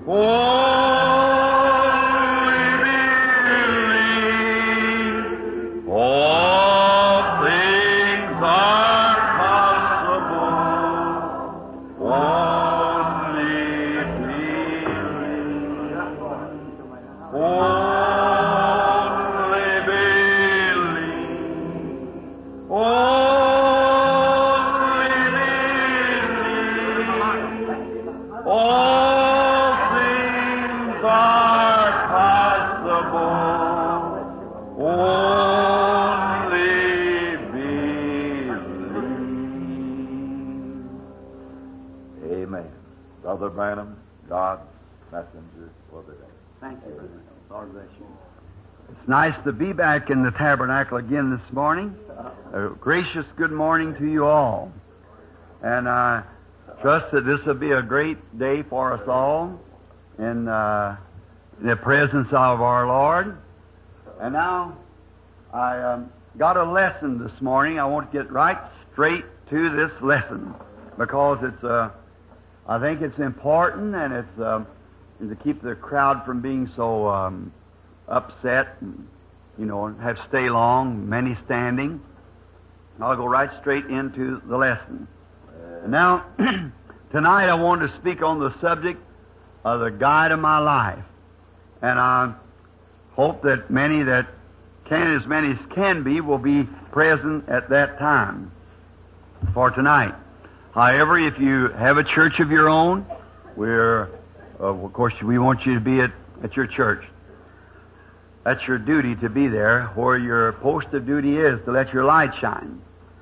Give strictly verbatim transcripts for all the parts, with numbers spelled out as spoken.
It's nice to be back in the tabernacle again this morning. A gracious good morning to you all. And I trust that this will be a great day for us all in, uh, in the presence of our Lord. And now I um, got a lesson this morning. I want to get right straight to this lesson because it's, uh, I think it's important, and it's uh, to keep the crowd from being so um, upset and, you know, have stay long, many standing. I'll go right straight into the lesson. And now, tonight I want to speak on the subject of the guide of my life. And I hope that many that can, as many as can be, will be present at that time for tonight. However, if you have a church of your own, we're, uh, of course, we want you to be at, at your church. That's your duty to be there, where your post of duty is, to let your light shine.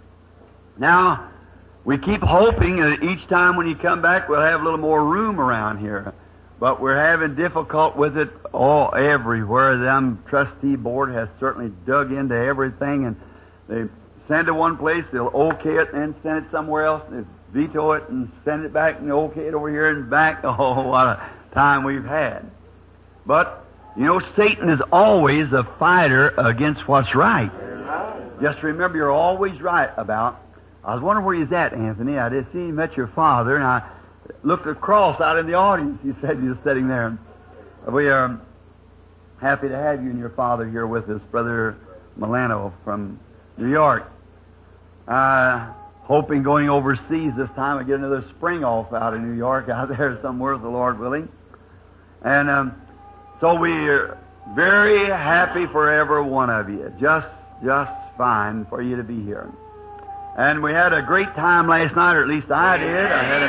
Now, we keep hoping that each time when you come back we'll have a little more room around here. But we're having difficult with it all everywhere. The trustee board has certainly dug into everything, and they send it one place, they'll okay it, and then send it somewhere else, and they veto it and send it back, and they okay it over here and back. Oh, what a time we've had. But you know, Satan is always a fighter against what's right. Just remember, you're always right about. I was wondering where he's at, Anthony. I did see him met your father, and I looked across out in the audience. You said you were sitting there. We are happy to have you and your father here with us, Brother Milano from New York. Uh, hoping going overseas this time I get another spring off out of New York out there somewhere, the Lord willing. And um, So we're very happy for every one of you. Just, just fine for you to be here. And we had a great time last night, or at least I did. I had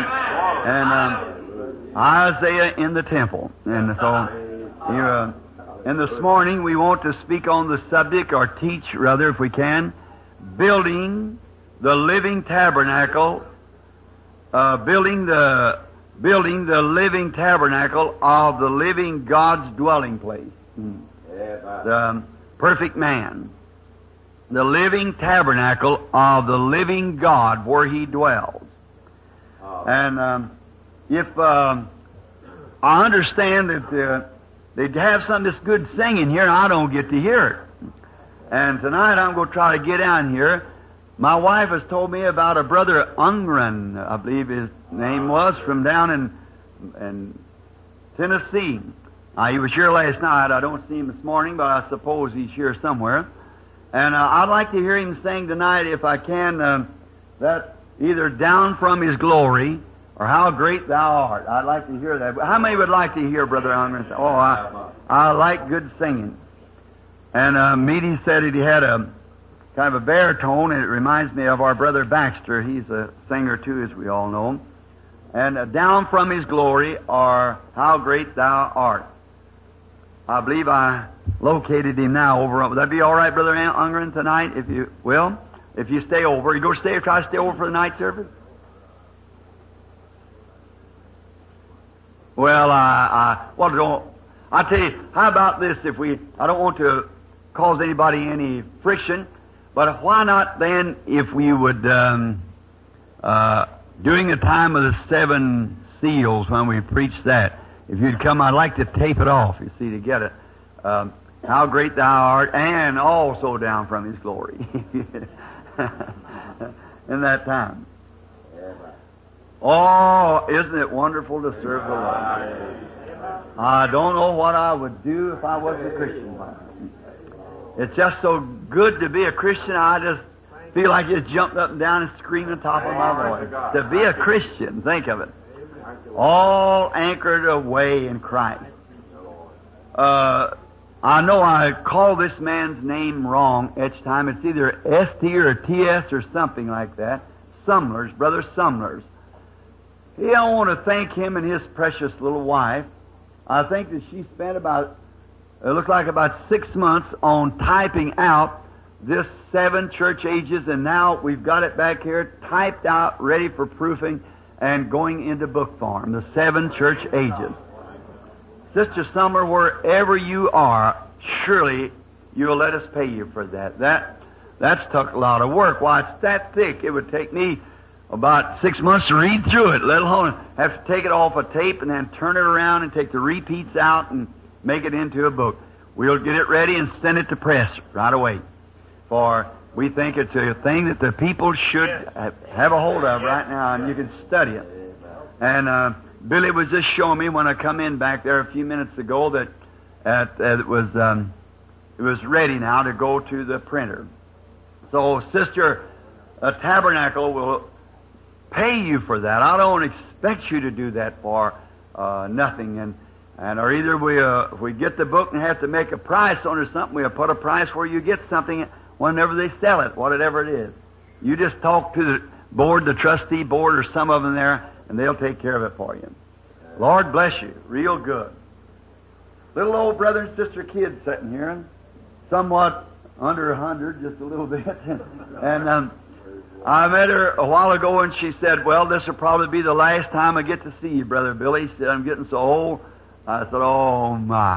an, and um, Isaiah in the temple. And so, you, uh, and this morning we want to speak on the subject, or teach rather, if we can, building the living tabernacle, uh, building the building the living tabernacle of the living God's dwelling place. Hmm. The um, perfect man. The living tabernacle of the living God where He dwells. Oh. And um, if um, I understand that uh, they'd have some of this good singing here, and I don't get to hear it. And tonight I'm going to try to get down here. My wife has told me about a brother Ungren, I believe his name was, from down in, in Tennessee. Uh, he was here last night. I don't see him this morning, but I suppose he's here somewhere. And uh, I'd like to hear him sing tonight, if I can, uh, that either Down from His Glory or How Great Thou Art. I'd like to hear that. How many would like to hear Brother Ungren? Oh, I, I like good singing. And uh, Meady said that he had a kind of a baritone, and it reminds me of our brother Baxter. He's a singer too, as we all know. And uh, Down from His Glory, or How Great Thou Art. I believe I located him now over. Would that be all right, Brother Ungren, tonight, if you will? If you stay over. You go stay, try to stay over for the night service? Well, I, I, well, don't, I tell you, how about this, if we, I don't want to cause anybody any friction, but why not then, if we would, um, uh, during the time of the seven seals, when we preach that, if you'd come, I'd like to tape it off, you see, to get it. Um, How Great Thou Art, and also Down from His Glory. In that time. Oh, isn't it wonderful to serve the Lord? I don't know what I would do if I wasn't a Christian. It's just so good to be a Christian. I just feel like just jumping up and down and screaming at the top of my voice. To be a Christian, think of it. All anchored away in Christ. Uh, I know I call this man's name wrong each time. It's either S T or T S or something like that. Sumlers, Brother Sumlers. He, I want to thank him and his precious little wife. I think that she spent about, it looks like about six months on typing out this seven church ages, and now we've got it back here typed out, ready for proofing and going into book form, the seven church ages. Sister Summer, wherever you are, surely you'll let us pay you for that. That that's took a lot of work. Why, it's that thick. It would take me about six months to read through it, let alone have to take it off a tape and then turn it around and take the repeats out and make it into a book. We'll get it ready and send it to press right away. For we think it's a thing that the people should have a hold of right now, and you can study it. And uh, Billy was just showing me when I come in back there a few minutes ago that at, uh, it was um, it was ready now to go to the printer. So Sister uh, Tabernacle will pay you for that. I don't expect you to do that for uh, nothing. And and or either we uh, if we get the book and have to make a price on it or something, we'll put a price where you get something whenever they sell it, whatever it is. You just talk to the board, the trustee board, or some of them there, and they'll take care of it for you. Lord bless you. Real good. Little old brother and sister kid sitting here, somewhat under a hundred, just a little bit. and um, I met her a while ago, and she said, well, this will probably be the last time I get to see you, Brother Billy. She said, I'm getting so old. I said, oh, my.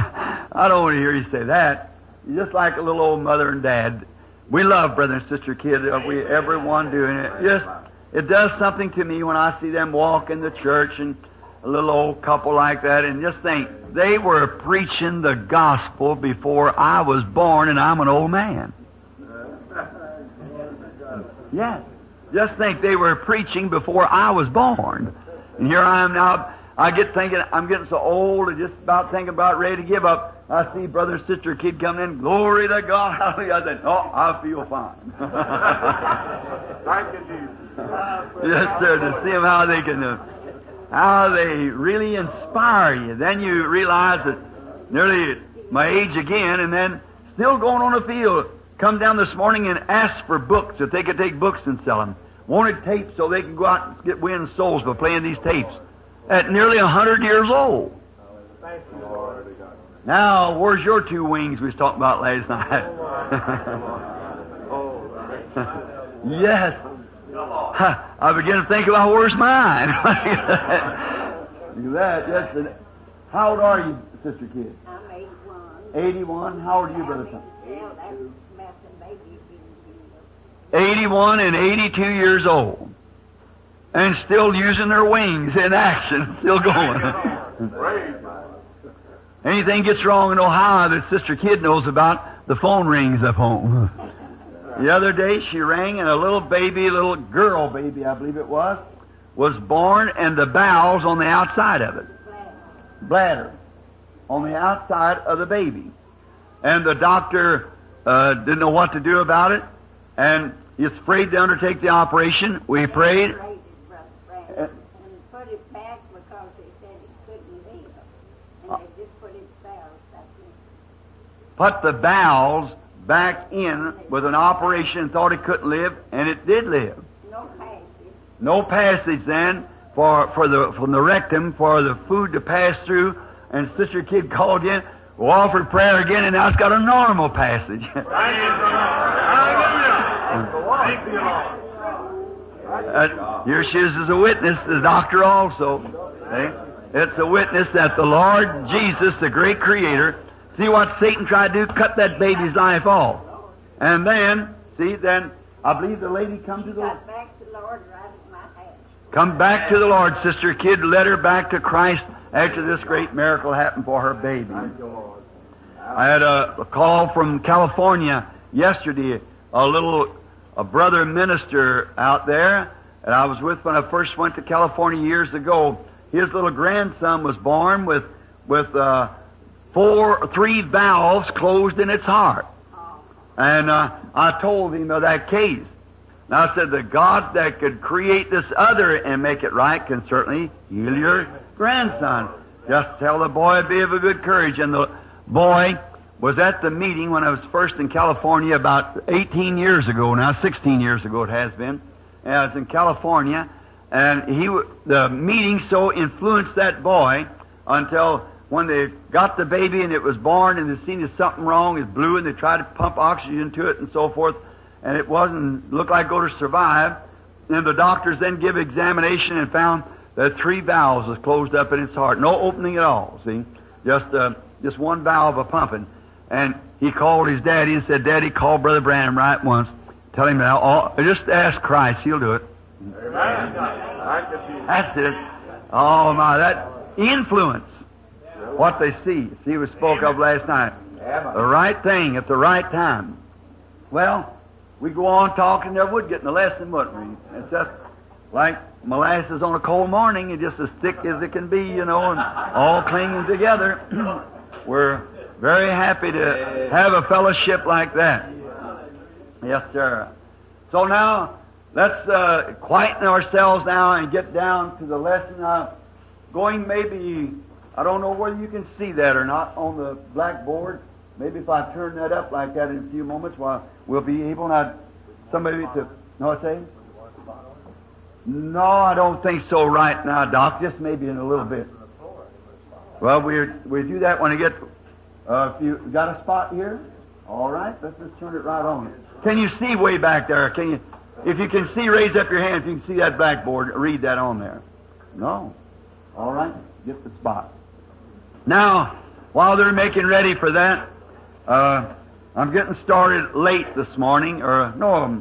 I don't want to hear you say that. You're just like a little old mother and dad. We love brother and sister kid. We everyone do, and it just it does something to me when I see them walk in the church and a little old couple like that, and just think they were preaching the gospel before I was born, and I'm an old man. Yes, just think they were preaching before I was born, and here I am now. I get thinking, I'm getting so old and just about thinking about ready to give up. I see brother and sister kid coming in, glory to God, hallelujah. I said, oh, I feel fine. Thank you, Jesus. Yes, sir, to see them how they can, uh, how they really inspire you. Then you realize that nearly my age again, and then still going on the field. Come down this morning and ask for books, if they could take books and sell them. Wanted tapes so they can go out and get win souls by playing these tapes. At nearly a hundred years old. Now, where's your two wings we was talking about last night? Yes. I begin to think about where's mine. Look at that. Yes. How old are you, Sister Kid? I'm eighty-one. eighty-one? How old are you, Brother Tom? Well, that's messing baby. eighty-one and eighty-two years old. And still using their wings in action, still going. Anything gets wrong in Ohio that Sister Kid knows about, the phone rings up home. The other day she rang, and a little baby, little girl baby, I believe it was, was born, and the bowels on the outside of it. Bladder. On the outside of the baby. And the doctor uh, didn't know what to do about it, and he's afraid to undertake the operation. We prayed. And put it back because they said it couldn't live. And they just put its bowels back in. Put the bowels back in with an operation and thought it couldn't live, and it did live. No passage. No passage then for, for the from the rectum for the food to pass through, and Sister Kid called in, we offered prayer again, and now it's got a normal passage. Thank you, Lord. Uh, here she is as a witness, the doctor also. Okay? It's a witness that the Lord Jesus, the great Creator, see what Satan tried to do? Cut that baby's life off. And then, see, then, I believe the lady come to the Lord. Got back to the Lord right at my house. Come back to the Lord, Sister Kid. Led her back to Christ after this great miracle happened for her baby. I had a, a call from California yesterday, a little a brother minister out there that I was with when I first went to California years ago. His little grandson was born with with uh, four, three valves closed in its heart. And uh, I told him of that case. And I said, the God that could create this other and make it right can certainly heal your grandson. Just tell the boy to be of a good courage. And the boy was at the meeting when I was first in California about eighteen years ago, now sixteen years ago it has been. And I was in California, and he the meeting so influenced that boy until when they got the baby and it was born and they seen there's something wrong, it's blue, and they tried to pump oxygen to it and so forth, and it wasn't looked like going to survive. And the doctors then give examination and found that three valves was closed up in its heart, no opening at all. See, just uh, just one valve a pumping. And he called his daddy and said, "Daddy, call Brother Branham right once. Tell him now. All, just ask Christ; He'll do it." That's it. Oh my, that influence. What they see. See, we spoke of last night. The right thing at the right time. Well, we go on talking, never would get in the lesson, wouldn't we? It's just like molasses on a cold morning, it's just as thick as it can be, you know, and all clinging together. We're very happy to have a fellowship like that. Yes, sir. So now, let's uh, quieten ourselves now and get down to the lesson. Uh, going maybe, I don't know whether you can see that or not on the blackboard. Maybe if I turn that up like that in a few moments, well, we'll be able not somebody to know what I'm saying? No, I don't think so right now, Doc. Just maybe in a little bit. Well, we we do that when I get. Uh, if you got a spot here, all right. Let's just turn it right on. Can you see way back there? Can you? If you can see, raise up your hand. If you can see that blackboard, read that on there. No. All right. Get the spot. Now, while they're making ready for that, uh, I'm getting started late this morning, or no,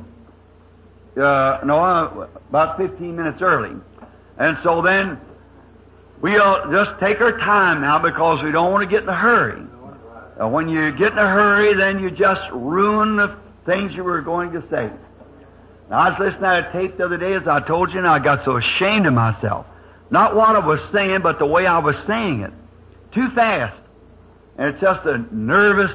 uh, no, uh, about fifteen minutes early. And so then, we'll just take our time now because we don't want to get in a hurry. Uh, when you get in a hurry, then you just ruin the things you were going to say. Now, I was listening to a tape the other day, as I told you, and I got so ashamed of myself. Not what I was saying, but the way I was saying it. Too fast. And it's just a nervous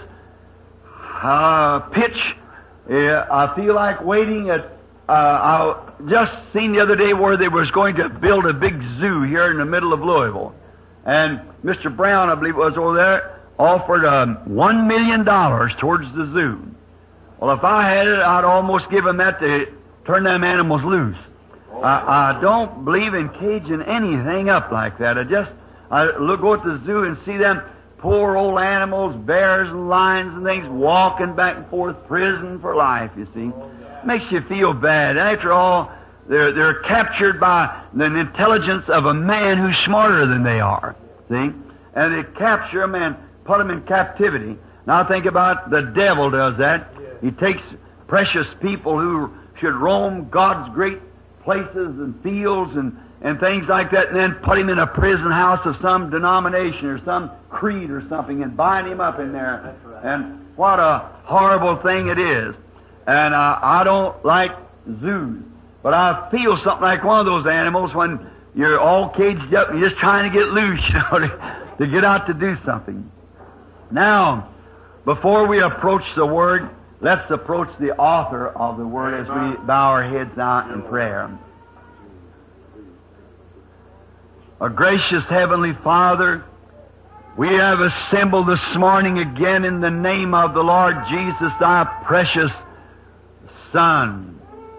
uh, pitch. Uh, I feel like waiting at, uh, I just seen the other day where they was going to build a big zoo here in the middle of Louisville. And Mister Brown, I believe it was over there, offered um, one million dollars towards the zoo. Well, if I had it, I'd almost give him that to turn them animals loose. I, I don't believe in caging anything up like that. I just I look go at the zoo and see them poor old animals, bears and lions and things, walking back and forth, prison for life, you see. Makes you feel bad. After all, they're, they're captured by the intelligence of a man who's smarter than they are, see? And they capture them and put them in captivity. Now think about the devil does that. He takes precious people who should roam God's great places and fields and, and things like that, and then put him in a prison house of some denomination or some creed or something and bind him up in there. And what a horrible thing it is. And uh, I don't like zoos, but I feel something like one of those animals when you're all caged up and you're just trying to get loose, you know, to, to get out to do something. Now, before we approach the Word, let's approach the author of the Word as we bow our heads out in prayer. Our gracious Heavenly Father, we have assembled this morning again in the name of the Lord Jesus, Thy precious Son.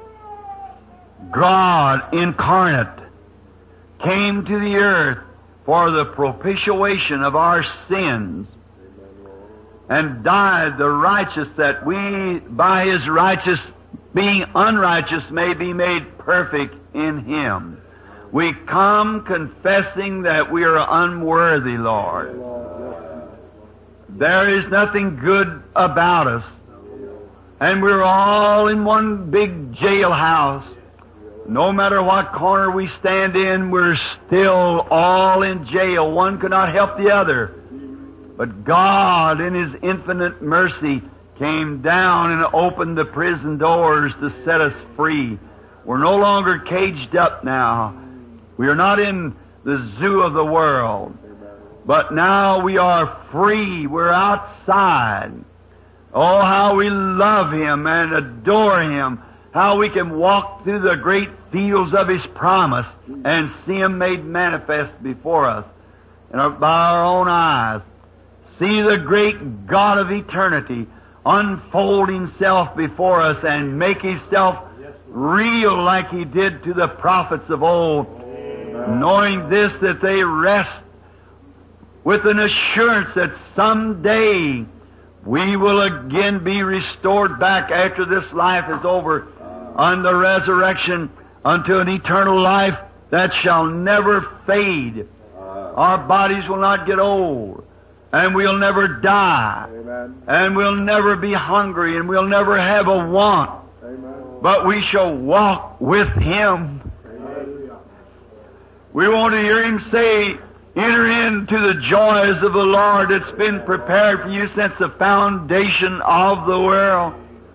God incarnate came to the earth for the propitiation of our sins, and died the righteous, that we, by His righteous, being unrighteous, may be made perfect in Him. We come confessing that we are unworthy, Lord. There is nothing good about us, and we're all in one big jailhouse. No matter what corner we stand in, we're still all in jail. One cannot help the other. But God, in His infinite mercy, came down and opened the prison doors to set us free. We're no longer caged up now. We are not in the zoo of the world. But now we are free. We're outside. Oh, how we love Him and adore Him. How we can walk through the great fields of His promise and see Him made manifest before us and by our own eyes. See the great God of eternity unfold Himself before us and make Himself real like He did to the prophets of old. Amen. Knowing this, that they rest with an assurance that someday we will again be restored back after this life is over on the resurrection unto an eternal life that shall never fade. Our bodies will not get old, and we'll never die. Amen. And we'll never be hungry, and we'll never have a want. Amen. But we shall walk with Him. Amen. We want to hear Him say, enter into the joys of the Lord that's been prepared for you since the foundation of the world.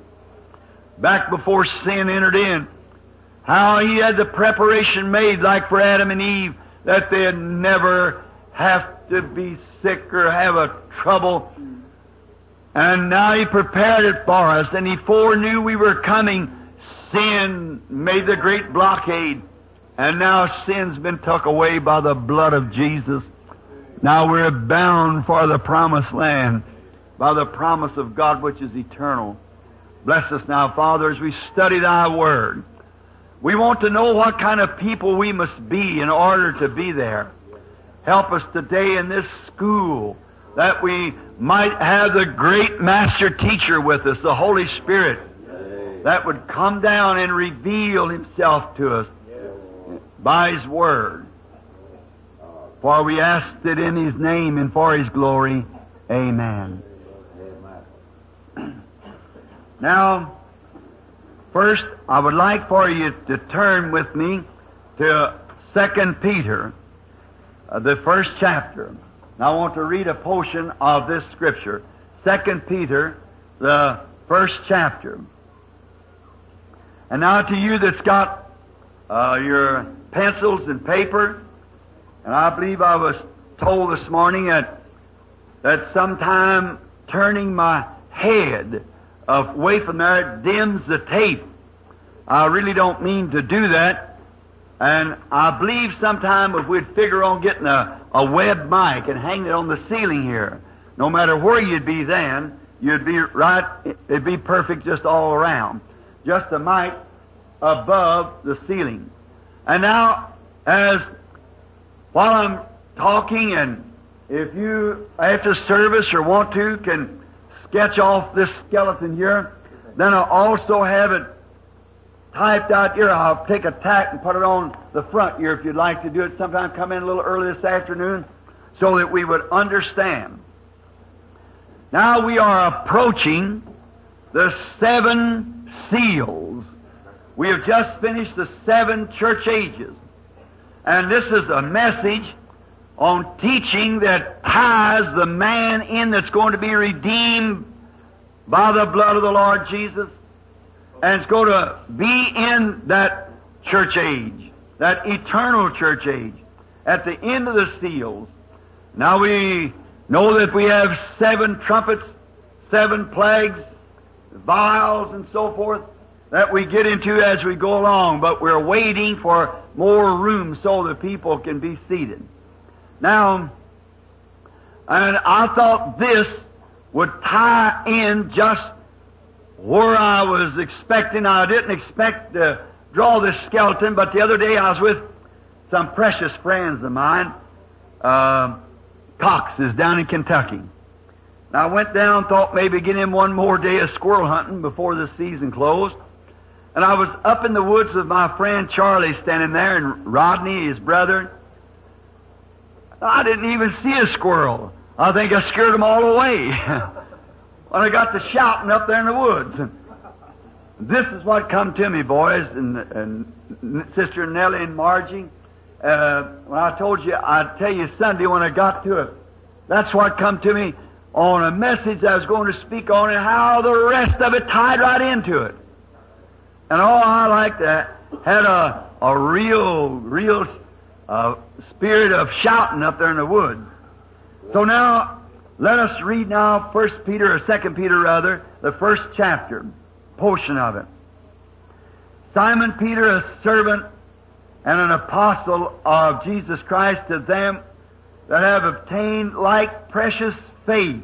Back before sin entered in. How He had the preparation made, like for Adam and Eve, that they'd never have to be sick or have a trouble. And now He prepared it for us, and He foreknew we were coming. Sin made the great blockade, and now sin's been took away by the blood of Jesus. Now we're bound for the promised land by the promise of God which is eternal. Bless us now, Father, as we study Thy Word. We want to know what kind of people we must be in order to be there. Help us today in this school that we might have the great Master Teacher with us, the Holy Spirit, that would come down and reveal Himself to us by His Word. For we ask it in His name and for His glory. Amen. Now, first, I would like for you to turn with me to Second Peter, uh, the first chapter. Now, I want to read a portion of this scripture. Second Peter, the first chapter. And now to you that's got uh, your pencils and paper, and I believe I was told this morning that, that sometime turning my head away from there, it dims the tape. I really don't mean to do that. And I believe sometime if we'd figure on getting a, a web mic and hang it on the ceiling here, no matter where you'd be then, you'd be right, it'd be perfect just all around. Just a mic above the ceiling. And now, as while I'm talking, and if you, after service or want to, can sketch off this skeleton here, then I'll also have it typed out here. I'll take a tack and put it on the front here if you'd like to do it. Sometime come in a little early this afternoon so that we would understand. Now we are approaching the seven seals. We have just finished the seven church ages. And this is a message on teaching that ties the man in that's going to be redeemed by the blood of the Lord Jesus. And it's going to be in that church age, that eternal church age, at the end of the seals. Now we know that we have seven trumpets, seven plagues, vials, and so forth that we get into as we go along, but we're waiting for more room so the people can be seated. Now, and I thought this would tie in just where I was expecting. I didn't expect to draw this skeleton, but the other day I was with some precious friends of mine, uh, Cox is down in Kentucky. Now I went down, thought maybe get in one more day of squirrel hunting before the season closed. And I was up in the woods with my friend Charlie standing there, and Rodney, his brother. I didn't even see a squirrel. I think I scared them all away. When I got to shouting up there in the woods. This is what come to me, boys, and, and Sister Nellie and Margie. Uh, when I told you, I'd tell you Sunday when I got to it. That's what come to me on a message I was going to speak on, and how the rest of it tied right into it. And all I like that had a, a real, real uh, spirit of shouting up there in the woods. So now, let us read now First Peter, or Second Peter rather, the first chapter, portion of it. Simon Peter, a servant and an apostle of Jesus Christ, to them that have obtained like precious faith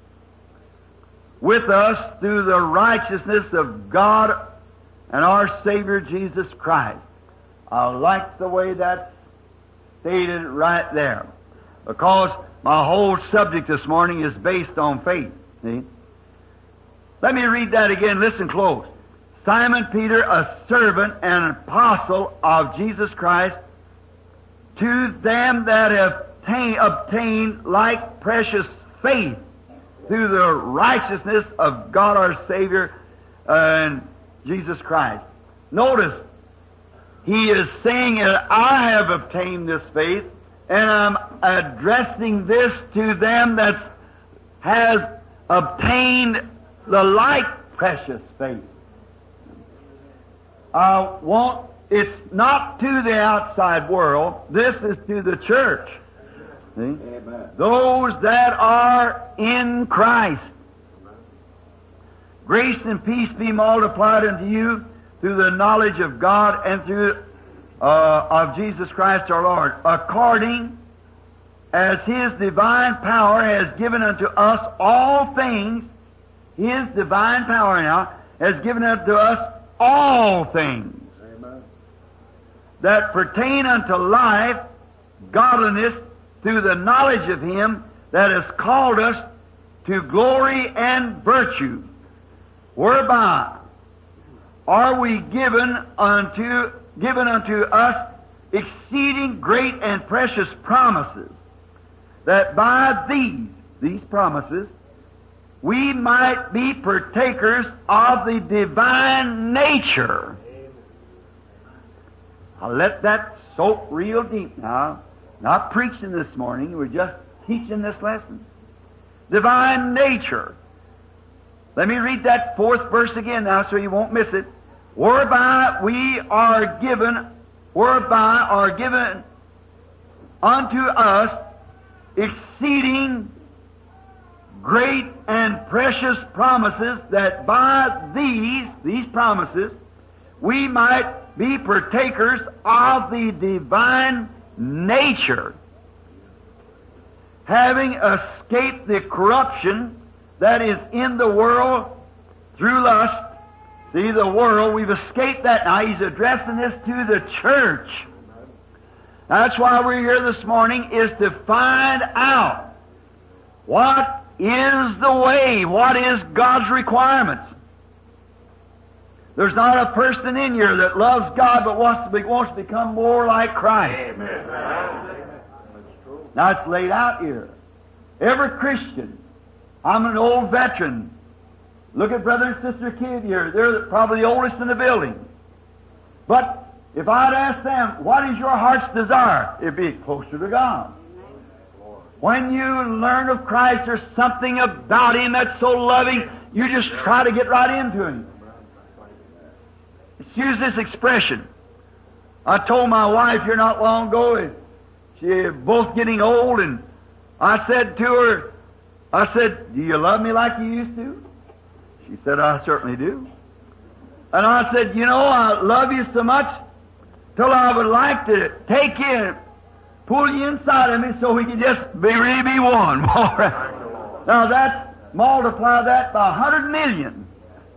with us through the righteousness of God and our Savior Jesus Christ. I like the way that's stated right there, because my whole subject this morning is based on faith. See? Let me read that again. Listen close. Simon Peter, a servant and an apostle of Jesus Christ, to them that have obtained, obtained like precious faith through the righteousness of God our Savior and Jesus Christ. Notice, he is saying that I have obtained this faith, and I'm addressing this to them that has obtained the like precious faith. I want, it's not to the outside world, this is to the church. See? Amen. Those that are in Christ. Grace and peace be multiplied unto you through the knowledge of God and through uh, of Jesus Christ our Lord, according as His divine power has given unto us all things. His divine power now has given unto us all things. Amen. That pertain unto life, godliness, through the knowledge of Him that has called us to glory and virtue, whereby are we given unto given unto us exceeding great and precious promises, that by these these promises we might be partakers of the divine nature. I'll let that soak real deep now. Not preaching this morning, we're just teaching this lesson. Divine nature. Let me read that fourth verse again now so you won't miss it. Whereby we are given, whereby are given unto us exceeding great and precious promises, that by these, these promises, we might be partakers of the divine nature, having escaped the corruption that is in the world through lust. See, the world, we've escaped that now. He's addressing this to the church. That's why we're here this morning, is to find out what is the way, what is God's requirements. There's not a person in here that loves God but wants to, be, wants to become more like Christ. Amen. Now it's laid out here. Every Christian, I'm an old veteran. Look at Brother and Sister Kidd here. They're probably the oldest in the building. But if I'd ask them, what is your heart's desire? It'd be closer to God. When you learn of Christ, there's something about Him that's so loving, you just try to get right into Him. Let's use this expression. I told my wife here not long ago, she both getting old, and I said to her, I said, do you love me like you used to? She said, I certainly do. And I said, you know, I love you so much till I would like to take you and pull you inside of me so we can just be, really be one. Now that's, multiply that by a hundred million.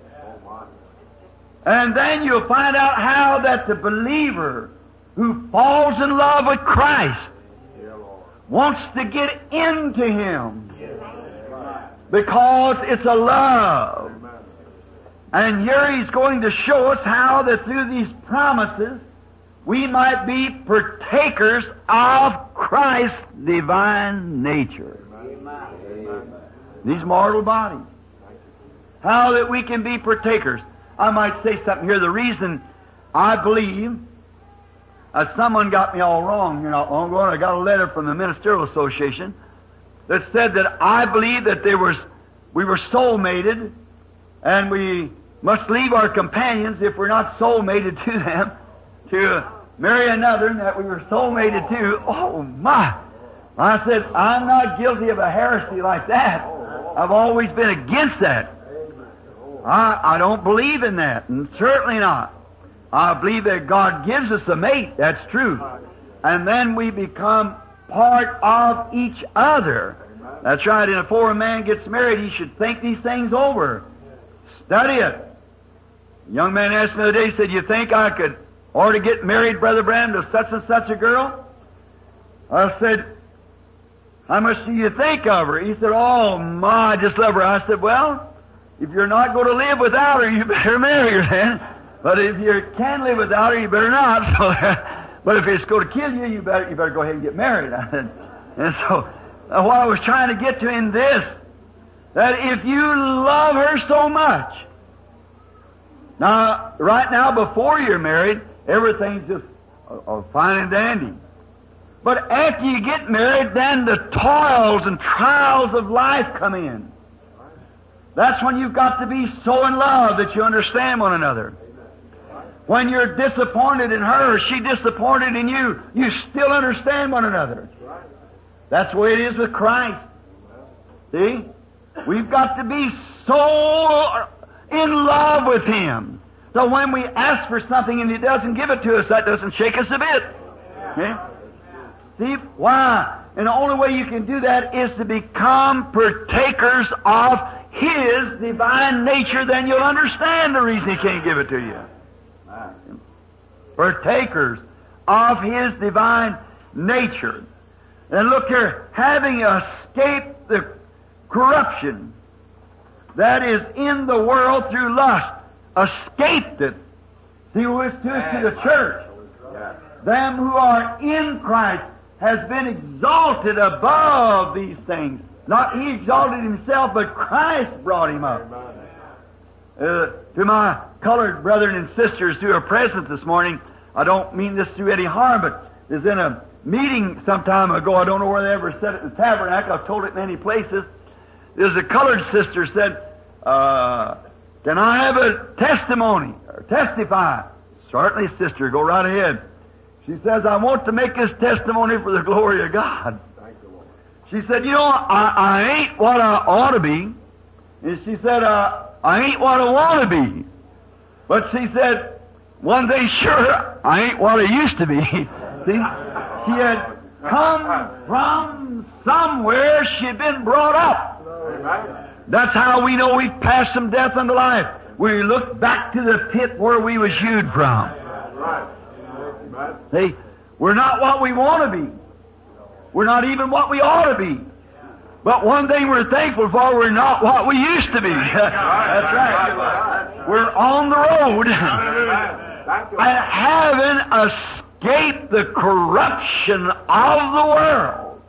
And then you'll find out how that the believer who falls in love with Christ wants to get into Him. Because it's a love. And here He's going to show us how that through these promises we might be partakers of Christ's divine nature. Amen. These mortal bodies. How that we can be partakers. I might say something here. The reason I believe, uh, someone got me all wrong here not long ago, and I got a letter from the Ministerial Association that said that I believe that there was, we were soul-mated, and we must leave our companions, if we're not soul-mated to them, to marry another, and that we were soul-mated to. Oh, my! I said, I'm not guilty of a heresy like that. I've always been against that. I, I don't believe in that, and certainly not. I believe that God gives us a mate, that's true. And then we become part of each other. That's right, and before a man gets married, he should think these things over. Study it. A young man asked me the other day, he said, you think I could or to get married, Brother Branham, to such and such a girl? I said, how much do you think of her? He said, oh, my, I just love her. I said, well, if you're not going to live without her, you better marry her then. But if you can live without her, you better not. So, but if it's going to kill you, you better you better go ahead and get married. I said, and so, uh, what I was trying to get to in this, that if you love her so much, now, right now, before you're married, everything's just uh, uh, fine and dandy. But after you get married, then the toils and trials of life come in. That's when you've got to be so in love that you understand one another. When you're disappointed in her, or she disappointed in you, you still understand one another. That's the way it is with Christ. See? We've got to be so in love with Him. So when we ask for something and He doesn't give it to us, that doesn't shake us a bit. Okay? See? Why? And the only way you can do that is to become partakers of His divine nature, then you'll understand the reason He can't give it to you. Partakers of His divine nature. And look here, having escaped the corruption that is in the world through lust, escaped it. See who is to us to the church. Them who are in Christ has been exalted above these things. Not He exalted Himself, but Christ brought Him up. Uh, to my colored brethren and sisters who are present this morning, I don't mean this to any harm, but there's in a meeting some time ago, I don't know where they ever said it in the tabernacle, I've told it many places. There's a colored sister said, uh, can I have a testimony, or testify? Certainly, sister, go right ahead. She says, I want to make this testimony for the glory of God. She said, you know, I, I ain't what I ought to be. And she said, uh, I ain't what I want to be. But she said, one thing sure, I ain't what I used to be. See? She had come from somewhere. She had been brought up. That's how we know we've passed from death unto life. We look back to the pit where we was hewed from. See? We're not what we want to be. We're not even what we ought to be. But one thing we're thankful for, we're not what we used to be. That's right. We're on the road. And having escaped the corruption of the world.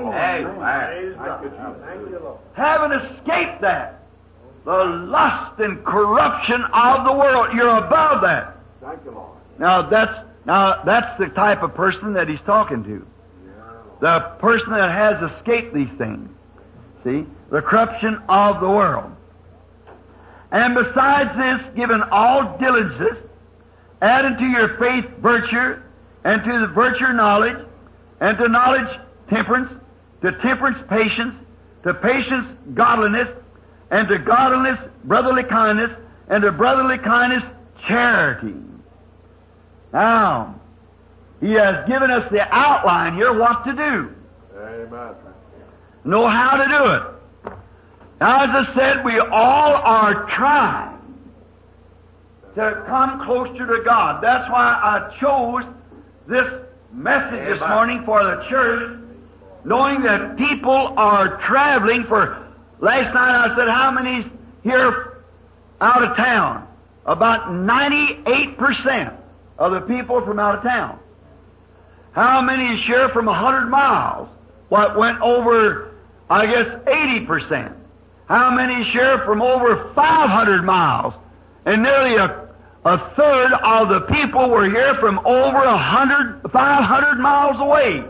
Having escaped that. The lust and corruption of the world. You're above that. Now that's, now that's the type of person that he's talking to. The person that has escaped these things. See? The corruption of the world. And besides this, given all diligence, add unto your faith virtue, and to the virtue knowledge, and to knowledge temperance, to temperance patience, to patience godliness, and to godliness brotherly kindness, and to brotherly kindness charity. Now, he has given us the outline here what to do. Amen. Know how to do it. Now, as I said, we all are trying to come closer to God. That's why I chose this message Amen. This morning for the church, knowing that people are traveling for... Last night I said, how many's here out of town? About ninety-eight percent of the people from out of town. How many is here from a hundred miles? What went over, I guess, eighty percent. How many is here from over five hundred miles? And nearly a, a third of the people were here from over a hundred, five hundred miles away.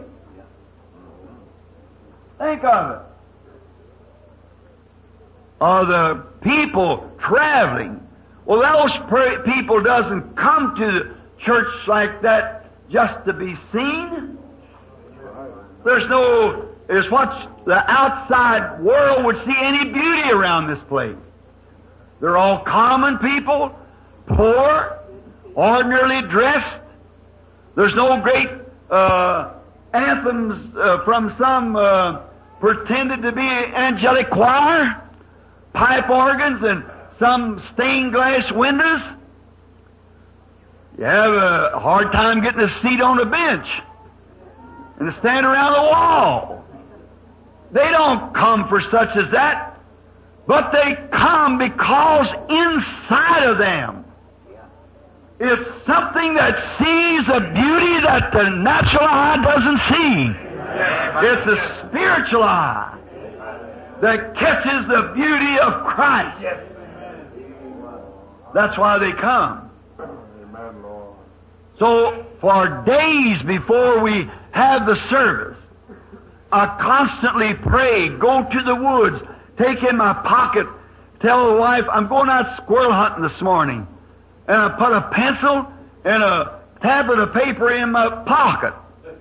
Think of it. Of the people traveling. Well, those people doesn't come to the church like that just to be seen. There's no is what the outside world would see any beauty around this place. They're all common people, poor, ordinarily dressed. There's no great uh, anthems uh, from some uh, pretended to be angelic choir, pipe organs, and some stained glass windows. You have a hard time getting a seat on a bench and to stand around the wall. They don't come for such as that, but they come because inside of them is something that sees a beauty that the natural eye doesn't see. It's a spiritual eye that catches the beauty of Christ. That's why they come. So, for days before we have the service, I constantly pray, go to the woods, take in my pocket, tell the wife, I'm going out squirrel hunting this morning. And I put a pencil and a tablet of paper in my pocket.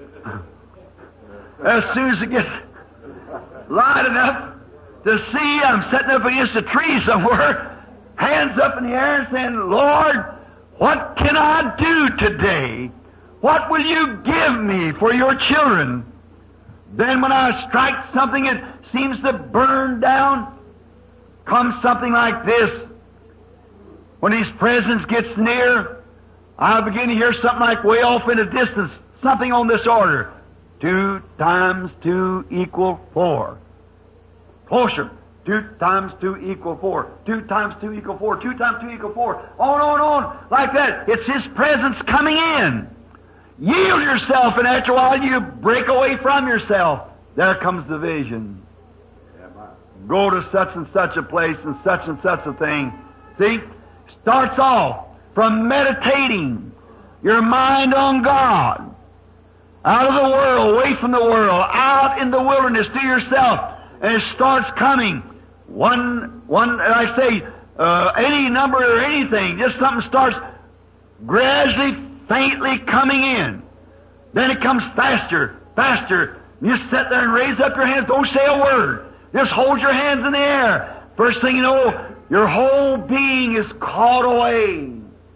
As soon as it gets light enough to see, I'm sitting up against a tree somewhere, hands up in the air and saying, Lord, what can I do today? What will you give me for your children? Then when I strike something that seems to burn down, comes something like this. When His presence gets near, I begin to hear something like way off in the distance, something on this order. Two times two equal four. Closer. Two times two equal four. Two times two equal four. Two times two equal four. On, on, on. Like that. It's His presence coming in. Yield yourself, and after a while you break away from yourself. There comes the vision. Go to such and such a place and such and such a thing. See? Starts off from meditating your mind on God. Out of the world, away from the world, out in the wilderness to yourself. And it starts coming. One, one, I say, uh, any number or anything, just something starts gradually, faintly coming in. Then it comes faster, faster. You sit there and raise up your hands. Don't say a word. Just hold your hands in the air. First thing you know, your whole being is caught away.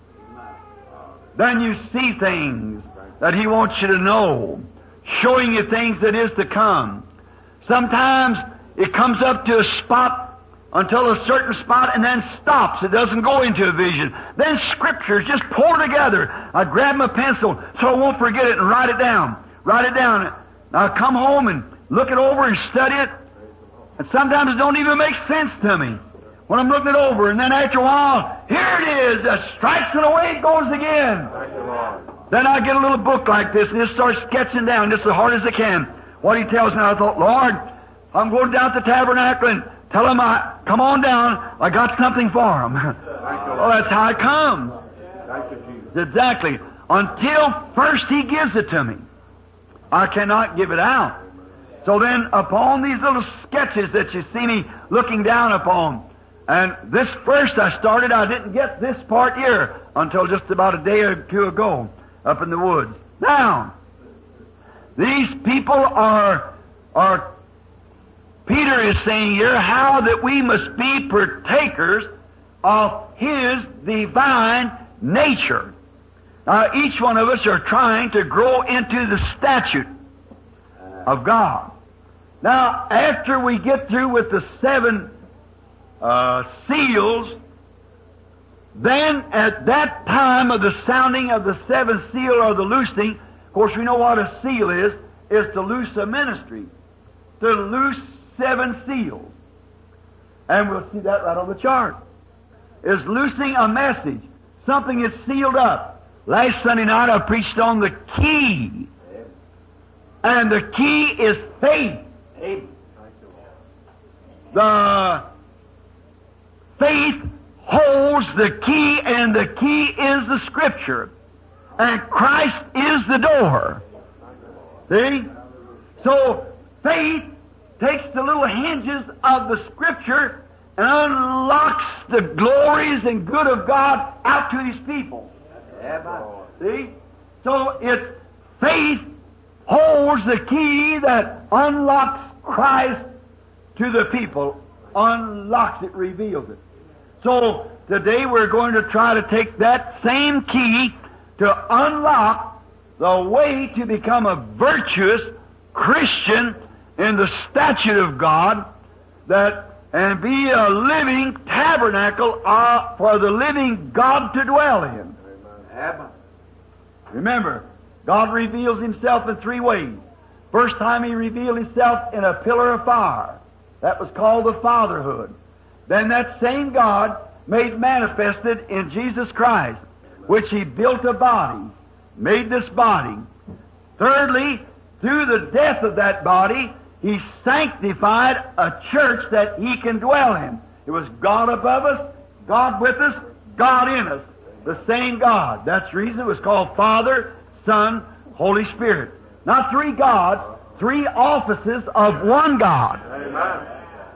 Then you see things that He wants you to know, showing you things that is to come. Sometimes it comes up to a spot until a certain spot and then stops. It doesn't go into a vision. Then scriptures just pour together. I grab my pencil so I won't forget it and write it down. Write it down. I come home and look it over and study it. And sometimes it don't even make sense to me when I'm looking it over. And then after a while, here it is. It strikes and away it goes again. Then I get a little book like this and just start sketching down just as hard as I can what He tells me. I thought, Lord, I'm going down to the tabernacle and tell Him, I, come on down, I got something for Him. Well, that's how it comes. Exactly. Until first He gives it to me. I cannot give it out. So then, upon these little sketches that you see me looking down upon, and this first I started, I didn't get this part here until just about a day or two ago up in the woods. Now, these people are, are, Peter is saying here, how that we must be partakers of His divine nature. Now, each one of us are trying to grow into the statute of God. Now, after we get through with the seven uh, seals, then at that time of the sounding of the seventh seal or the loosing, of course we know what a seal is, is to loose a ministry, to loose seven seals. And we'll see that right on the chart. Is loosing a message, something that's sealed up. Last Sunday night I preached on the key. And the key is faith. The faith holds the key, and the key is the Scripture. And Christ is the door. See? So, faith takes the little hinges of the Scripture and unlocks the glories and good of God out to His people. See? So, it's faith holds the key that unlocks Christ to the people, unlocks it, reveals it. So today we're going to try to take that same key to unlock the way to become a virtuous Christian in the statute of God, that and be a living tabernacle uh, for the living God to dwell in. Amen. Remember, God reveals Himself in three ways. First time He revealed Himself in a pillar of fire. That was called the fatherhood. Then that same God made manifested in Jesus Christ, which He built a body, made this body. Thirdly, through the death of that body, He sanctified a church that He can dwell in. It was God above us, God with us, God in us. The same God. That's the reason it was called Father, Son, Holy Spirit. Not three gods, three offices of one God. Amen.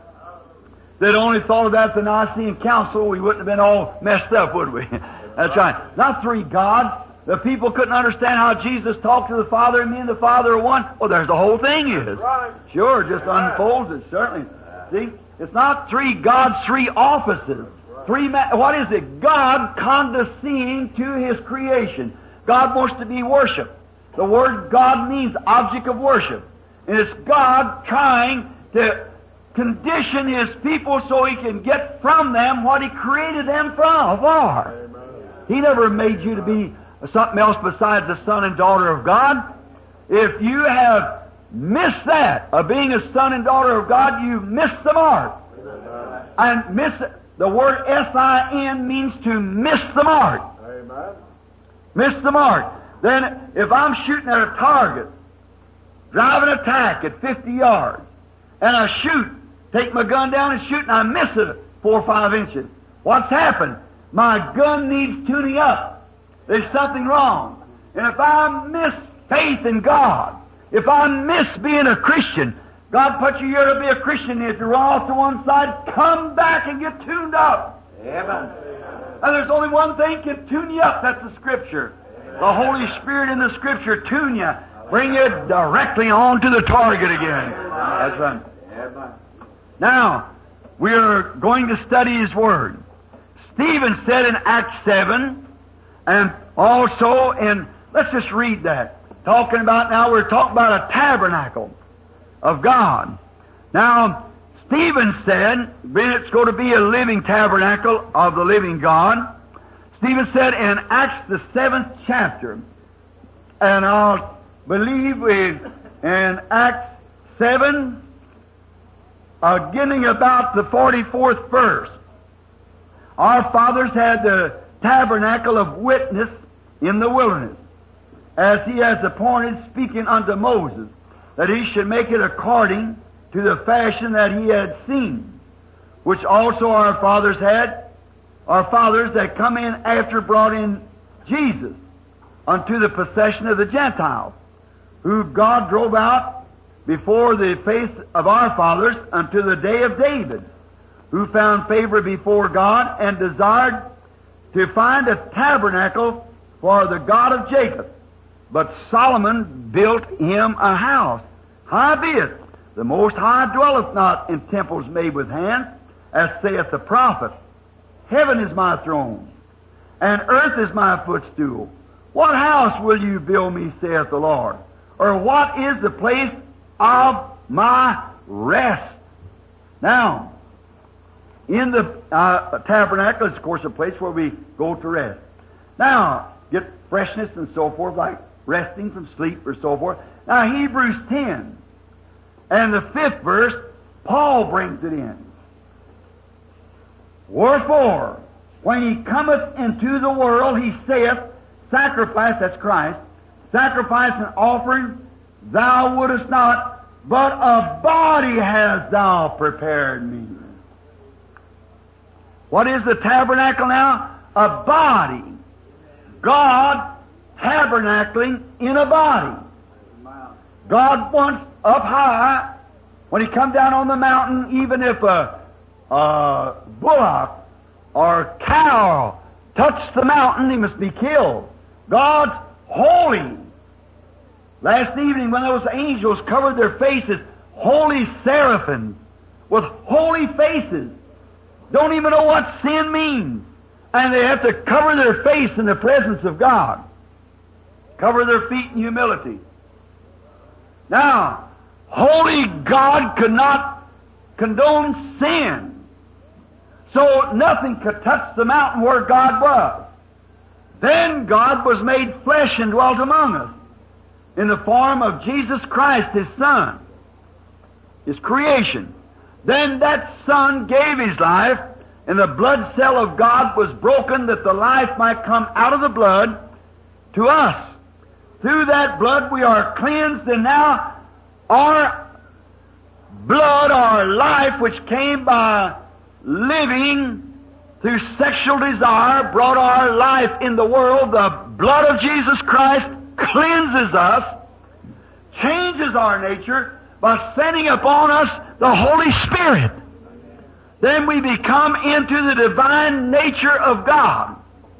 If they'd only thought of that at the Nicene Council, we wouldn't have been all messed up, would we? That's right. Not three gods. The people couldn't understand how Jesus talked to the Father and me and the Father are one. Well, there's the whole thing is. Sure, just unfolds it, certainly. See, it's not three gods, three offices. Three ma- what is it? God condescending to His creation. God wants to be worshipped. The word God means object of worship. And it's God trying to condition His people so He can get from them what He created them from, for. He never made you to be something else besides the son and daughter of God. If you have missed that, of being a son and daughter of God, you've missed the mark. And miss the word S I N means to miss the mark. Amen. Miss the mark. Then, if I'm shooting at a target, driving an attack at fifty yards, and I shoot, take my gun down and shoot, and I miss it four or five inches, what's happened? My gun needs tuning up. There's something wrong. And if I miss faith in God, if I miss being a Christian, God put you here to be a Christian. If you run off to one side, come back and get tuned up. Amen. And there's only one thing can tune you up. That's the Scripture. The Holy Spirit in the Scripture tune you, bring you directly on to the target again. That's right. Now, we are going to study His Word. Stephen said in Acts seven, and also in, let's just read that. Talking about, now we're talking about a tabernacle of God. Now, Stephen said, it's going to be a living tabernacle of the living God. Stephen said in Acts the seventh chapter, and I believe we, in Acts seven, uh, beginning about the forty-fourth verse, our fathers had the tabernacle of witness in the wilderness, as He has appointed, speaking unto Moses, that he should make it according to the fashion that he had seen, which also our fathers had, our fathers that come in after brought in Jesus unto the possession of the Gentiles, who God drove out before the face of our fathers unto the day of David, who found favor before God and desired to find a tabernacle for the God of Jacob. But Solomon built him a house. Howbeit, the Most High dwelleth not in temples made with hands, as saith the prophet. Heaven is my throne, and earth is my footstool. What house will you build me, saith the Lord? Or what is the place of my rest? Now, in the uh, tabernacle is, of course, a place where we go to rest. Now, get freshness and so forth, like resting from sleep or so forth. Now, Hebrews ten, and the fifth verse, Paul brings it in. Wherefore, when he cometh into the world, he saith, sacrifice, that's Christ, sacrifice and offering thou wouldest not, but a body hast thou prepared me. What is the tabernacle now? A body. God tabernacling in a body. God wants up high, when He come down on the mountain, even if a, a bullock or cow touch the mountain, he must be killed. God's holy. Last evening when those angels covered their faces, holy seraphims with holy faces, don't even know what sin means. And they have to cover their face in the presence of God. Cover their feet in humility. Now, holy God could not condone sin. So nothing could touch the mountain where God was. Then God was made flesh and dwelt among us in the form of Jesus Christ, His Son, His creation. Then that Son gave His life, and the blood cell of God was broken that the life might come out of the blood to us. Through that blood we are cleansed, and now our blood, our life, which came by living through sexual desire, brought our life in the world. The blood of Jesus Christ cleanses us, changes our nature by sending upon us the Holy Spirit. Then we become into the divine nature of God.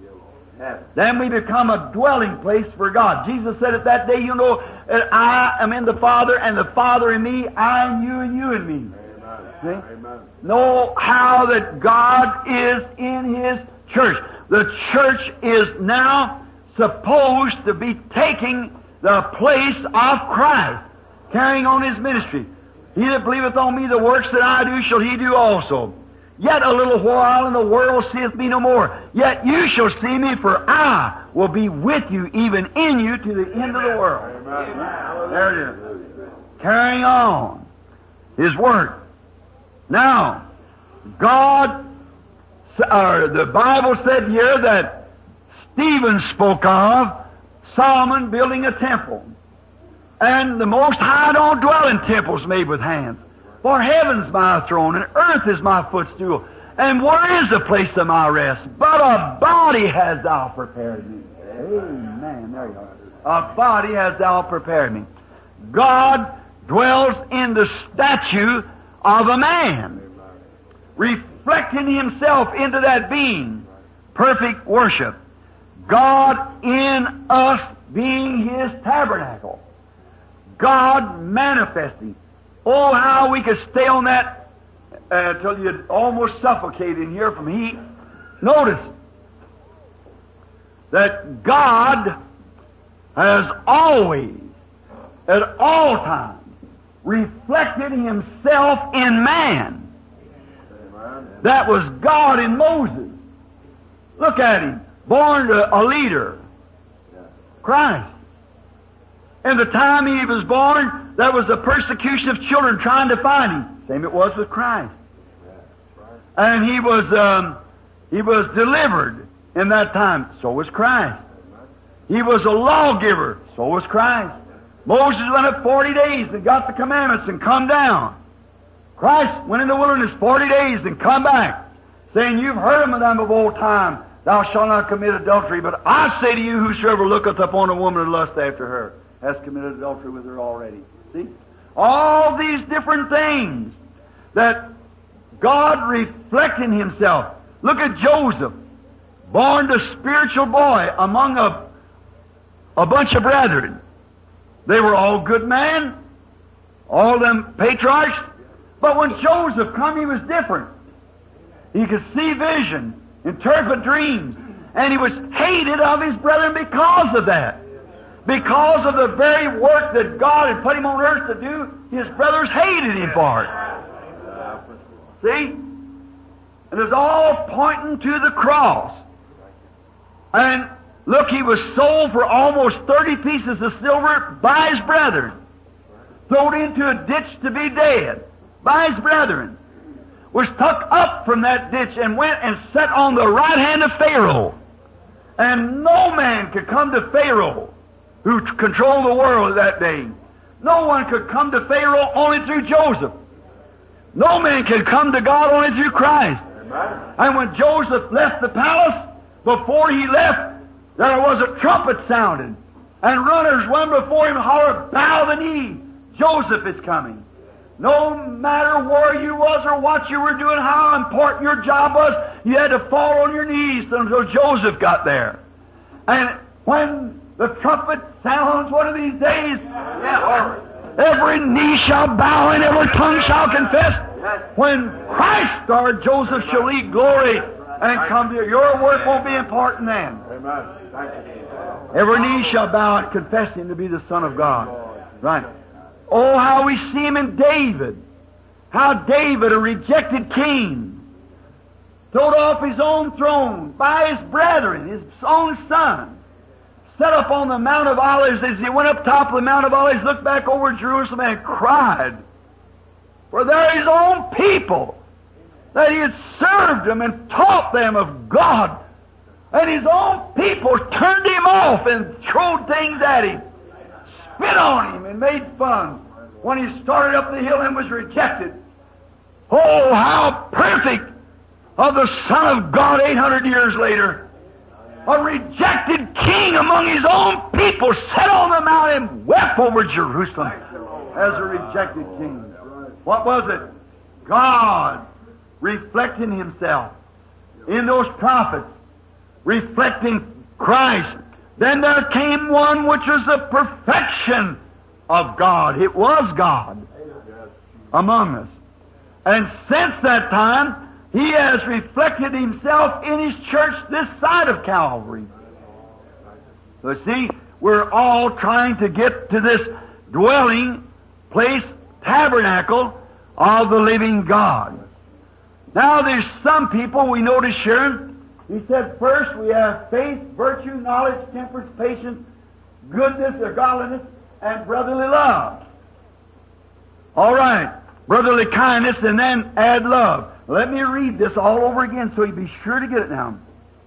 Then we become a dwelling place for God. Jesus said at that day, you know, that I am in the Father, and the Father in me, I in you, and you in me. See? Amen. Know how that God is in His church. The church is now supposed to be taking the place of Christ, carrying on His ministry. He that believeth on me, the works that I do shall he do also. Yet a little while, and the world seeth me no more. Yet you shall see me, for I will be with you, even in you, to the end of the world. Amen. There it is. Carrying on His work. Now, God, or the Bible said here that Stephen spoke of Solomon building a temple. And the Most High don't dwell in temples made with hands. For heaven's my throne, and earth is my footstool. And where is the place of my rest? But a body has Thou prepared me. Amen. There you are. A body has Thou prepared me. God dwells in the statue of a man, reflecting Himself into that being. Perfect worship. God in us being His tabernacle. God manifesting. Oh, how we could stay on that uh, till you'd almost suffocate in here from heat. Notice that God has always, at all times, reflected Himself in man. Amen. That was God in Moses. Look at him, born a leader, Christ. And the time he was born, there was a persecution of children trying to find him. Same it was with Christ. And he was um, he was delivered in that time. So was Christ. He was a lawgiver. So was Christ. Moses went up forty days and got the commandments and come down. Christ went in the wilderness forty days and come back, saying, you've heard of them of old time, thou shalt not commit adultery. But I say to you, whosoever looketh upon a woman and lust after her, has committed adultery with her already. See? All these different things that God reflecting Himself. Look at Joseph, born a spiritual boy among a, a bunch of brethren. They were all good men, all them patriarchs. But when Joseph come, he was different. He could see vision, interpret dreams, and he was hated of his brethren because of that. Because of the very work that God had put him on earth to do, his brothers hated him for it. See? And it's all pointing to the cross. And look, he was sold for almost thirty pieces of silver by his brethren. Thrown into a ditch to be dead by his brethren. Was tucked up from that ditch and went and sat on the right hand of Pharaoh. And no man could come to Pharaoh, who controlled the world that day. No one could come to Pharaoh only through Joseph. No man could come to God only through Christ. Amen. And when Joseph left the palace, before he left, there was a trumpet sounded, and runners went before him, hollered, bow the knee, Joseph is coming. No matter where you was or what you were doing, how important your job was, you had to fall on your knees until Joseph got there. And when The trumpet sounds one of these days. Every knee shall bow and every tongue shall confess. When Christ, our Joseph, shall lead glory and come to you, your work won't be important then. Every knee shall bow and confess Him to be the Son of God. Right. Oh, how we see Him in David. How David, a rejected king, thrown off his own throne by his brethren, his own son, set up on the Mount of Olives. As he went up top of the Mount of Olives, looked back over Jerusalem and cried. For they're his own people, that he had served them and taught them of God. And his own people turned him off and threw things at him, spit on him and made fun when he started up the hill and was rejected. Oh, how perfect of the Son of God eight hundred years later. A rejected king among his own people sat on the mount and wept over Jerusalem as a rejected king. What was it? God reflecting Himself in those prophets, reflecting Christ. Then there came one which was the perfection of God. It was God among us. And since that time, He has reflected Himself in His church this side of Calvary. So see, we're all trying to get to this dwelling place, tabernacle of the living God. Now there's some people we notice here. He said first we have faith, virtue, knowledge, temperance, patience, goodness or godliness, and brotherly love. All right, brotherly kindness, and then add love. Let me read this all over again so you be sure to get it now.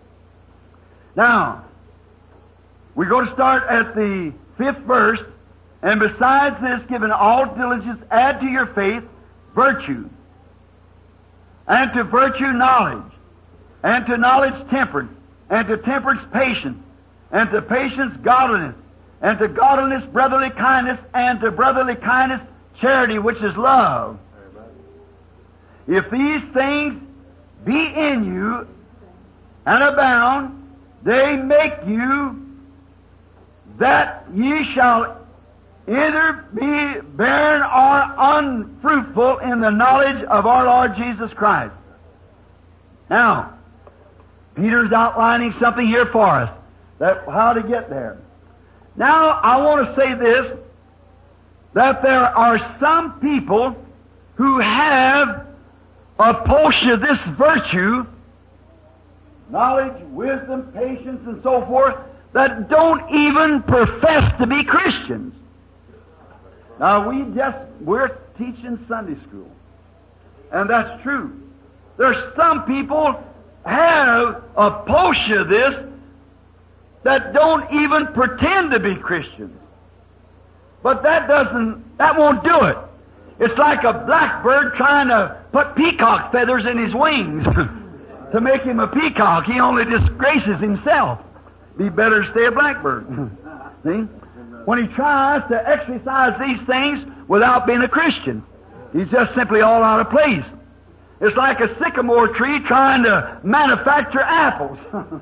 Now, we're going to start at the fifth verse. And besides this, given all diligence, add to your faith virtue, and to virtue knowledge, and to knowledge temperance, and to temperance patience, and to patience godliness, and to godliness brotherly kindness, and to brotherly kindness charity, which is love. Amen. If these things be in you and abound, they make you that ye shall either be barren or unfruitful in the knowledge of our Lord Jesus Christ. Now, Peter's outlining something here for us, that how to get there. Now, I want to say this, that there are some people who have a portion of this virtue, knowledge, wisdom, patience, and so forth, that don't even profess to be Christians. Now, we just, we're teaching Sunday school. And that's true. There's some people have a portion of this that don't even pretend to be Christians. But that doesn't, that won't do it. It's like a blackbird trying to put peacock feathers in his wings to make him a peacock. He only disgraces himself. Be better to stay a blackbird. See? When he tries to exercise these things without being a Christian, he's just simply all out of place. It's like a sycamore tree trying to manufacture apples.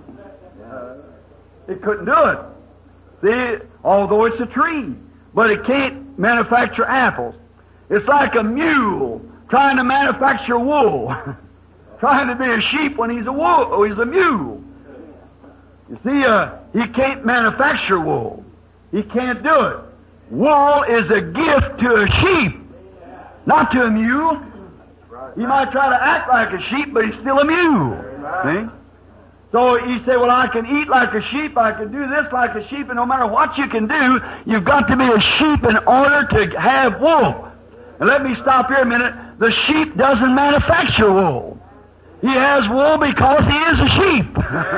It couldn't do it. See, although it's a tree, but it can't manufacture apples. It's like a mule trying to manufacture wool, trying to be a sheep when he's a wool, or he's a mule. You see, uh, he can't manufacture wool. He can't do it. Wool is a gift to a sheep, not to a mule. He might try to act like a sheep, but he's still a mule. See? So you say, well, I can eat like a sheep, I can do this like a sheep, and no matter what you can do, you've got to be a sheep in order to have wool. And let me stop here a minute. The sheep doesn't manufacture wool. He has wool because he is a sheep.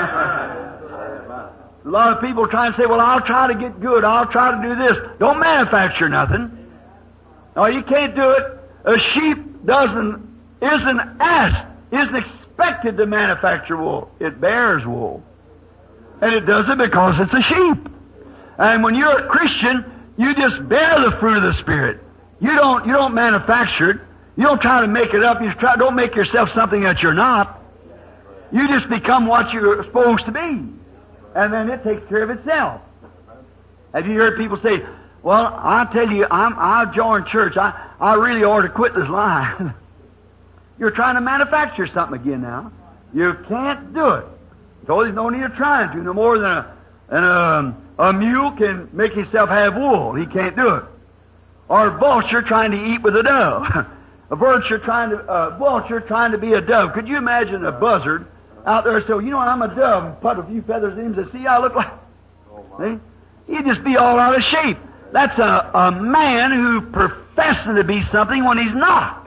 A lot of people try and say, well, I'll try to get good, I'll try to do this. Don't manufacture nothing. No, you can't do it. A sheep doesn't, isn't asked, isn't expected to manufacture wool. It bears wool. And it does it because it's a sheep. And when you're a Christian, you just bear the fruit of the Spirit. You don't, you don't manufacture it. You don't try to make it up. You try, don't make yourself something that you're not. You just become what you're supposed to be. And then it takes care of itself. Have you heard people say, well, I tell you, I'm, I joined church. I, I really ought to quit this line. You're trying to manufacture something again now. You can't do it. So there's no need of trying to, no more than a, than a, a mule can make himself have wool. He can't do it. Or a vulture trying to eat with a dove. A vulture trying to, a vulture trying to be a dove. Could you imagine a buzzard out there saying, you know, I'm a dove, and put a few feathers in him and say, see, I look like... See? He'd just be all out of shape. That's a, a man who professes to be something when he's not.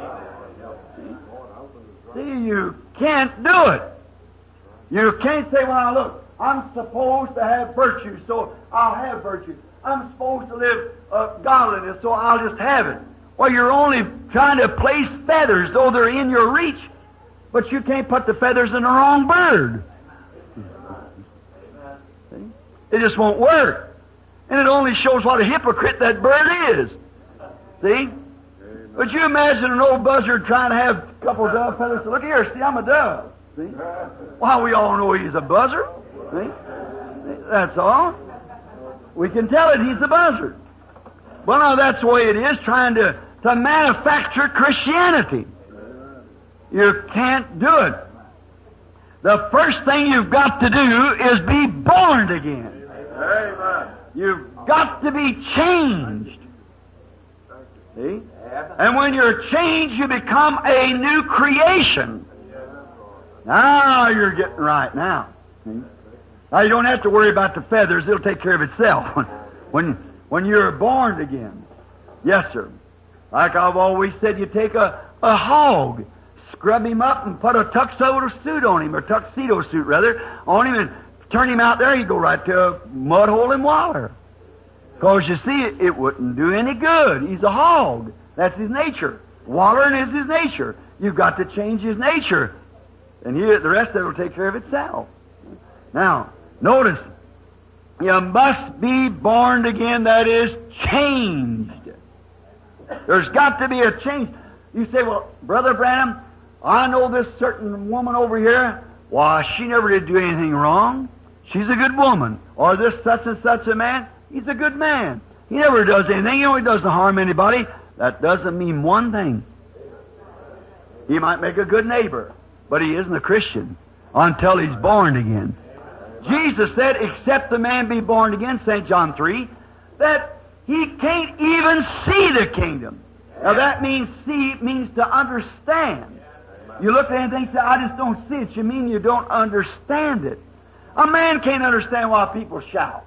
See, you can't do it. You can't say, well, look, I'm supposed to have virtue, so I'll have virtue. I'm supposed to live uh, godliness, so I'll just have it. Well, you're only trying to place feathers, though they're in your reach, but you can't put the feathers in the wrong bird. See? It just won't work. And it only shows what a hypocrite that bird is. See? But you imagine an old buzzard trying to have a couple of dove feathers. Look here, see, I'm a dove. See? Well, we all know he's a buzzard. See? That's all. We can tell it he's a buzzard. Well, now that's the way it is, trying to, to manufacture Christianity. You can't do it. The first thing you've got to do is be born again. Amen. You've got to be changed. See? And when you're changed, you become a new creation. Now you're getting right now. See? Now you don't have to worry about the feathers. It'll take care of itself. When, when you're born again. Yes, sir. Like I've always said, you take a, a hog, scrub him up and put a tuxedo suit on him, or tuxedo suit rather, on him, and turn him out there, he'd go right to a mud hole and water. Because you see, it, it wouldn't do any good. He's a hog. That's his nature. Watering is his nature. You've got to change his nature. And he, the rest of it will take care of itself. Now, notice, you must be born again, that is, changed. There's got to be a change. You say, well, Brother Branham, I know this certain woman over here. Why, she never did do anything wrong. She's a good woman. Or this such and such a man, he's a good man. He never does anything. He only doesn't harm anybody. That doesn't mean one thing. He might make a good neighbor, but he isn't a Christian until he's born again. Jesus said, except the man be born again, Saint John three, that he can't even see the kingdom. Now that means see, means to understand. You look at anything and say, I just don't see it. You mean you don't understand it. A man can't understand why people shout.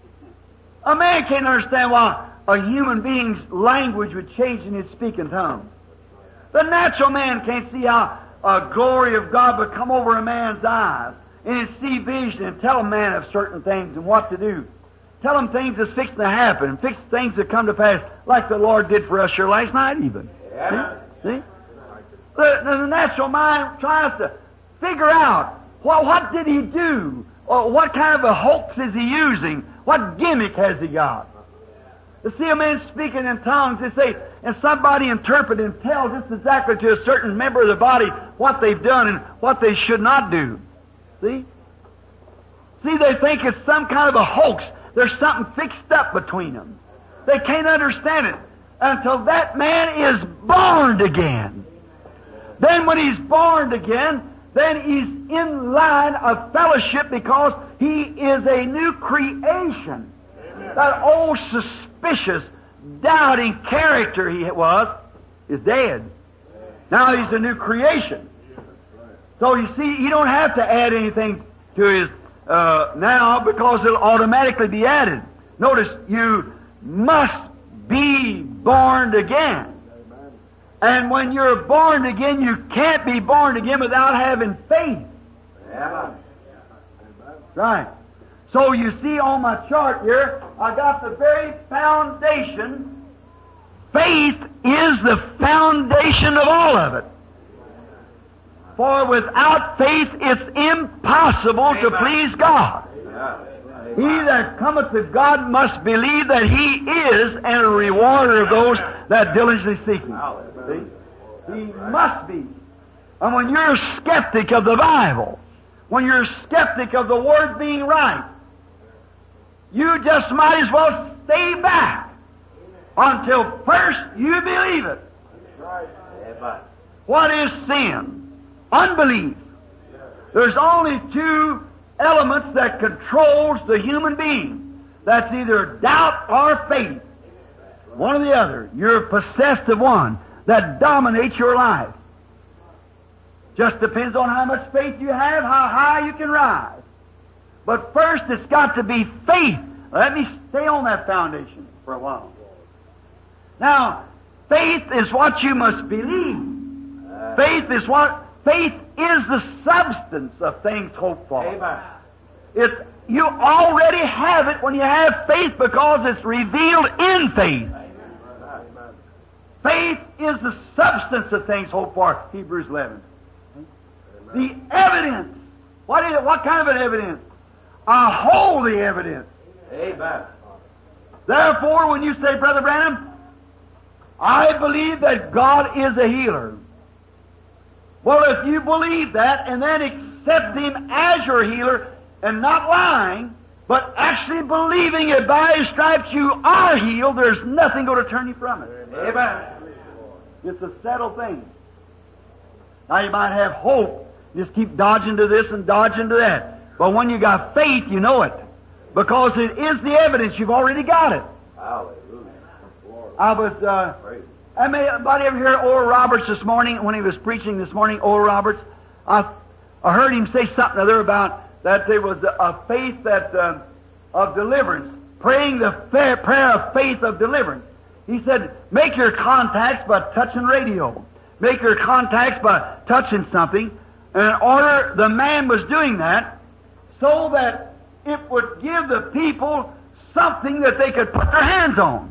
A man can't understand why a human being's language would change and he'd speak in tongues. The natural man can't see how a glory of God would come over a man's eyes and he'd see vision and tell a man of certain things and what to do. Tell him things that's fixing to happen and fix things that come to pass like the Lord did for us here last night even. Yeah. See? See? The, the natural mind tries to figure out, well, what did he do? Or what kind of a hoax is he using? What gimmick has he got? To see a man speaking in tongues, they say, and somebody interprets and tells this exactly to a certain member of the body what they've done and what they should not do. See? See, they think it's some kind of a hoax. There's something fixed up between them. They can't understand it until that man is born again. Then when he's born again, then he's in line of fellowship because he is a new creation. Amen. That old suspicious, doubting character he was is dead. Now he's a new creation. So you see, you don't have to add anything to his uh, now because it'll automatically be added. Notice, you must be born again. And when you're born again, you can't be born again without having faith. Yeah. Right. So you see on my chart here, I got the very foundation. Faith is the foundation of all of it. For without faith, it's impossible to please God. He that cometh to God must believe that He is and a rewarder of those that diligently seek Him. See? He must be. And when you're a skeptic of the Bible, when you're a skeptic of the Word being right, you just might as well stay back until first you believe it. What is sin? Unbelief. There's only two elements that controls the human being. That's either doubt or faith. One or the other. You're possessed of one that dominates your life. Just depends on how much faith you have, how high you can rise. But first it's got to be faith. Let me stay on that foundation for a while. Now, faith is what you must believe. Faith is what, faith is the substance of things hoped for. Amen. It's, you already have it when you have faith because it's revealed in faith. Faith is the substance of things hoped for, Hebrews eleven. The evidence. What is it? What kind of an evidence? A holy evidence. Amen. Therefore, when you say, Brother Branham, I believe that God is a healer. Well, if you believe that and then accept Him as your healer and not lying, but actually believing it by His stripes you are healed, there's nothing going to turn you from it. Amen. It's a settled thing. Now you might have hope. Just keep dodging to this and dodging to that. But when you got faith, you know it. Because it is the evidence. You've already got it. Hallelujah. I was, uh, I may, anybody ever hear Oral Roberts this morning, when he was preaching this morning, Oral Roberts? I, I heard him say something other about that there was a, a faith that, uh, of deliverance, praying the fair prayer of faith of deliverance. He said, make your contacts by touching radio. Make your contacts by touching something. And in order, the man was doing that so that it would give the people something that they could put their hands on.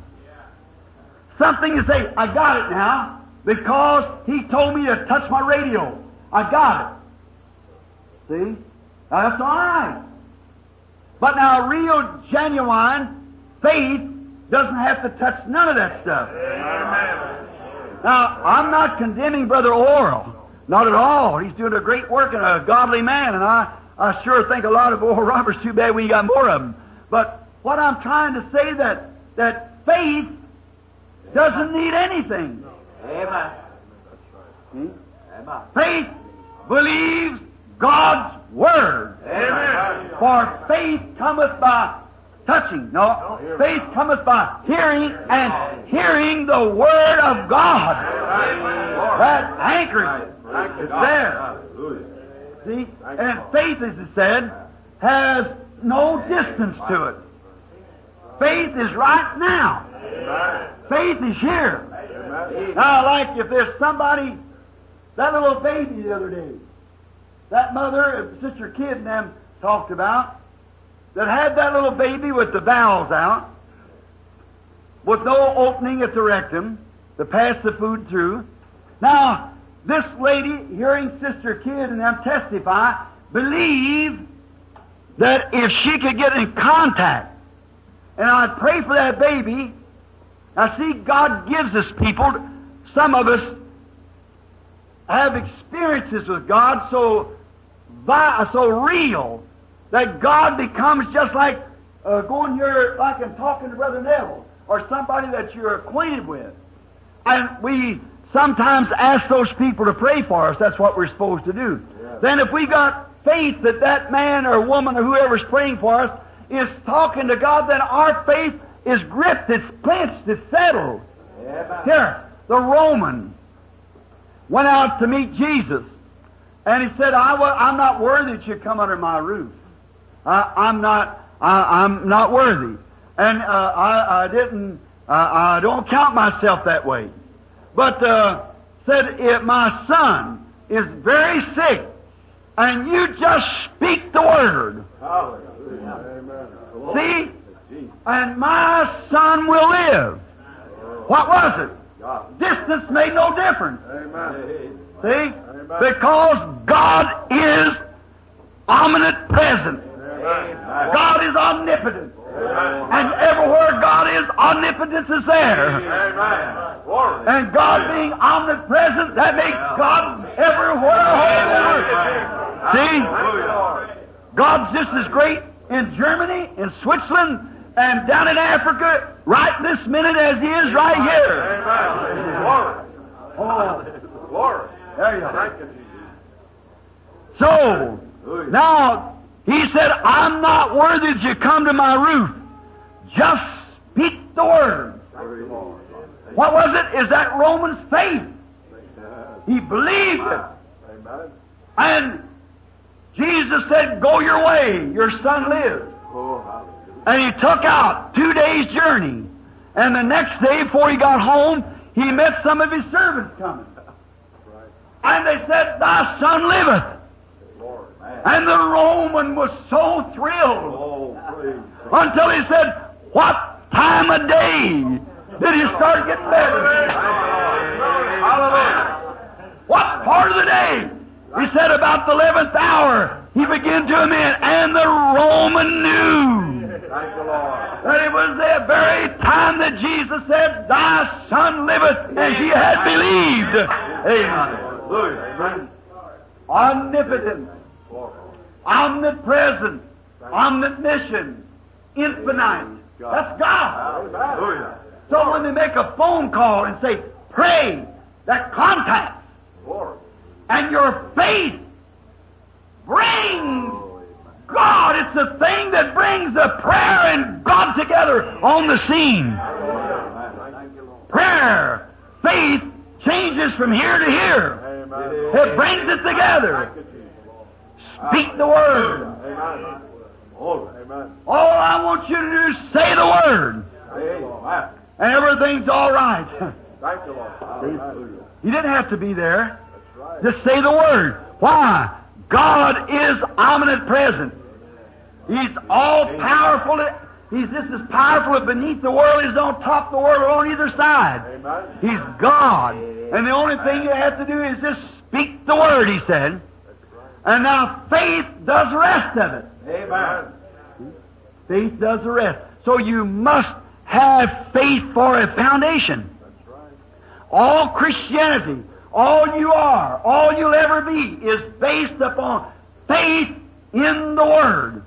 Something to say, I got it now, because he told me to touch my radio. I got it. See? Now, that's all right. But now, real, genuine faith doesn't have to touch none of that stuff. Amen. Now, I'm not condemning Brother Oral. Not at all. He's doing a great work and a godly man, and I, I sure think a lot of Oral Roberts. Too bad we got more of them. But what I'm trying to say that that faith doesn't need anything. Amen. Hmm? Amen. Faith believes God's Word. Amen. For faith cometh by touching. No, faith cometh by hearing, and hearing the Word of God. That anchors it. It's there. See? And faith, as it said, has no distance to it. Faith is right now. Faith is here. Now, like if there's somebody, that little baby the other day, that mother, Sister Kidd and them talked about, that had that little baby with the bowels out, with no opening at the rectum to pass the food through. Now, this lady, hearing Sister Kidd and them testify, believed that if she could get in contact, and I'd pray for that baby. Now see, God gives us people, some of us have experiences with God so vi- so real that God becomes just like uh, going here, like and talking to Brother Neville, or somebody that you're acquainted with. And we sometimes ask those people to pray for us. That's what we're supposed to do. Yeah. Then if we got faith that that man or woman or whoever's praying for us is talking to God, then our faith is gripped, it's clinched, it's settled. Yeah. Here, the Roman went out to meet Jesus, and he said, I wa- I'm not worthy that you come under my roof. I, I'm not, I, I'm not worthy. And uh, I, I didn't, uh, I don't count myself that way. But uh, said, if my son is very sick, and you just speak the word. Hallelujah. See? And my son will live. What was it? Distance made no difference. See? Because God is omnipresent. God is omnipotent. And everywhere God is, omnipotence is there. And God being omnipresent, that makes God everywhere. See? God's just as great in Germany, in Switzerland, and down in Africa, right this minute as he is right here. Amen. Glory. Oh, Glory. there you are. Thank you, Jesus. So, now, he said, I'm not worthy that you come to my roof. Just speak the word. What was it? Is that Romans faith? He believed it. Amen. And Jesus said, go your way, your son lives. Oh, hallelujah. And he took out two days' journey. And the next day, before he got home, he met some of his servants coming. And they said, thy son liveth. Lord, man. And the Roman was so thrilled Oh, praise. until he said, what time of day did he start getting better? Hallelujah. What part of the day? He said about the eleventh hour he began to amend, and the Roman knew Thank you, Lord. that it was the very time that Jesus said, thy son liveth, and he had believed. Amen. Hallelujah. Omnipotent, omnipresent, omniscient, infinite. That's God. Hallelujah. So when they make a phone call and say, pray, that contact, Glory. and your faith brings God. It's the thing that brings the prayer and God together on the scene. Thank you, Lord. Prayer, faith changes from here to here. Amen. It brings it together. Speak the word. Amen. Oh, amen. All I want you to do is say the word, Amen. and everything's all right. Thank you, Lord. Hallelujah. You didn't have to be there. That's right. Just say the word. Why? God is omnipresent. He's all powerful. He's just as powerful beneath the world as on top of the world or on either side. Amen. He's God. And the only thing you have to do is just speak the word, he said. And now faith does the rest of it. Amen. Faith does the rest. So you must have faith for a foundation. That's right. All Christianity, all you are, all you'll ever be, is based upon faith in the Word.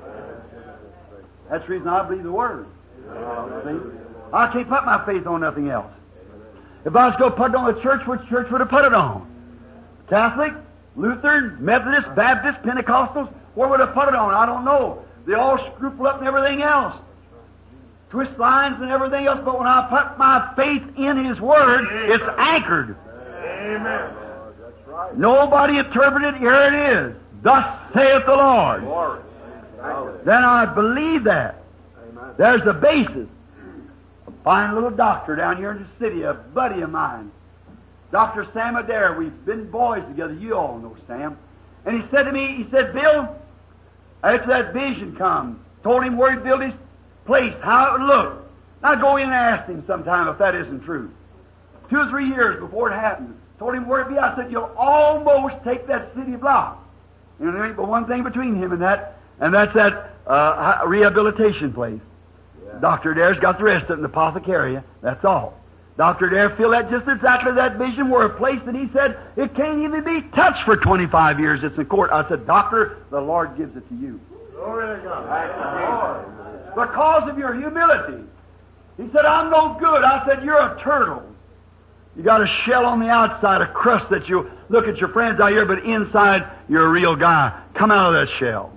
That's the reason I believe the Word. See? I can't put my faith on nothing else. If I was going to put it on the church, which church would I put it on? Catholic, Lutheran, Methodist, Baptist, Pentecostals? Where would I put it on? I don't know. They all scruple up and everything else. Twist lines and everything else, but when I put my faith in His Word, it's anchored. Amen. That's right. Nobody interpreted, here it is. Thus saith the Lord. Glory. Thank you. Then I believe that. Amen. There's the basis. A fine little doctor down here in the city, a buddy of mine, Doctor Sam Adair. We've been boys together. You all know Sam. And he said to me, he said, Bill, after that vision come, told him where he'd build his place, how it would look. Now go in and ask him sometime if that isn't true. Two or three years before it happened, told him where it'd be. I said, you'll almost take that city block. And there ain't but one thing between him and that, and that's that uh, rehabilitation place. Yeah. Doctor Adair's got the rest of it in the apothecary. That's all. Doctor Adair filled that just exactly that vision where a place that he said it can't even be touched for twenty-five years. It's in court. I said, Doctor, the Lord gives it to you. Glory to God. Because of your humility. He said, I'm no good. I said, you're a turtle. You got a shell on the outside, a crust that you look at your friends out here, but inside you're a real guy. Come out of that shell.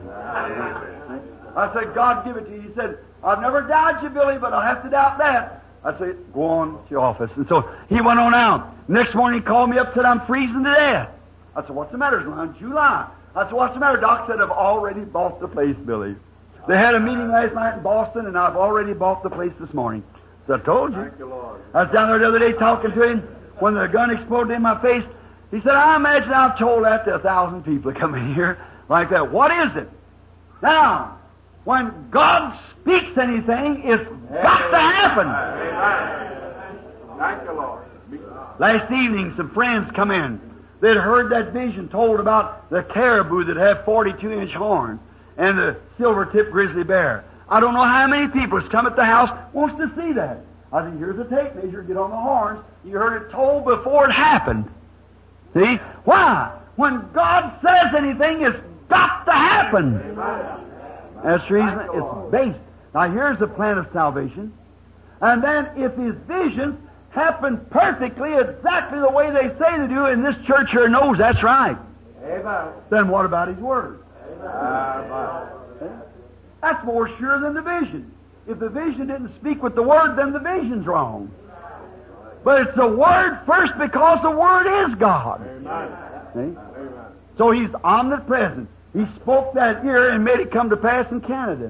I said, God give it to you. He said, I've never doubted you, Billy, but I'll have to doubt that. I said, go on to your office. And so he went on out. Next morning he called me up and said, I'm freezing to death. I said, what's the matter? It's around July. I said, what's the matter? Doc said, I've already bought the place, Billy. They had a meeting last night in Boston, and I've already bought the place this morning. So I told you. Thank you, Lord. I was down there the other day talking to him when the gun exploded in my face. He said, I imagine I've told that to a thousand people that come in here like that. What is it? Now, when God speaks anything, it's got to happen. Amen. Thank you, Lord. Last evening, some friends come in. They'd heard that vision told about the caribou that have forty-two inch horns and the silver-tipped grizzly bear. I don't know how many people has come at the house wants to see that. I said, here's a tape measure, get on the horns. You heard it told before it happened. See? Why? When God says anything, it's got to happen. That's the reason it's based. Now here's the plan of salvation. And then if his visions happen perfectly, exactly the way they say they do, and this church here knows that's right, Amen. then what about his word? Amen. That's more sure than the vision. If the vision didn't speak with the word, then the vision's wrong. But it's the word first because the word is God. Amen. See? Amen. So he's omnipresent. He spoke that here and made it come to pass in Canada.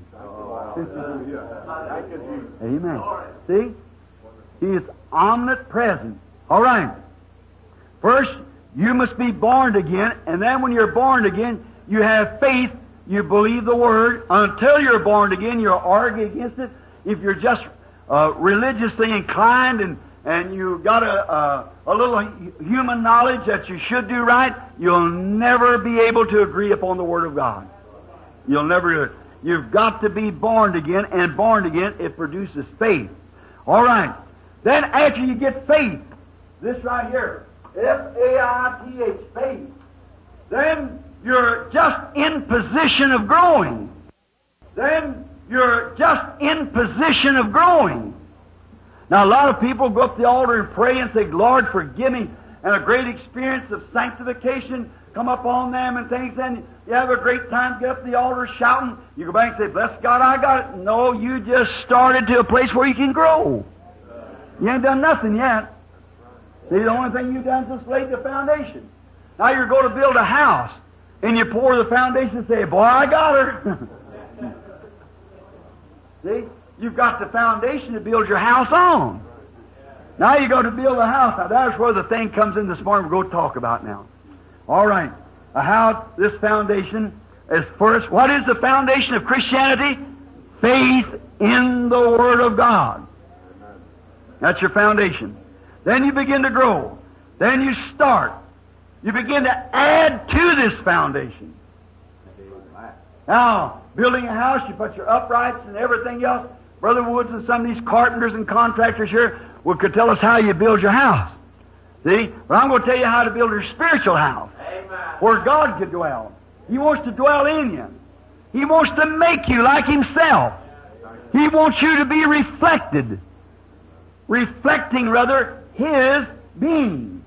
Thank you, Jesus. Amen. See? He is omnipresent. All right. First, you must be born again, and then when you're born again, you have faith, you believe the Word. Until you're born again, you'll argue against it. If you're just uh, religiously inclined and, and you've got a, a, a little human knowledge that you should do right, you'll never be able to agree upon the Word of God. You'll never do it. You've got to be born again, and born again, it produces faith. All right. Then after you get faith, this right here, F A I T H, faith, then you're just in position of growing. Then you're just in position of growing. Now a lot of people go up to the altar and pray and say, Lord, forgive me, and a great experience of sanctification come up on them and things, and you have a great time, get up to the altar shouting. You go back and say, bless God, I got it. No, you just started to a place where you can grow. You ain't done nothing yet. See, the only thing you've done is just laid the foundation. Now you're going to build a house, and you pour the foundation and say, boy, I got her. See? You've got the foundation to build your house on. Now you go to build a house. Now that's where the thing comes in this morning we're going to talk about now. All right. How this foundation is first. What is the foundation of Christianity? Faith in the Word of God. That's your foundation. Then you begin to grow. Then you start. You begin to add to this foundation. Now, building a house, you put your uprights and everything else. Brother Woods and some of these carpenters and contractors here will could tell us how you build your house. See? But I'm going to tell you how to build your spiritual house. Amen. Where God could dwell. He wants to dwell in you. He wants to make you like Himself. He wants you to be reflected. Reflecting, rather, His being.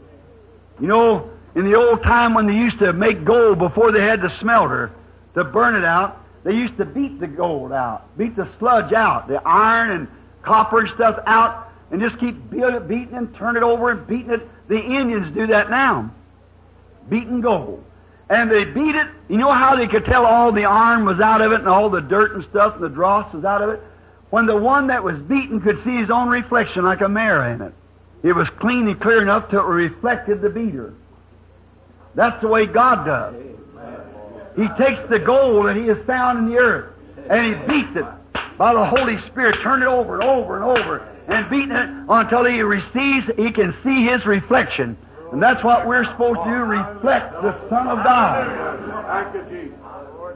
You know, in the old time when they used to make gold before they had the smelter to burn it out, they used to beat the gold out, beat the sludge out, the iron and copper and stuff out, and just keep beating and turn it over and beating it. The Indians do that now. Beating gold. And they beat it. You know how they could tell all the iron was out of it and all the dirt and stuff and the dross was out of it? When the one that was beaten could see his own reflection like a mirror in it. It was clean and clear enough till it reflected the beater. That's the way God does. He takes the gold that He has found in the earth and He beats it by the Holy Spirit, turn it over and over and over and beating it until He receives, He can see His reflection. And that's what we're supposed to do, reflect the Son of God. Thank you, Jesus.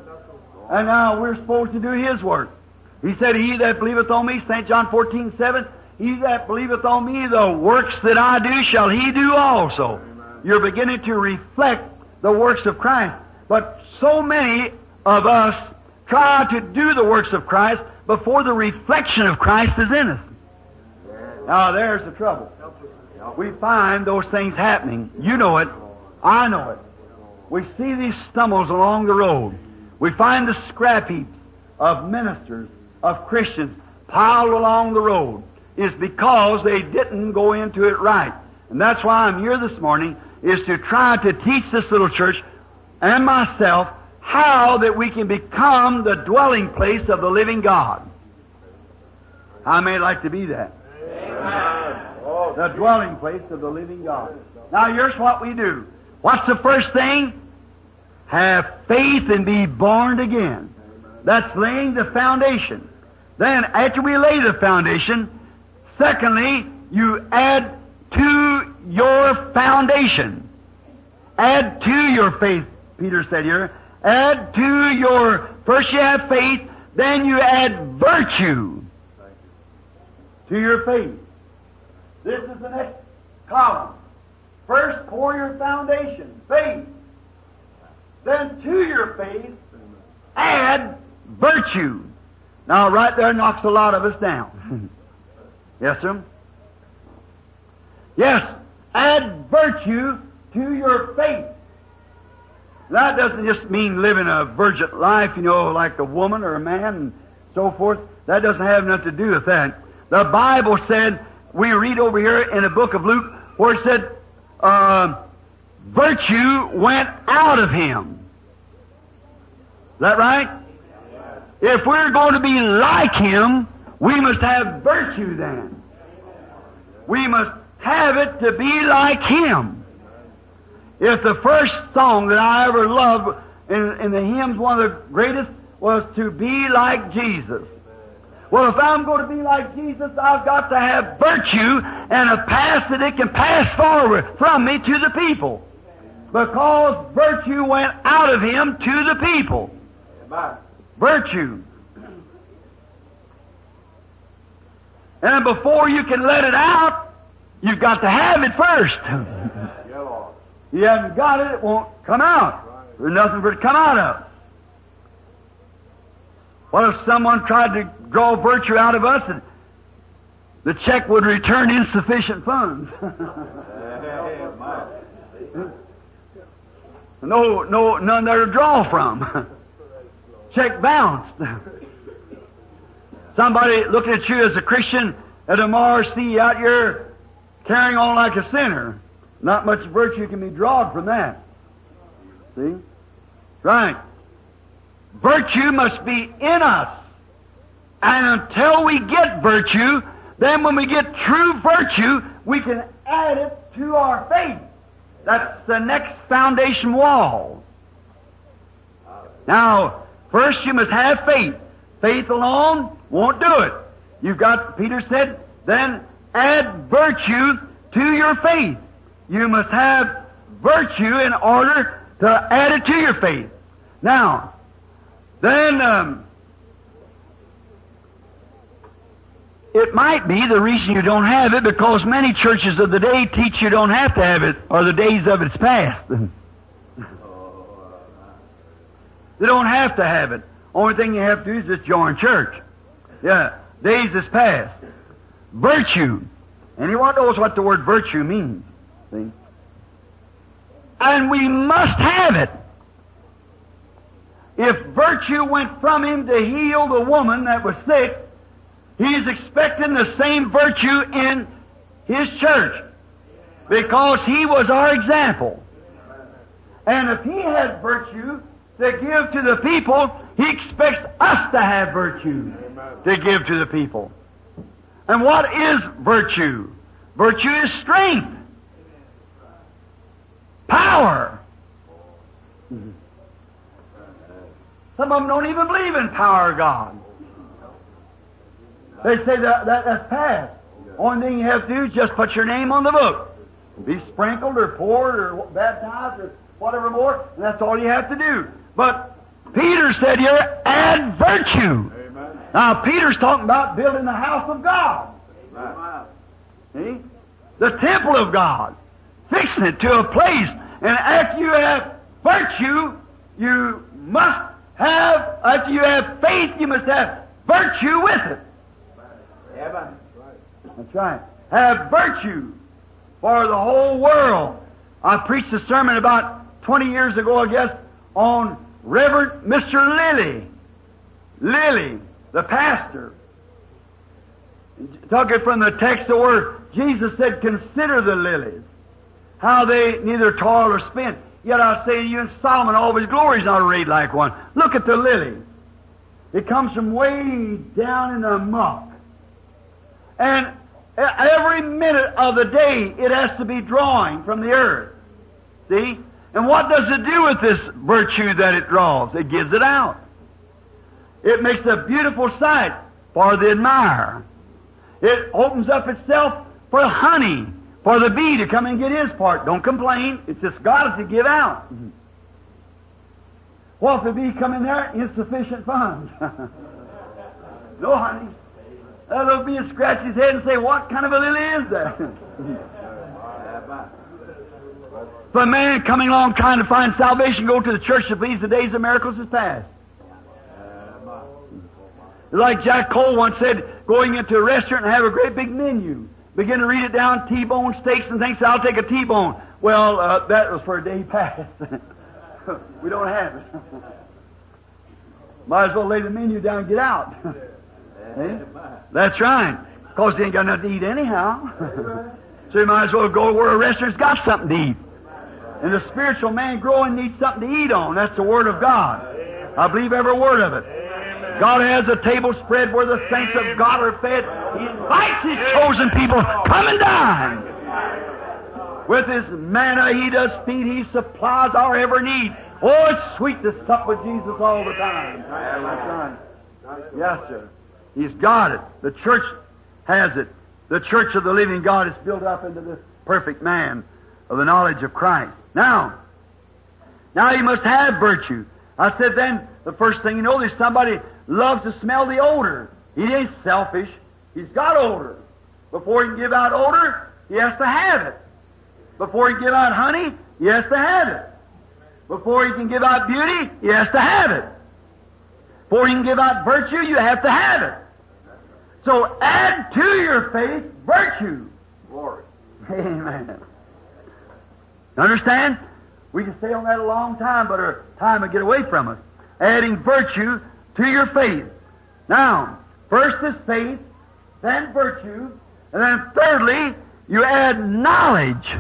And now we're supposed to do His work. He said, He that believeth on me, Saint John fourteen seven, He that believeth on me, the works that I do shall he do also. You're beginning to reflect the works of Christ. But so many of us try to do the works of Christ before the reflection of Christ is in us. Now there's the trouble. We find those things happening. You know it. I know it. We see these stumbles along the road. We find the scrap heaps of ministers, of Christians, piled along the road. Is because they didn't go into it right. And that's why I'm here this morning, is to try to teach this little church and myself how that we can become the dwelling place of the living God. I may like to be that. Amen. The dwelling place of the living God. Now here's what we do. What's the first thing? Have faith and be born again. That's laying the foundation. Then after we lay the foundation, secondly, you add to your foundation. Add to your faith, Peter said here. Add to your, first you have faith, then you add virtue to your faith. This is the next column. First, pour your foundation, faith. Then to your faith, add virtue. Now, right there knocks a lot of us down. Yes, sir? Yes, add virtue to your faith. That doesn't just mean living a virgin life, you know, like a woman or a man and so forth. That doesn't have nothing to do with that. The Bible said, we read over here in the book of Luke, where it said, uh, virtue went out of him. Is that right? If we're going to be like him, we must have virtue then. We must have it to be like him. If the first song that I ever loved in, in the hymns, one of the greatest, was to be like Jesus. Well, if I'm going to be like Jesus, I've got to have virtue and a path that it can pass forward from me to the people. Because virtue went out of him to the people. Virtue. And before you can let it out, you've got to have it first. You haven't got it, it won't come out. There's nothing for it to come out of. What if someone tried to draw virtue out of us and the check would return insufficient funds? no, no, none there to draw from. Check bounced. Somebody looking at you as a Christian at a Mars see out here carrying on like a sinner. Not much virtue can be drawn from that. See? Right. Virtue must be in us. And until we get virtue, then when we get true virtue, we can add it to our faith. That's the next foundation wall. Now, first you must have faith. Faith alone won't do it. You've got, Peter said, then add virtue to your faith. You must have virtue in order to add it to your faith. Now, then, um, it might be the reason you don't have it because many churches of the day teach you don't have to have it, or the days of it's past. They don't have to have it. Only thing you have to do is just join church. Yeah, days is past. Virtue. Anyone knows what the word virtue means? See? And we must have it. If virtue went from him to heal the woman that was sick, he's expecting the same virtue in his church because he was our example. And if he had virtue to give to the people, he expects us to have virtue to give to the people. And what is virtue? Virtue is strength, power. Some of them don't even believe in power of God. They say that, that that's past. Only thing you have to do is just put your name on the book. Be sprinkled or poured or baptized or whatever more, and that's all you have to do. But Peter said here, add virtue. Amen. Now, Peter's talking about building the house of God. Amen. See? The temple of God. Fixing it to a place. And after you have virtue, you must have, after you have faith, you must have virtue with it. Amen. That's right. Have virtue for the whole world. I preached a sermon about twenty years ago, I guess, on Reverend Mister Lilly. Lilly, the pastor. Took it from the text where Jesus said, consider the lilies, how they neither toil or spin. Yet I say to you, in Solomon, all of his glory is not arrayed like one. Look at the lily. It comes from way down in the muck. And every minute of the day, it has to be drawing from the earth. See? And what does it do with this virtue that it draws? It gives it out. It makes a beautiful sight for the admirer. It opens up itself for honey, for the bee to come and get his part. Don't complain. It's just got it to give out. Well, if the bee come in there, insufficient funds. No honey. That little bee will scratch his head and say, what kind of a lily is that? If a man coming along trying to find salvation, go to the church to please the days of miracles is past. Like Jack Cole once said, going into a restaurant and have a great big menu. Begin to read it down, T-bone steaks and things. I'll take a T-bone. Well, uh, that was for a day past. We don't have it. Might as well lay the menu down and get out. Eh? That's right. Because they ain't got nothing to eat anyhow. So you might as well go where a restaurant's got something to eat. And the spiritual man growing needs something to eat on. That's the Word of God. I believe every word of it. God has a table spread where the saints of God are fed. He invites His chosen people, come and dine. With His manna He does feed. He supplies our every need. Oh, it's sweet to sup with Jesus all the time. That's right. Yes, sir. He's got it. The church has it. The church of the living God is built up into this perfect man of the knowledge of Christ. Now, now you must have virtue. I said then, the first thing you know, there's somebody loves to smell the odor. He ain't selfish. He's got odor. Before he can give out odor, he has to have it. Before he can give out honey, he has to have it. Before he can give out beauty, he has to have it. Before he can give out virtue, you have to have it. So add to your faith virtue. Glory. Amen. Understand? We can stay on that a long time, but our time will get away from us. Adding virtue to your faith. Now, first is faith, then virtue, and then thirdly, you add knowledge.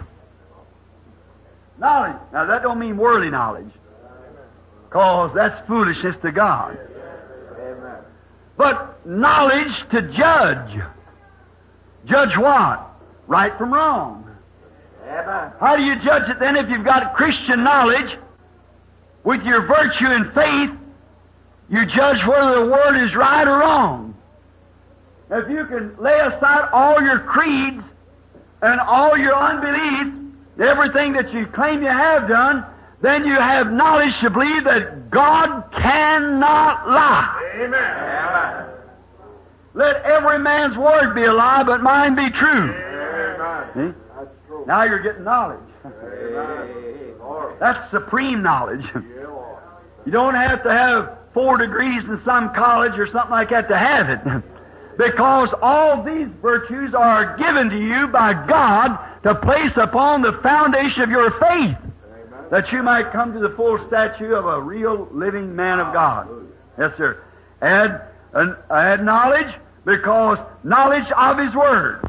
Knowledge. Now, that don't mean worldly knowledge, because that's foolishness to God. Amen. But knowledge to judge. Judge what? Right from wrong. Amen. How do you judge it then if you've got Christian knowledge with your virtue and faith? You judge whether the Word is right or wrong. If you can lay aside all your creeds and all your unbelief, everything that you claim you have done, then you have knowledge to believe that God cannot lie. Amen. Let every man's word be a lie, but mine be true. Amen. See? That's true. Now you're getting knowledge. Amen. Lord. That's supreme knowledge. Yeah, Lord. You don't have to have four degrees in some college or something like that to have it. Because all these virtues are given to you by God to place upon the foundation of your faith, that you might come to the full stature of a real living man of God. Yes, sir. Add, uh, add knowledge, because knowledge of His Word.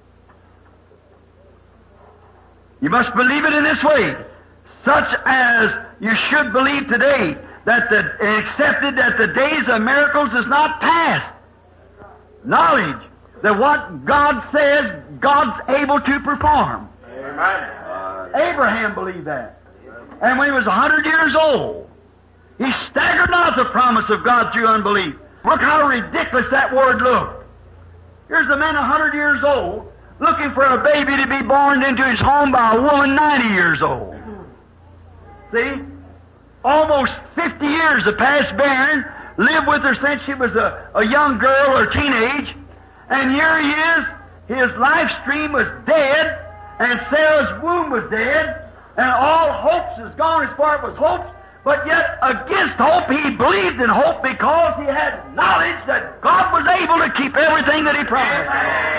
You must believe it in this way, such as you should believe today, that the accepted that the days of miracles is not past. Knowledge that what God says, God's able to perform. Amen. Abraham believed that. And when he was a hundred years old, he staggered not the promise of God through unbelief. Look how ridiculous that word looked. Here's a man a hundred years old looking for a baby to be born into his home by a woman ninety years old. See? Almost fifty years have passed barren, lived with her since she was a, a young girl or teenage, and here he is, his life stream was dead, and Sarah's womb was dead, and all hopes is gone as far as was hopes, but yet against hope he believed in hope because he had knowledge that God was able to keep everything that He promised.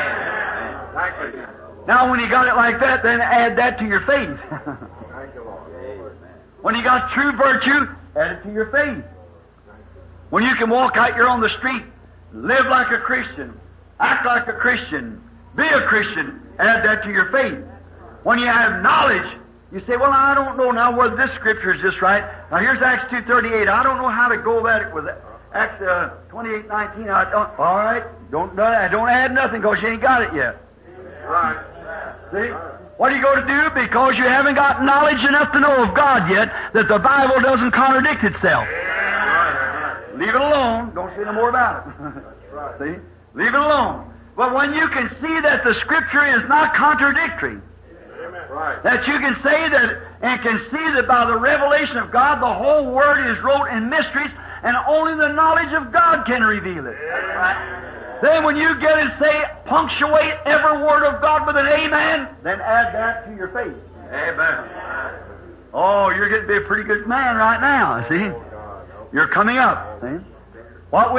Thank you. Now when you got it like that, then add that to your faith. Thank you, Lord. When you got true virtue, add it to your faith. When you can walk out here on the street, live like a Christian, act like a Christian, be a Christian, add that to your faith. When you have knowledge, you say, well, I don't know now whether this scripture is just right. Now here's Acts two thirty-eight. I don't know how to go that it with Acts uh, twenty-eight nineteen. I don't, all right, don't, don't add nothing because you ain't got it yet. Right. See? What are you going to do? Because you haven't got knowledge enough to know of God yet that the Bible doesn't contradict itself. Leave it alone. Don't say no more about it. See? Leave it alone. But when you can see that the Scripture is not contradictory, Right. that you can say that and can see that by the revelation of God the whole Word is wrote in mysteries and only the knowledge of God can reveal it. Then when you get and say, punctuate every word of God with an amen, then add that to your faith. Amen. Oh, you're getting to be a pretty good man right now, see? You're coming up, see? What with?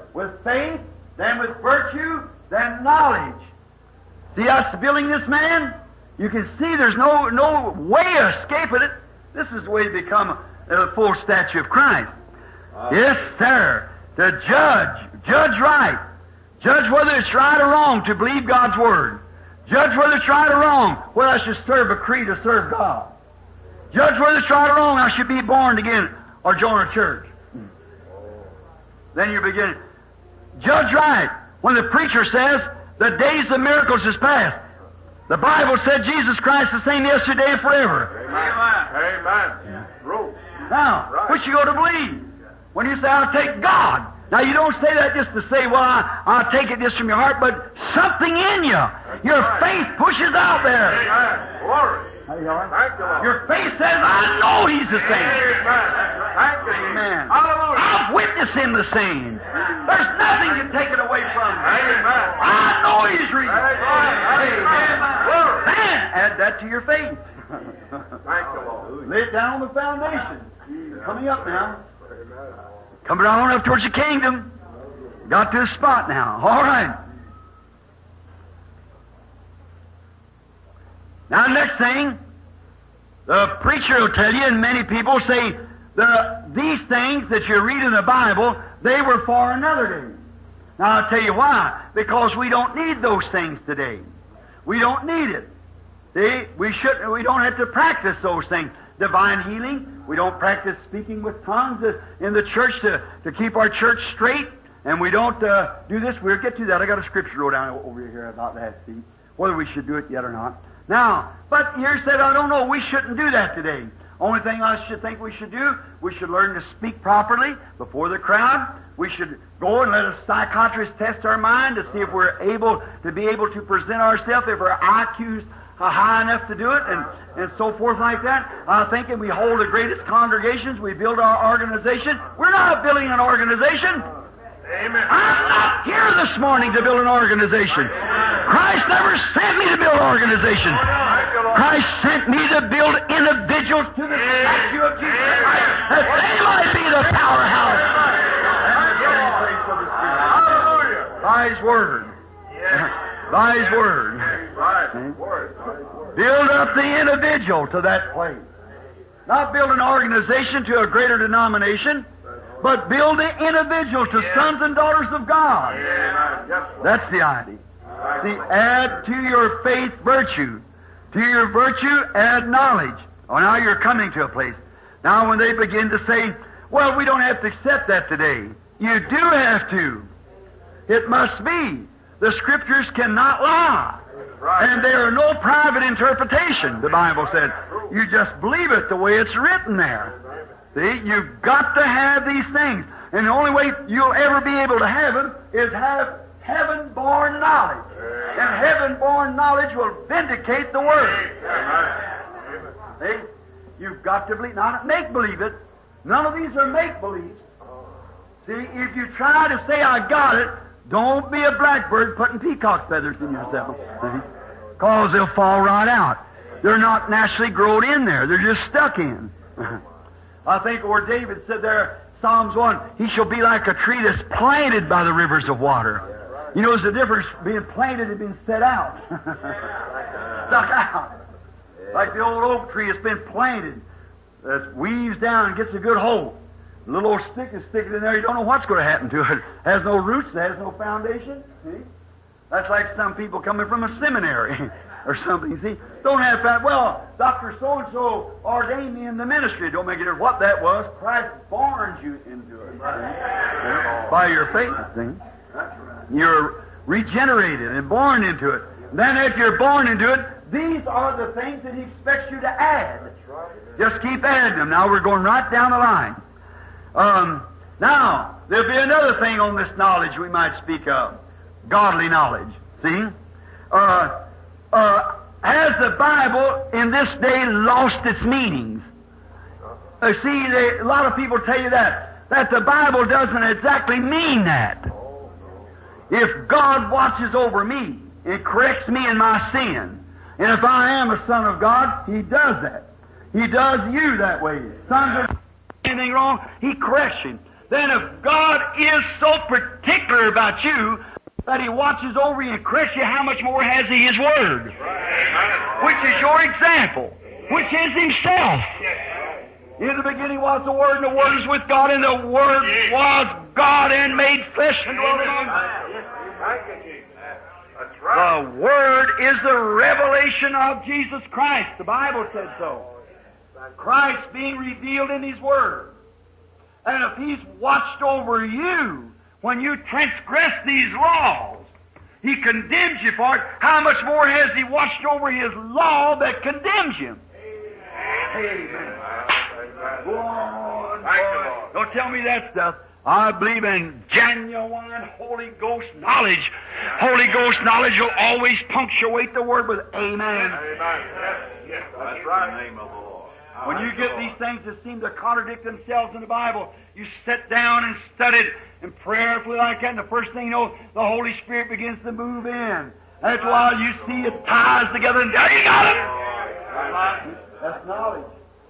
with faith, then with virtue, then knowledge. See us building this man? You can see there's no, no way of escaping it. This is the way to become a full statue of Christ. Uh, yes, sir. To judge. Judge right. Judge whether it's right or wrong to believe God's Word. Judge whether it's right or wrong, whether I should serve a creed or serve God. Judge whether it's right or wrong, I should be born again or join a church. Then you begin. Judge right. When the preacher says, the days of miracles is past. The Bible said Jesus Christ is the same yesterday and forever. Amen. Amen. Yeah. Now, right. Which you go to believe? When you say, I'll take God. Now, you don't say that just to say, well, I, I'll take it just from your heart, but something in you. That's your right. Faith pushes out there. Amen. Glory. Thank you, Lord. Your faith says, I know He's the same. Amen. Thank you. Amen. Hallelujah. I've witnessed Him the same. There's nothing can take it away from Him. Amen. I know He's real. Amen. Amen. Man, add that to your faith. Thank you, Lord. Lay it down on the foundation. Coming up now. Coming on up towards the kingdom. Got to a spot now. All right. Now, next thing, the preacher will tell you, and many people say, the these things that you read in the Bible, they were for another day. Now, I'll tell you why. Because we don't need those things today. We don't need it. See, we shouldn't. We don't have to practice those things. Divine healing. We don't practice speaking with tongues in the church to, to keep our church straight. And we don't uh, do this. We'll get to that. I got a scripture wrote down over here about that, see, whether we should do it yet or not. Now, but here said, I don't know, we shouldn't do that today. Only thing I should think we should do, we should learn to speak properly before the crowd. We should go and let a psychiatrist test our mind to see if we're able to be able to present ourselves, if our I Q's are high enough to do it, and, and so forth like that. I think if we hold the greatest congregations, we build our organization. We're not building an organization. Amen. I'm not here this morning to build an organization. Christ never sent me to build an organization. Christ sent me to build individuals to the statue of Jesus Christ, that they might be the powerhouse. Hallelujah. By His Word. By His Word. Build up the individual to that place. Not build an organization to a greater denomination, but build the individual to yeah. sons and daughters of God. Yeah. That's the idea. See, add to your faith virtue. To your virtue, add knowledge. Oh, now you're coming to a place. Now when they begin to say, well, we don't have to accept that today. You do have to. It must be. The Scriptures cannot lie. Right. And there are no private interpretation, the Bible said. You just believe it the way it's written there. See, you've got to have these things. And the only way you'll ever be able to have them is have heaven-born knowledge. And heaven-born knowledge will vindicate the Word. See, you've got to believe. Not make-believe it. None of these are make-believes. See, if you try to say, I got it, don't be a blackbird putting peacock feathers in yourself. Because they'll fall right out. They're not naturally grown in there. They're just stuck in. I think where David said there, Psalms one, he shall be like a tree that's planted by the rivers of water. You know, there's a difference being planted and being set out. Stuck out. Like the old oak tree that's been planted, that weaves down and gets a good hold. A little old stick is sticking in there, you don't know what's going to happen to it. Has no roots, has no foundation. See? That's like some people coming from a seminary or something, see? Don't have that. Well, Doctor So-and-so ordained me in the ministry. Don't make it what that was. Christ born you into it. Right. By your faith, see? You're regenerated and born into it. Then if you're born into it, these are the things that He expects you to add. Just keep adding them. Now we're going right down the line. Um, now, there'll be another thing on this knowledge we might speak of. Godly knowledge. See? Uh, uh, has the Bible in this day lost its meanings? Uh, see, they, a lot of people tell you that, that the Bible doesn't exactly mean that. If God watches over me and corrects me in my sin, and if I am a son of God, He does that. He does you that way. Sons of anything wrong, He corrects you. then if God is so particular about you that He watches over you and corrects you, how much more has He His Word? Which is your example, which is Himself. In the beginning was the Word, and the Word was with God, and the Word was God and made flesh and dwelt among us. That's right. The Word is the revelation of Jesus Christ. The Bible said so. Christ being revealed in His Word. And if He's watched over you when you transgress these laws, He condemns you for it, how much more has He watched over His law that condemns you? Amen. Amen. Go on, Thank you, boy. Lord. Don't tell me that stuff. I believe in genuine Holy Ghost knowledge. Holy Ghost knowledge will always punctuate the Word with Amen. Amen. Yes, yes, that's right. Name of the Lord. When you get these things that seem to contradict themselves in the Bible, you sit down and study it and prayerfully like that, and the first thing you know, the Holy Spirit begins to move in. That's why you see it ties together, and there you got it. That's knowledge.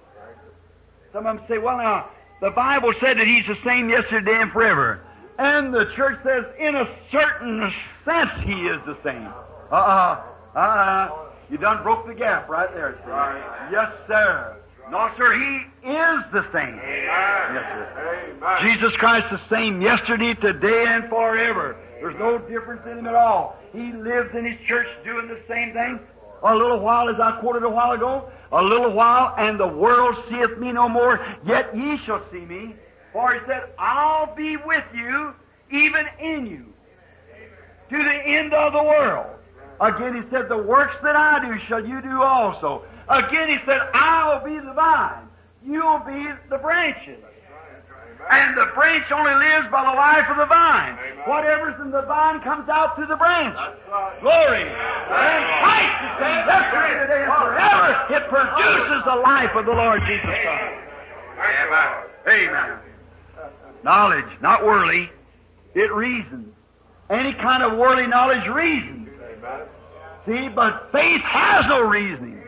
Some of them say, well, now, the Bible said that He's the same yesterday and forever. And the church says, in a certain sense, He is the same. Uh-uh. Uh-uh. You done broke the gap right there, sir. Yes, sir. No, sir, He is the same. Yes, sir. Amen. Jesus Christ the same yesterday, today, and forever. There's no difference in Him at all. He lives in His church doing the same thing. A little while, as I quoted a while ago, a little while, and the world seeth me no more, yet ye shall see me. For He said, I'll be with you, even in you, to the end of the world. Again, He said, the works that I do shall you do also. Again, He said, I'll be the vine, you'll be the branches. And the branch only lives by the life of the vine. Whatever's in the vine comes out through the branch. Glory. And Christ is saying, yesterday, today, and forever, it produces the life of the Lord Jesus Christ. Amen. Amen. Knowledge, not worldly, it reasons. Any kind of worldly knowledge reasons. See, but faith has no reasoning.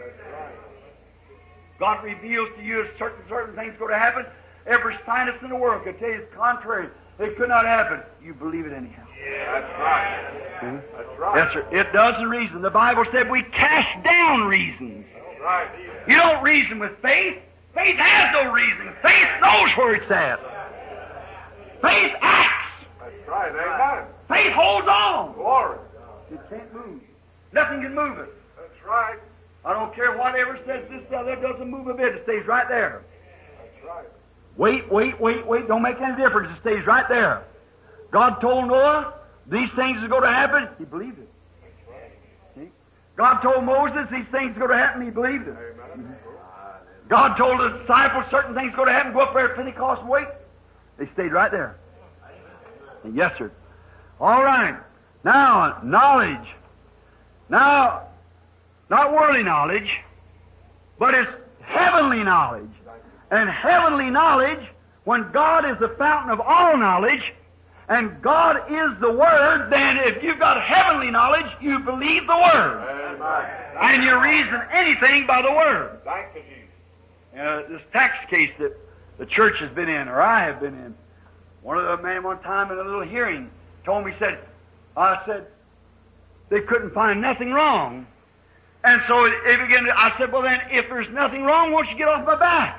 God reveals to you certain certain things going to happen. Every scientist in the world could tell you it's contrary. It could not happen. You believe it anyhow. Yeah, that's right. See? That's right. Yes, sir. It doesn't reason. The Bible said we cast down reasons. That's right. You don't reason with faith. Faith has no reason. Faith knows where it's at. Faith acts. That's right. Amen. Faith holds on. Glory. It can't move. Nothing can move it. That's right. I don't care whatever says this, the other, doesn't move a bit. It stays right there. That's right. Wait, wait, wait, wait. Don't make any difference. It stays right there. God told Noah these things are going to happen. He believed it. See? God told Moses these things are going to happen. He believed it. Amen. God told the disciples certain things are going to happen. Go up there at Pentecost and wait. They stayed right there. And yes, sir. All right. Now, knowledge. Now, not worldly knowledge, but it's heavenly knowledge. And heavenly knowledge, when God is the fountain of all knowledge, and God is the Word, then if you've got heavenly knowledge, you believe the Word. Amen. And you reason anything by the Word. Thank you, Jesus. Uh, this tax case that the church has been in, or I have been in, one of the men one time in a little hearing told me, said, I said, they couldn't find nothing wrong. And so it began to, I said, well then, if there's nothing wrong, won't you get off my back?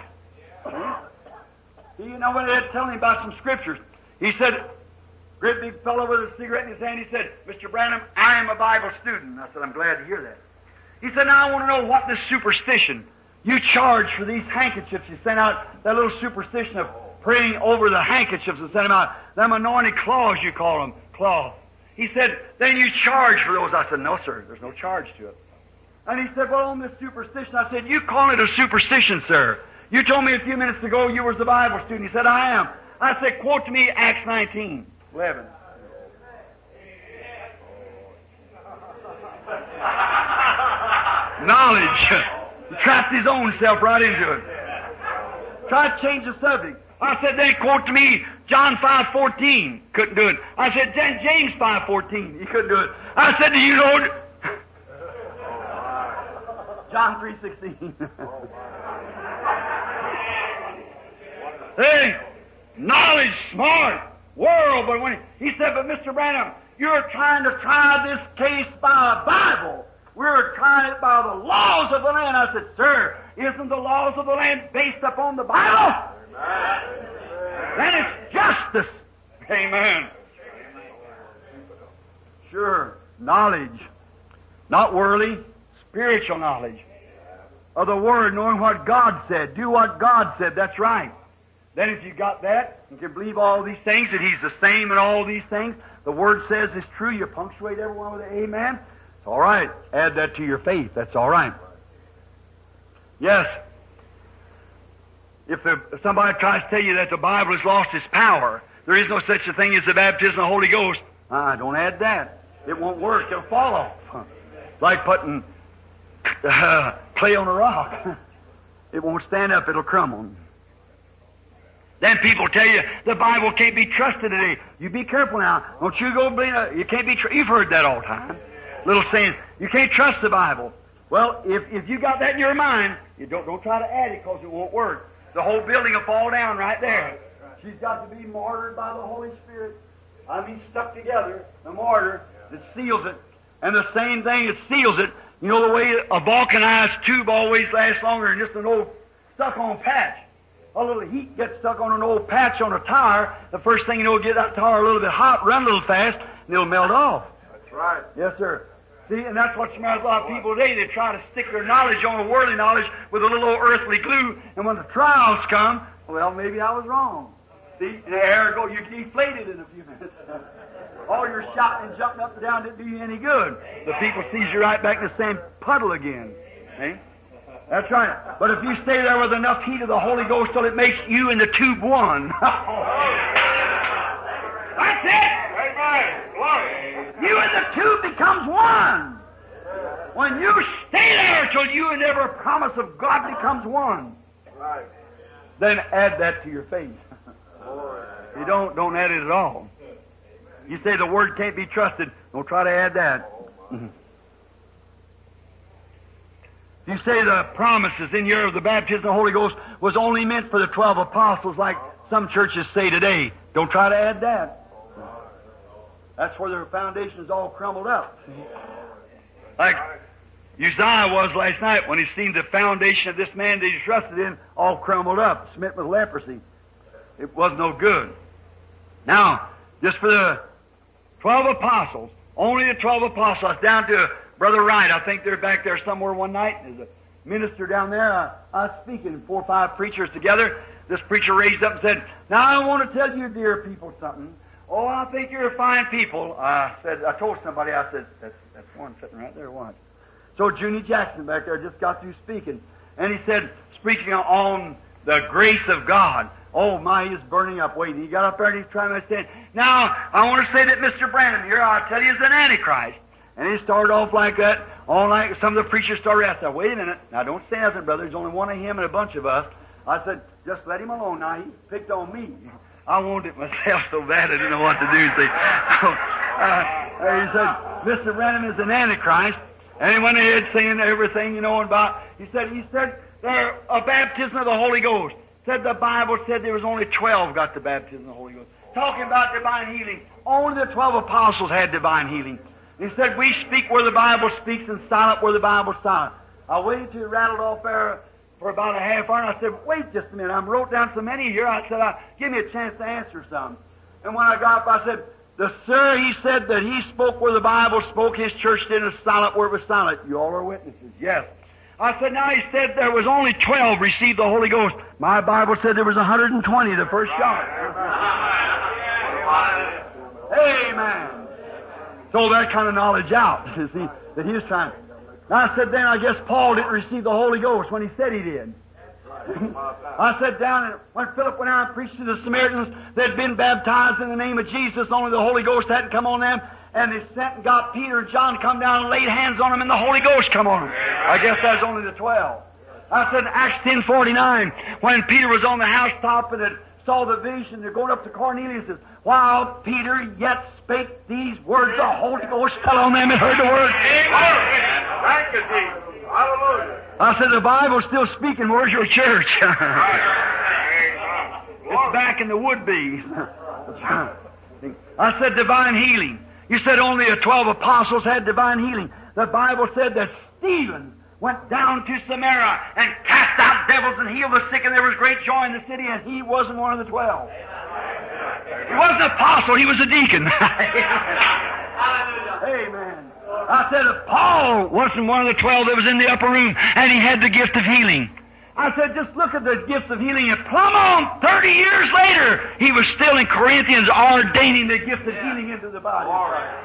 You know when they had telling him about some scriptures, he said, great big fellow with a cigarette in his hand, he said, Mister Branham, I am a Bible student. I said, I'm glad to hear that. He said, now I want to know what this superstition you charge for these handkerchiefs. You sent out that little superstition of praying over the handkerchiefs and sent them out. Them anointed claws, you call them, cloth. He said, then you charge for those. I said, no, sir, there's no charge to it. And he said, well, on this superstition, I said, you call it a superstition, sir. You told me a few minutes ago you was a Bible student. He said, I am. I said, quote to me Acts nineteen, eleven. Knowledge. He trapped his own self right into it. Tried to change the subject. I said, then quote to me John five fourteen. Couldn't do it. I said, then James five fourteen. He couldn't do it. I said, do you know it? John three sixteen. Hey, knowledge, smart, world. But when he, he said, but Mister Branham, you're trying to try this case by a Bible. We're trying it by the laws of the land. I said, sir, isn't the laws of the land based upon the Bible? Amen. Then it's justice. Amen. Sure. Knowledge. Not worldly, spiritual knowledge. Of the Word, knowing what God said. Do what God said. That's right. Then if you got that, you can believe all these things, that He's the same in all these things. The Word says it's true. You punctuate everyone with an amen. It's all right. Add that to your faith. That's all right. Yes. If, the, if somebody tries to tell you that the Bible has lost its power, there is no such a thing as the baptism of the Holy Ghost, ah, don't add that. It won't work. It'll fall off. It's like putting uh, clay on a rock. It won't stand up. It'll crumble. Then people tell you the Bible can't be trusted today. You be careful now. Don't you go believe it. You can't be. Tr- You've heard that all the time. Little saying, you can't trust the Bible. Well, if if you got that in your mind, you don't don't try to add it because it won't work. The whole building will fall down right there. She's got to be martyred by the Holy Spirit. I mean, stuck together. The mortar that seals it, and the same thing that seals it. You know the way a vulcanized tube always lasts longer than just an old stuck-on patch. A little heat gets stuck on an old patch on a tire. The first thing you know, get that tire a little bit hot, run a little fast, and it'll melt off. That's right. Yes, sir. See, and that's what's the matter with a lot of people today. They try to stick their knowledge on a worldly knowledge with a little old earthly glue, and when the trials come, well, maybe I was wrong. See, and there you go, you can deflate it in a few minutes. All your shouting and jumping up and down didn't do you any good. The people sees you right back in the same puddle again. See? That's right. But if you stay there with enough heat of the Holy Ghost till it makes you and the tube one. That's it! Amen. You and the tube becomes one. When you stay there till you and every promise of God becomes one. Right. Then add that to your faith. You don't, don't add it at all. You say the Word can't be trusted, don't try to add that. Mm-hmm. You say the promises in here of the baptism of the Holy Ghost was only meant for the twelve apostles like some churches say today. Don't try to add that. That's where their foundation is all crumbled up. Like Uzziah was last night when he seen the foundation of this man that he trusted in all crumbled up, smitten with leprosy. It was no good. Now, just for the twelve apostles, only the twelve apostles. I was down to Brother Wright. I think they're back there somewhere one night. There's a minister down there. I, I was speaking, four or five preachers together. This preacher raised up and said, now I want to tell you, dear people, something. Oh, I think you're fine people. I said, I told somebody, I said, that's, that's one sitting right there, watch. So Junie Jackson back there just got through speaking. And he said, speaking on the grace of God. Oh, my, he's burning up, waiting. He got up there and he's trying to say, now, I want to say that Mister Branham here, I'll tell you, is an Antichrist. And he started off like that, all like some of the preachers started. I said, wait a minute. Now, don't say nothing, brother. There's only one of him and a bunch of us. I said, just let him alone. Now, he picked on me. I wanted it myself so bad I didn't know what to do. See? So, uh, he said, Mister Branham is an Antichrist. And he went ahead saying everything, you know, about, he said, he said, there, a baptism of the Holy Ghost. Said the Bible said there was only twelve got the baptism of the Holy Ghost. Talking about divine healing. Only the twelve apostles had divine healing. He said, we speak where the Bible speaks and silent where the Bible's silent. I waited till he rattled off there for about a half hour, and I said, wait just a minute. I wrote down so many here. I said, uh, give me a chance to answer some. And when I got up, I said, the sir, he said that he spoke where the Bible spoke. His church didn't silent where it was silent. You all are witnesses. Yes. I said, now he said there was only twelve received the Holy Ghost. My Bible said there was one hundred twenty the first shot. Amen. Throw that kind of knowledge out, you see, that he was trying. Now I said, then I guess Paul didn't receive the Holy Ghost when he said he did. I sat down, and when Philip went out and preached to the Samaritans, they'd been baptized in the name of Jesus, only the Holy Ghost hadn't come on them, and they sent and got Peter and John to come down and laid hands on them, and the Holy Ghost come on them. I guess that's only the twelve. I said in Acts ten forty-nine, when Peter was on the housetop and had saw the vision, they're going up to Cornelius, and says, while Peter yet spake these words, the Holy Ghost fell on them and heard the word. Thank you, Jesus. Hallelujah. I said, the Bible's still speaking. Where's your church? It's back in the would-be. I said divine healing. You said only the twelve apostles had divine healing. The Bible said that Stephen went down to Samaria and cast out devils and healed the sick, and there was great joy in the city, and he wasn't one of the twelve. He wasn't an apostle, he was a deacon. Amen. I said if Paul wasn't one of the twelve that was in the upper room, and he had the gift of healing. I said, just look at the gifts of healing, and plumb on, thirty years later, he was still in Corinthians ordaining the gift of healing into the body. All right.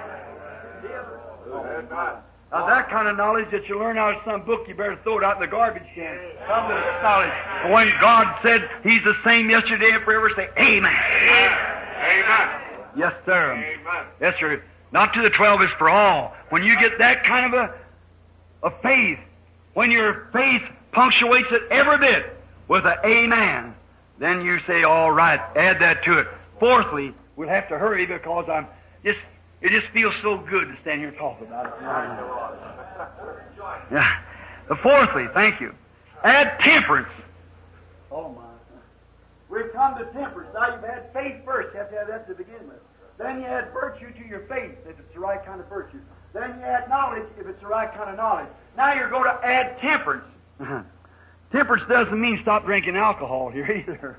Now, that kind of knowledge that you learn out of some book, you better throw it out in the garbage can. Some of this knowledge. When God said He's the same yesterday and forever, say, Amen. Amen. Yes, sir. Amen. Yes, sir. Not to the twelve, it's for all. When you get that kind of a, a faith, when your faith punctuates it every bit with an amen, then you say, all right, add that to it. Fourthly, we'll have to hurry because I'm just, it just feels so good to stand here and talk about it. Yeah. The fourthly, thank you, add temperance. Oh my. We've come to temperance. Now you've had faith first. You have to have that to begin with. Then you add virtue to your faith, if it's the right kind of virtue. Then you add knowledge, if it's the right kind of knowledge. Now you're going to add temperance. Temperance doesn't mean stop drinking alcohol here either.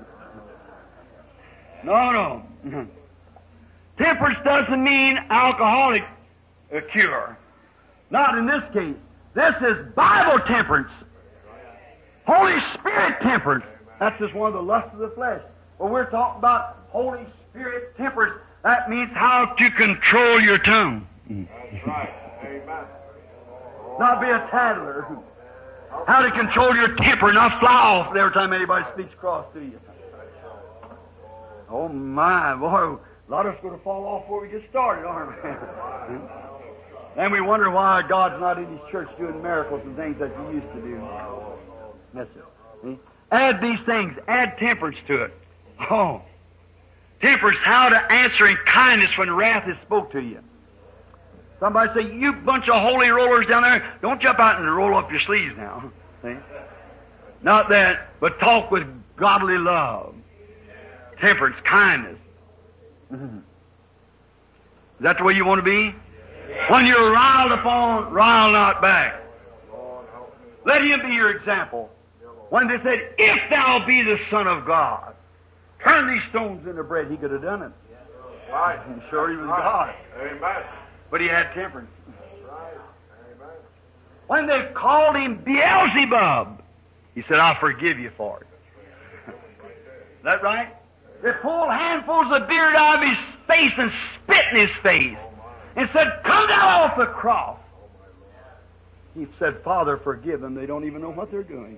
No, no. Temperance doesn't mean alcoholic cure. Not in this case. This is Bible temperance. Holy Spirit temperance. That's just one of the lusts of the flesh. When we're talking about Holy Spirit temperance, that means how to control your tongue. That's right. Amen. Not be a tattler. How to control your temper, not fly off every time anybody speaks cross to you. Oh my, boy, a lot of us are going to fall off before we get started, aren't we? And we wonder why God's not in His church doing miracles and things that He used to do. That's it. See? Add these things. Add temperance to it. Oh. Temperance, how to answer in kindness when wrath is spoke to you. Somebody say, you bunch of holy rollers down there, don't jump out and roll up your sleeves now. See? Not that, but talk with godly love. Temperance, kindness. Mm-hmm. Is that the way you want to be? When you're riled upon, rile not back. Let Him be your example. When they said, if thou be the Son of God, turn these stones into bread, He could have done it. Right. I'm sure He was God. Amen. But He had temperance. When they called Him Beelzebub, He said, I'll forgive you for it. Is that right? They pulled handfuls of beard out of His face and spit in His face and said, come down off the cross. He said, Father, forgive them. They don't even know what they're doing.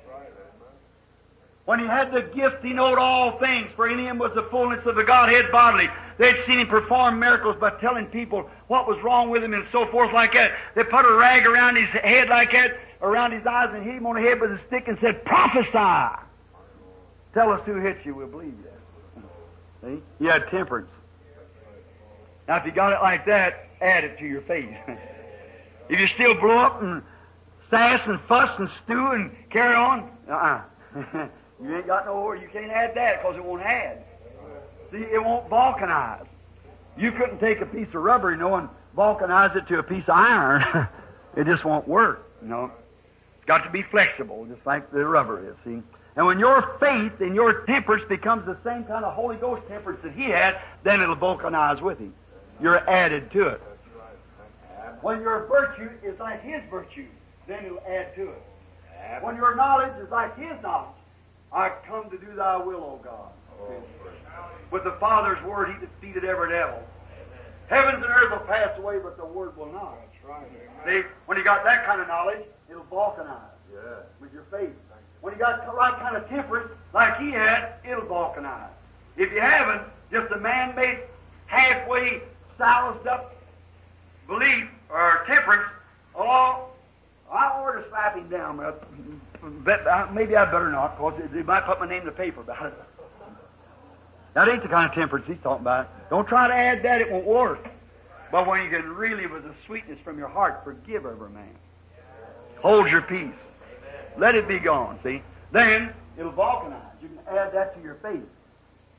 When He had the gift, He knowed all things, for in Him was the fullness of the Godhead bodily. They'd seen Him perform miracles by telling people what was wrong with Him and so forth like that. They put a rag around His head like that, around His eyes, and hit Him on the head with a stick and said, prophesy! Tell us who hit you, we'll believe you. See? You had temperance. Now if you got it like that, add it to your faith. If you still blow up and sass and fuss and stew and carry on, uh-uh. You ain't got no, you can't add that because it won't add. See, it won't vulcanize. You couldn't take a piece of rubber, you know, and vulcanize it to a piece of iron. It just won't work, you know. It's got to be flexible, just like the rubber is, see. And when your faith and your temperance becomes the same kind of Holy Ghost temperance that He had, then it'll vulcanize with Him. You're added to it. When your virtue is like His virtue, then it'll add to it. When your knowledge is like His knowledge, I come to do Thy will, O God. With the Father's word, He defeated every devil. Heavens and earth will pass away, but the word will not. That's right. See, when you got that kind of knowledge, it'll vulcanize yeah. with your faith. When you got the right kind of temperance, like he had, it'll vulcanize. If you haven't, just a man-made, halfway silenced up belief or temperance, oh, I ought to slap him down. But maybe I better not, because they might put my name in the paper about it. That ain't the kind of temperance he's talking about. Don't try to add that, it won't work. But when you can really, with a sweetness from your heart, forgive every man. Hold your peace. Let it be gone, see? Then, it'll vulcanize. You can add that to your faith.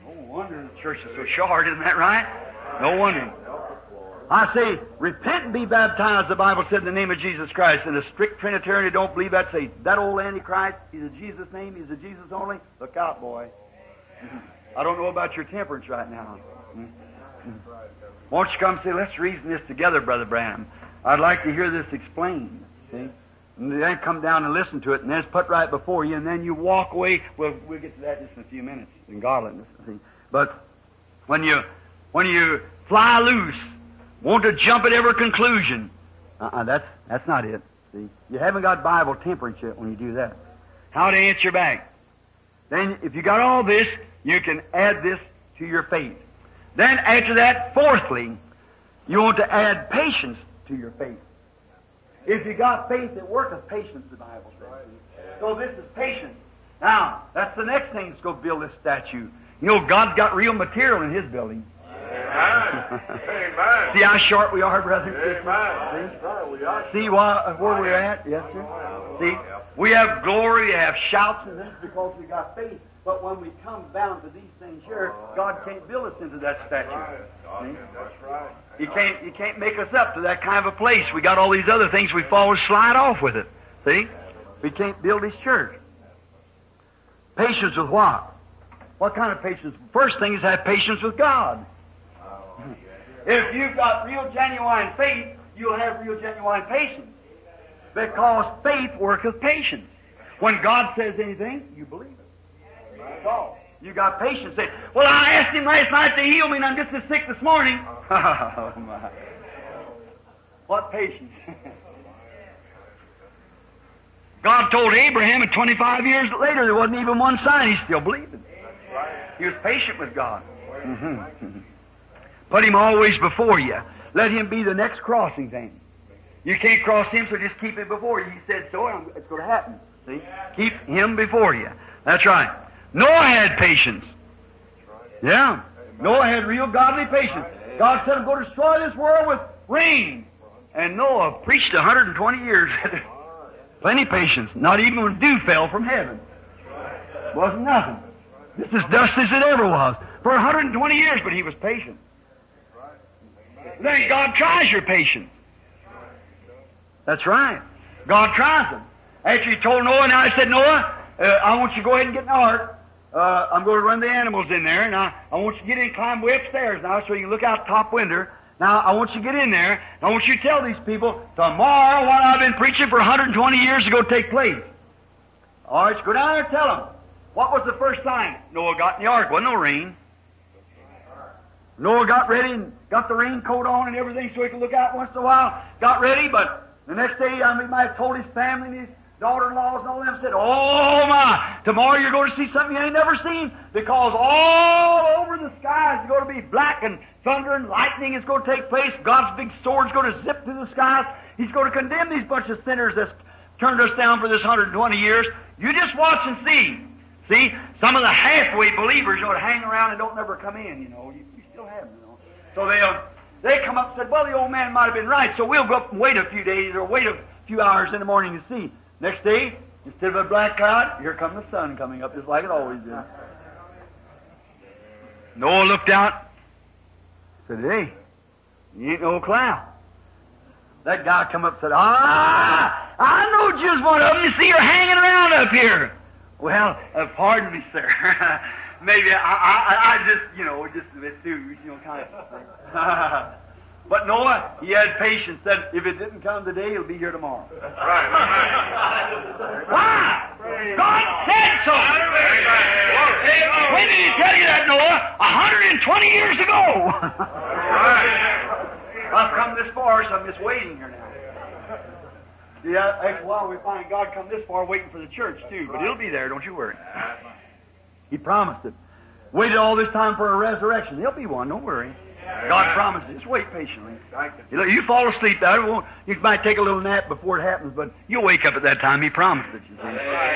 No wonder the church is so short, isn't that right? No wonder. I say, repent and be baptized, the Bible said, in the name of Jesus Christ. And the strict Trinitarian who don't believe that say, that old Antichrist, he's a Jesus name, he's a Jesus only. Look out, boy. I don't know about your temperance right now. Won't you come say, let's reason this together, Brother Branham. I'd like to hear this explained. See? And then come down and listen to it, and then it's put right before you, and then you walk away. Well, we'll get to that just in a few minutes in godliness. See? But when you when you fly loose, want to jump at every conclusion, uh-uh, that's that's not it. See, you haven't got Bible temperance yet when you do that. How to answer back? Then, if you got all this, you can add this to your faith. Then, after that, fourthly, you want to add patience to your faith. If you got faith, it worketh patience, the Bible says. So this is patience. Now, that's the next thing that's going to build this statue. You know, God's got real material in His building. Amen. Amen. See how short we are, brother? Amen. See, See why, where we're at? Yes, sir. See, we have glory, we have shouts, and this is because we got faith. But when we come down to these things here, God can't build us into that statue. See? That's right. You can't, you can't make us up to that kind of a place. We got all these other things we fall and slide off with it. See? We can't build His church. Patience with what? What kind of patience? First thing is have patience with God. If you've got real genuine faith, you'll have real genuine patience. Because faith worketh patience. When God says anything, you believe it. That's all. You got patience. Say, well, I asked Him last night to heal me, and I'm just as sick this morning. Oh, my. What patience. God told Abraham, and twenty-five years later, there wasn't even one sign. He still believed it. He was patient with God. Mm-hmm. Put Him always before you. Let Him be the next crossing thing. You can't cross Him, so just keep it before you. He said so, and it's going to happen. See? Keep Him before you. That's right. Noah had patience. Yeah. Noah had real godly patience. God said, I'm going to destroy this world with rain. And Noah preached one hundred twenty years. Plenty patience. Not even when dew fell from heaven. Wasn't nothing. This is dust as it ever was. For one hundred twenty years, but he was patient. Then God tries your patience. That's right. God tries them. After He told Noah, now He said, Noah, uh, I want you to go ahead and get in the ark. Uh, I'm going to run the animals in there. Now, I want you to get in and climb way upstairs now so you can look out the top window. Now, I want you to get in there. And I want you to tell these people, tomorrow what I've been preaching for one hundred twenty years is going to take place. All right, so go down there and tell them. What was the first sign? Noah got in the ark. Wasn't no rain. Noah got ready and got the raincoat on and everything so he could look out once in a while. Got ready, but the next day I mean, he might have told his family and his daughter-in-laws and all them, said, oh my, tomorrow you're going to see something you ain't never seen, because all over the sky is going to be black, and thunder and lightning is going to take place. God's big sword's going to zip through the skies. He's going to condemn these bunch of sinners that's turned us down for this one hundred twenty years. You just watch and see. See, some of the halfway believers, you know, hang around and don't never come in, you know. You, you still have them, you know. So they, uh, they come up and said, well, the old man might have been right, so we'll go up and wait a few days or wait a few hours in the morning to see. Next day, instead of a black cloud, here comes the sun coming up just like it always does. Noah looked out, said, hey, you ain't no cloud. That guy come up and said, ah, I know just one of them. You see her hanging around up here. Well, uh, pardon me, sir. Maybe I, I, I just, you know, just a bit too, you know, kind of. But Noah, he had patience. Said, if it didn't come today, it'll be here tomorrow. That's right. Why? God said so. When did He tell you that, Noah? one hundred twenty years ago. I've come this far, so I'm just waiting here now. Yeah, after a while we find God come this far waiting for the church, too. But He'll be there, don't you worry. He promised it. Waited all this time for a resurrection. There'll be one, don't worry. God promised it. Just wait patiently. You, you fall asleep, that it won't, you might take a little nap before it happens, but you'll wake up at that time. He promised it, you see.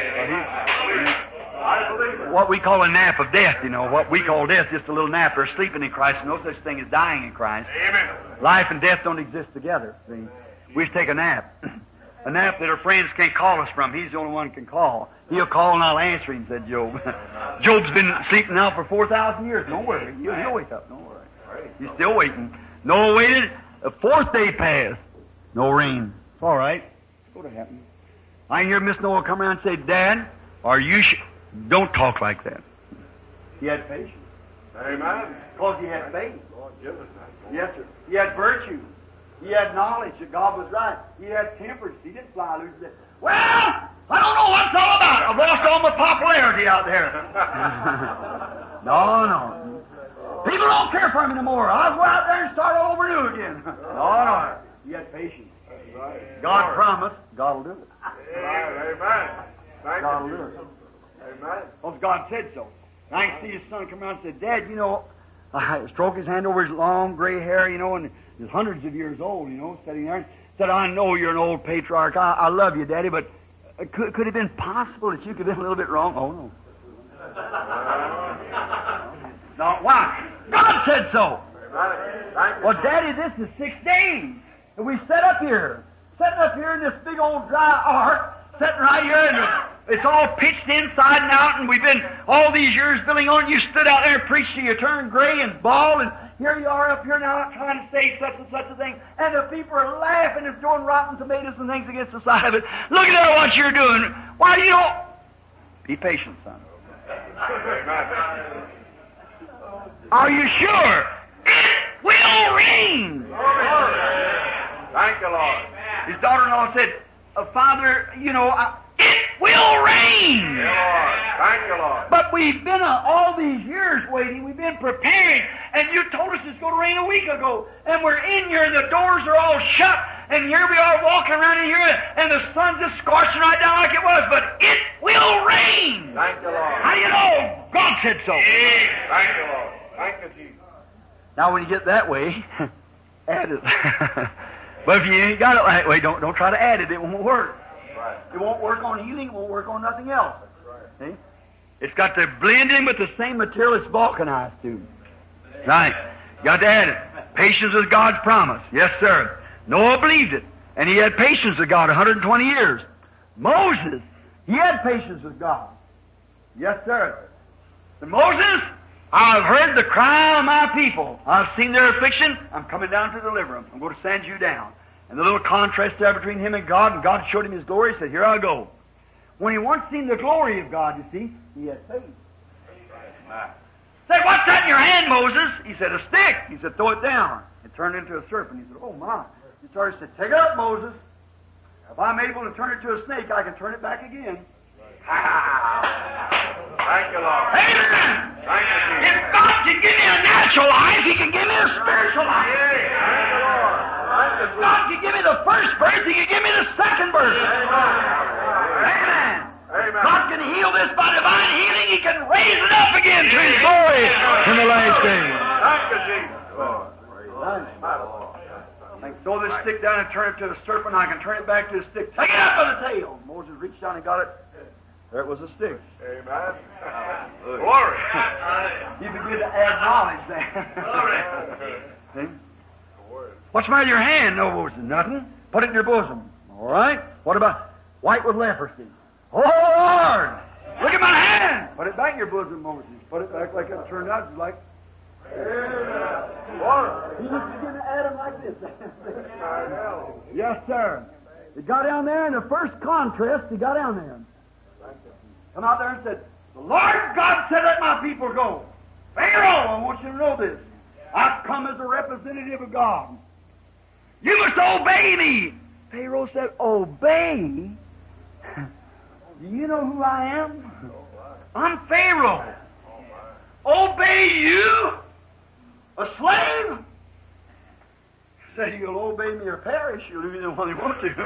What we call a nap of death, you know, what we call death, just a little nap or sleeping in Christ. No such thing as dying in Christ. Amen. Life and death don't exist together. See? We just take a nap. a nap that our friends can't call us from. He's the only one who can call. He'll call and I'll answer him, said Job. Job's been sleeping now for four thousand years. Don't worry. He'll, he'll wake up. Don't worry. He's still waiting. Noah waited. The fourth day passed. No rain. It's all right. It's going to happen. I hear Miss Noah come around and say, Dad, are you sh-? Don't talk like that. He had patience. Amen. Because he had faith. Lord, give us that. Yes, sir. He had virtue. He had knowledge that God was right. He had temperance. He didn't fly loose. He said, well, I don't know what it's all about. I've lost all my popularity out there. no, no. People don't care for me anymore. I'll go out there and start all over new again. no, no. He had patience. Right. God promised. God will do it. Right. Amen. Thank God will you. do it. Amen. Well, God said so. And I can see his son come around and say, Dad, you know, I stroke his hand over his long gray hair, you know, and he's hundreds of years old, you know, sitting there. And said, I know you're an old patriarch. I, I love you, Daddy, but could, could it have been possible that you could have been a little bit wrong? Oh, no. No, why? God said so. Well, Daddy, this is six days. And we set up here. Sitting up here in this big old dry ark, sitting right here, and it's all pitched inside and out, and we've been all these years building on. You stood out there and preached till you turned gray and bald, and here you are up here now trying to say such and such a thing, and the people are laughing and throwing rotten tomatoes and things against the side of it. Look at what you're doing. Why, you know, be patient, son. Are you sure? It will rain. Thank you, Lord. His daughter-in-law said, uh, Father, you know, I, it will rain. Thank you, Lord. Thank you, Lord. But we've been uh, all these years waiting. We've been preparing. And you told us it's going to rain a week ago. And we're in here and the doors are all shut. And here we are walking around in here and the sun's just scorching right down like it was. But it will rain. Thank you, Lord. How do you know? God said so. Thank you, Lord. Thank you, Jesus. Now when you get that way, add it. But if you ain't got it that way, don't, don't try to add it. It won't work. Right. It won't work on healing. It won't work on nothing else. Right. See? It's got to blend in with the same material it's vulcanized to. Right. You got to add it. Patience is God's promise. Yes, sir. Noah believed it. And he had patience with God one hundred twenty years. Moses, he had patience with God. Yes, sir. And Moses, I've heard the cry of my people. I've seen their affliction. I'm coming down to deliver them. I'm going to send you down. And the little contrast there between him and God, and God showed him His glory. He said, here I go. When he once seen the glory of God, you see, he had faith. Say, what's that in your hand, Moses? He said, a stick. He said, throw it down. It turned into a serpent. He said, oh my. He started to say, take it up, Moses. If I'm able to turn it to a snake, I can turn it back again. Thank you, Lord. Amen. Thank you, Jesus. If God can give me a natural life, He can give me a spiritual life. Thank you, Lord. Thank you, If God can give me the first birth, He can give me the second birth. Amen. Amen. God can heal this by divine healing. He can raise it up again to His glory in the last days. Thank you, Jesus. Lord. I can throw this stick down and turn it to the serpent. I can turn it back to the stick. Take it up by the tail. Moses reached down and got it. There it was a stick. Amen. Glory. You begin to add knowledge there. See? What's the matter with your hand? No, Moses. Nothing. Put it in your bosom. All right. What about white with leprosy? Oh, Lord! Look at my hand! Put it back in your bosom, Moses. Put it back like it turned out. It's like... Glory. You just begin to add them like this. Yes, sir. He got down there, and the first contrast, he got down there. Come out there and said, the Lord God said, let my people go. Pharaoh, I want you to know this. I've come as a representative of God. You must obey me. Pharaoh said, obey? Do you know who I am? I'm Pharaoh. Obey you? A slave? He said, you'll obey me or perish. You'll do the one you want to.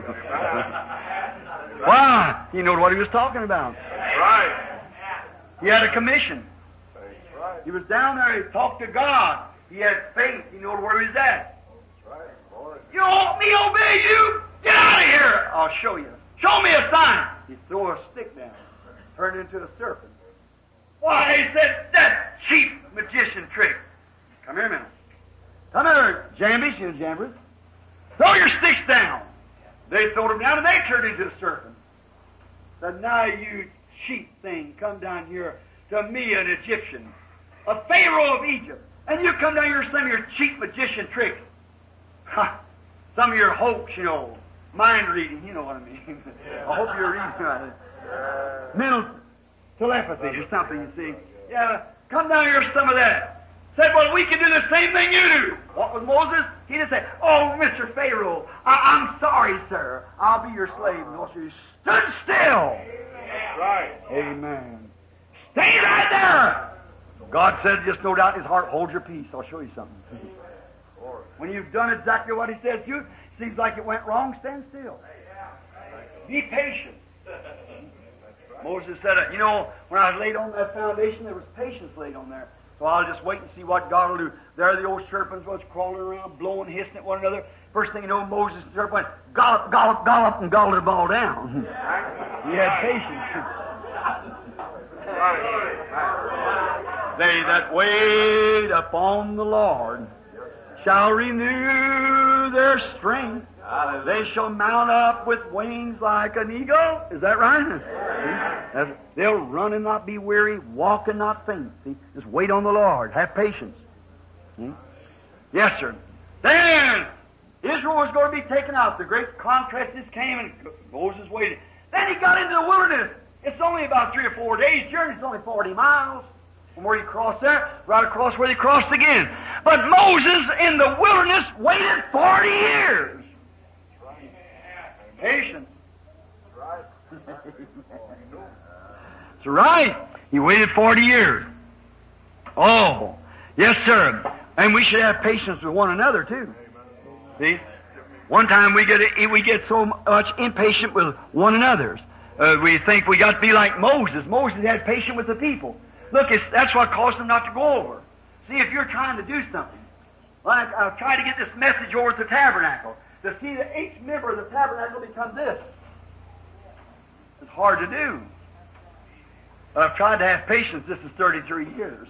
Why? He knew what he was talking about. Right. He had a commission. That's right. He was down there. He talked to God. He had faith. He knew where he was at. That's right. Glory. You want me to obey you? Get out of here. I'll show you. Show me a sign. He threw a stick down. Turned into a serpent. Why, he said, that cheap magician trick. Come here a minute. Come here, Jambis, you Jambers. Throw your sticks down. They threw him down and they turned into a serpent. Said, now you cheap thing, come down here to me, an Egyptian, a Pharaoh of Egypt, and you come down here with some of your cheap magician tricks. Ha! Some of your hoax, you know, mind reading, you know what I mean. I hope you're reading on it. Mental telepathy or something, you see. Yeah, come down here with some of that. Said, well, we can do the same thing you do. What was Moses? He just said, oh, Mister Pharaoh, I- I'm sorry, sir. I'll be your slave. No, sir, you stood still. Right. Amen. Stay right there. God said, just no doubt in his heart, hold your peace. I'll show you something. When you've done exactly what he says to you, seems like it went wrong, stand still. Be patient. Moses said, you know, when I was laid on that foundation, there was patience laid on there. So I'll just wait and see what God will do. There the old serpents was crawling around, blowing, hissing at one another. First thing you know, Moses and the serpent went, gollop, gollop, gollop, and gobbled them all down. He had patience. They that wait upon the Lord shall renew their strength. They shall mount up with wings like an eagle. Is that right? They'll run and not be weary, walk and not faint. See? Just wait on the Lord. Have patience. Hmm? Yes, sir. Then Israel was going to be taken out. The great contrast just came and Moses waited. Then he got into the wilderness. It's only about three or four days' journey. It's only forty miles from where he crossed there, right across where he crossed again. But Moses in the wilderness waited forty years. Patience. That's right. He waited forty years. Oh, yes, sir. And we should have patience with one another too. See, one time we get we get so much impatient with one another. Uh, we think we got to be like Moses. Moses had patience with the people. Look, it's, that's what caused them not to go over. See, if you're trying to do something, like I've tried to get this message over at the tabernacle, to see that each member of the tabernacle become this. It's hard to do. I've tried to have patience. This is thirty-three years.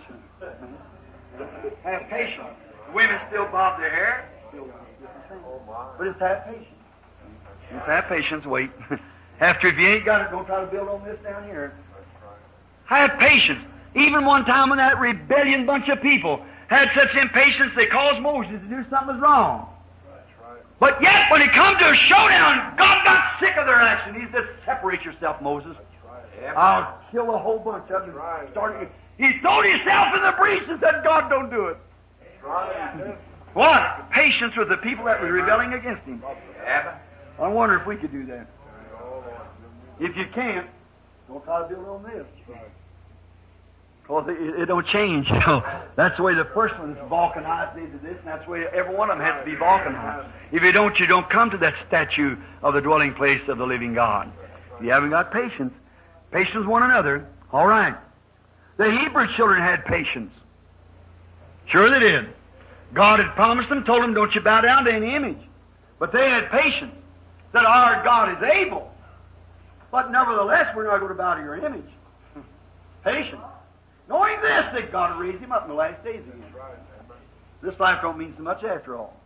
Have patience. Women still bob their hair. Still, but just have patience. Just have patience. Wait. After, if you ain't got it, don't try to build on this down here. Have patience. Even one time when that rebellion bunch of people had such impatience, they caused Moses to do something was wrong. But yet, when it come to a showdown, God got sick of their action. He said, separate yourself, Moses. I'll kill a whole bunch of them. Started, he threw himself in the breach and said, God, don't do it. What? Patience with the people that were rebelling against him. I wonder if we could do that. If you can't, don't try to build on this. Because it, it don't change, you know. That's the way the first one is vulcanized into this, and that's the way every one of them has to be vulcanized. If you don't, you don't come to that statue of the dwelling place of the living God. If you haven't got patience, patience with one another, all right. The Hebrew children had patience. Sure they did. God had promised them, told them, don't you bow down to any image. But they had patience. Said, our God is able. But nevertheless, we're not going to bow to your image. Patience. Knowing this, that God will raise him up in the last days again. This life don't mean so much after all.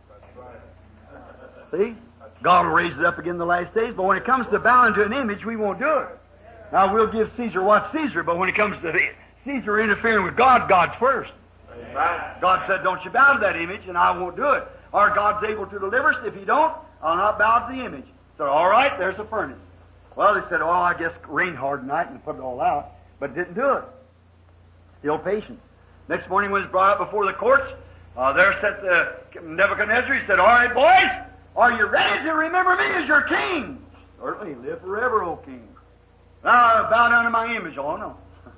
See? God will raise it up again in the last days, but when it comes to bowing to an image, we won't do it. Now, we'll give Caesar what's Caesar, but when it comes to Caesar interfering with God, God's first. God said, don't you bow to that image, and I won't do it. Our God's able to deliver us. If you don't, I'll not bow to the image. So, all right, there's a furnace. Well, they said, oh, I guess it rained hard tonight and put it all out, but didn't do it. Still patient. Next morning when it was brought up before the courts, uh, there sat uh, Nebuchadnezzar. He said, all right, boys, are you ready to remember me as your king? Certainly, live forever, O king. Now, bow down to my image. Oh, no.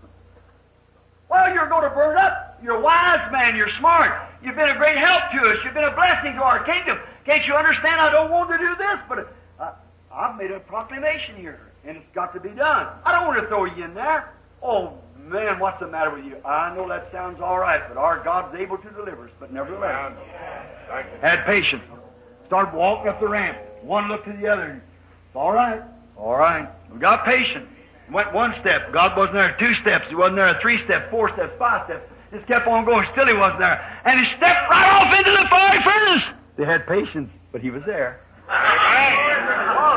Well, you're going to burn up. You're a wise man. You're smart. You've been a great help to us. You've been a blessing to our kingdom. Can't you understand? I don't want to do this, but uh, I've made a proclamation here, and it's got to be done. I don't want to throw you in there. Oh, man, what's the matter with you? I know that sounds all right, but our God's able to deliver us, but nevertheless. Had patience. Started walking up the ramp. One looked to the other. It's all right. All right. We got patience. Went one step. God wasn't there. Two steps. He wasn't there. Three steps. Four steps. Five steps. Just kept on going. Still he wasn't there. And he stepped right off into the fiery furnace. They had patience, but he was there.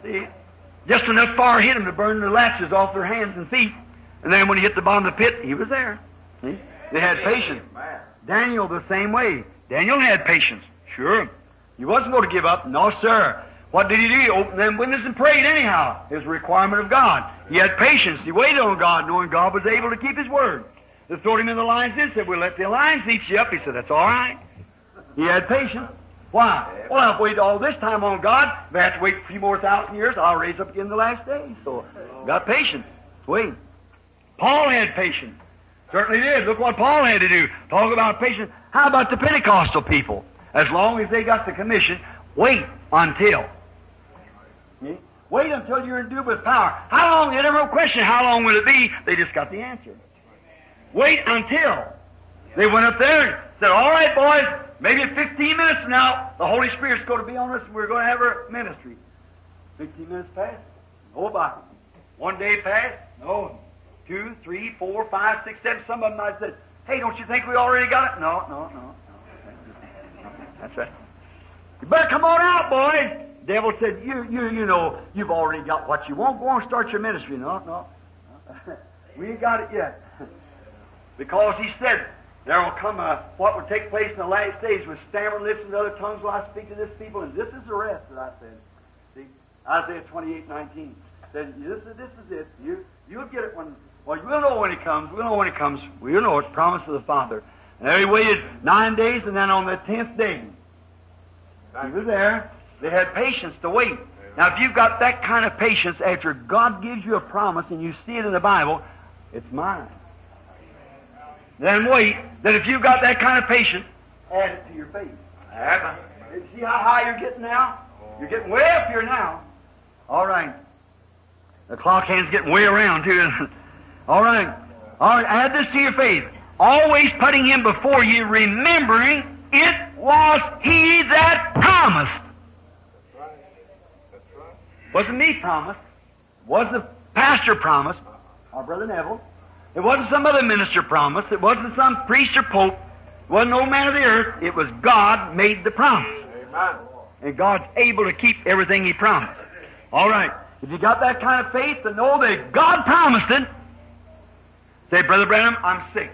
See? Just enough fire hit him to burn the latches off their hands and feet. And then when he hit the bottom of the pit, he was there. See? They had patience. Daniel the same way. Daniel had patience. Sure. He wasn't going to give up. No, sir. What did he do? He opened them windows and prayed anyhow. It was a requirement of God. He had patience. He waited on God, knowing God was able to keep His word. They threw him in the lion's den, said, we'll let the lions eat you up. He said, that's all right. He had patience. Why? Well, I've waited all this time on God. If I have to wait a few more thousand years, I'll raise up again in the last days. So, got patience. Wait. Paul had patience. Certainly did. Look what Paul had to do. Talk about patience. How about the Pentecostal people? As long as they got the commission, wait until. See? Wait until you're endued with power. How long? They never question how long will it be. They just got the answer. Wait until. They went up there and said, all right, boys, maybe fifteen minutes from now, the Holy Spirit's going to be on us and we're going to have our ministry. fifteen minutes passed. No about it. One day passed. No. Two, three, four, five, six, seven. Some of them might have said, hey, don't you think we already got it? No, no, no. no. That's right. You better come on out, boys. The devil said, you, you, you know, you've already got what you want. Go on and start your ministry. No, no. no. We ain't got it yet. Because he said, there will come a, what will take place in the last days with stammering lips and other tongues will I speak to this people, and this is the rest that I said. See? Isaiah twenty-eight nineteen said, this is, this is it. You, you'll get it when, well, we'll know when it comes. We'll know when it comes. We'll know it's promise of the Father. And there he waited nine days, and then on the tenth day, he was there. They had patience to wait. Now, if you've got that kind of patience after God gives you a promise and you see it in the Bible, it's mine. Then wait, that if you've got that kind of patience, add it to your faith. You see how high you're getting now? You're getting way up here now. All right. The clock hand's getting way around, too. All right. All right, add this to your faith. Always putting Him before you, remembering it was He that promised. That's right. That's right. Wasn't me promised. Was the pastor promised. Our Brother Neville. It wasn't some other minister promised. It wasn't some priest or pope. It wasn't no man of the earth. It was God made the promise. Amen. And God's able to keep everything He promised. All right. If you got that kind of faith to know that God promised it, say, Brother Branham, I'm sick.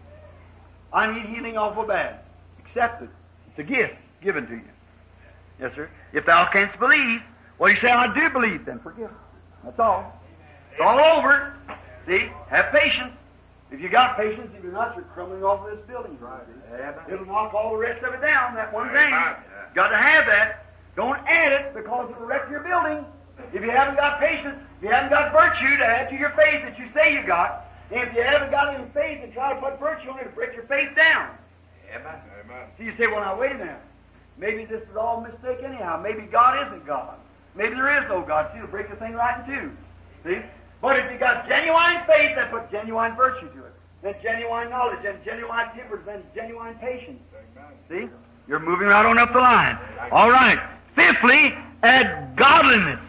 I need healing awful bad. Accept it. It's a gift given to you. Yes, sir. If thou canst believe, well, you say, I do believe, then forgive. That's all. It's all over. See? Have patience. If you got patience, if you're not, you're crumbling off of this building. Right. It'll knock all the rest of it down, that one thing. Got to have that. Don't add it because it'll wreck your building. If you haven't got patience, if you haven't got virtue to add to your faith that you say you got, and if you haven't got any faith and try to put virtue on it, it'll break your faith down. Amen. Amen. So you say, well, now, wait a minute. Maybe this is all a mistake anyhow. Maybe God isn't God. Maybe there is no God. See, it'll break the thing right in two. See? But if you got genuine faith, then put genuine virtue to it. Then genuine knowledge, then genuine temperance, then genuine patience. Amen. See? You're moving right on up the line. All right. Fifthly, add godliness.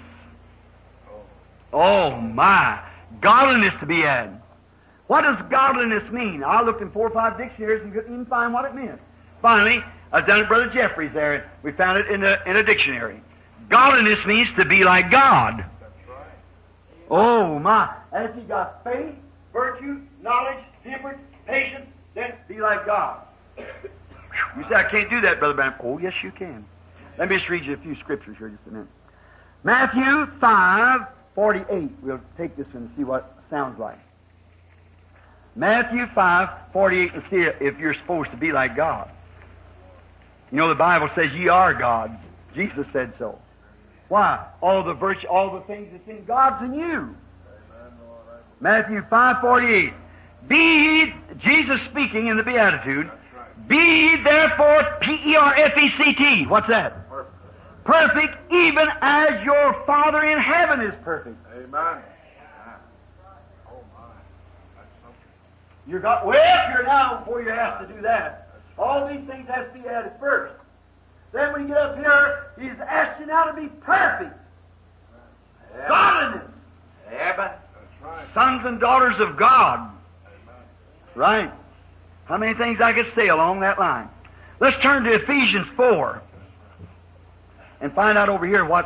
Oh, my. Godliness to be added. What does godliness mean? I looked in four or five dictionaries and couldn't even find what it meant. Finally, I was down at Brother Jeffrey's there, and we found it in a, in a dictionary. Godliness means to be like God. Oh, my. And if you got faith, virtue, knowledge, temperance, patience, then be like God. You say, I can't do that, Brother Branham. Oh, yes, you can. Let me just read you a few scriptures here just a minute. Matthew five forty-eight. We'll take this and see what it sounds like. Matthew five forty-eight and see if you're supposed to be like God. You know, the Bible says ye are gods. Jesus said so. Why? All the virtue, all the things that's in God's in you. Matthew five forty-eight. Be ye, Jesus speaking in the Beatitude, be ye therefore, P E R F E C T. What's that? Perfect. Perfect, even as your Father in heaven is perfect. Amen. Oh, my. That's something. You got way up here now before you have to do that. All these things have to be added first. Then when you get up here, He's asking you now to be perfect. Yeah. Godliness. Yeah, but that's right. Sons and daughters of God. Amen. Right. How many things I could say along that line? Let's turn to Ephesians four and find out over here what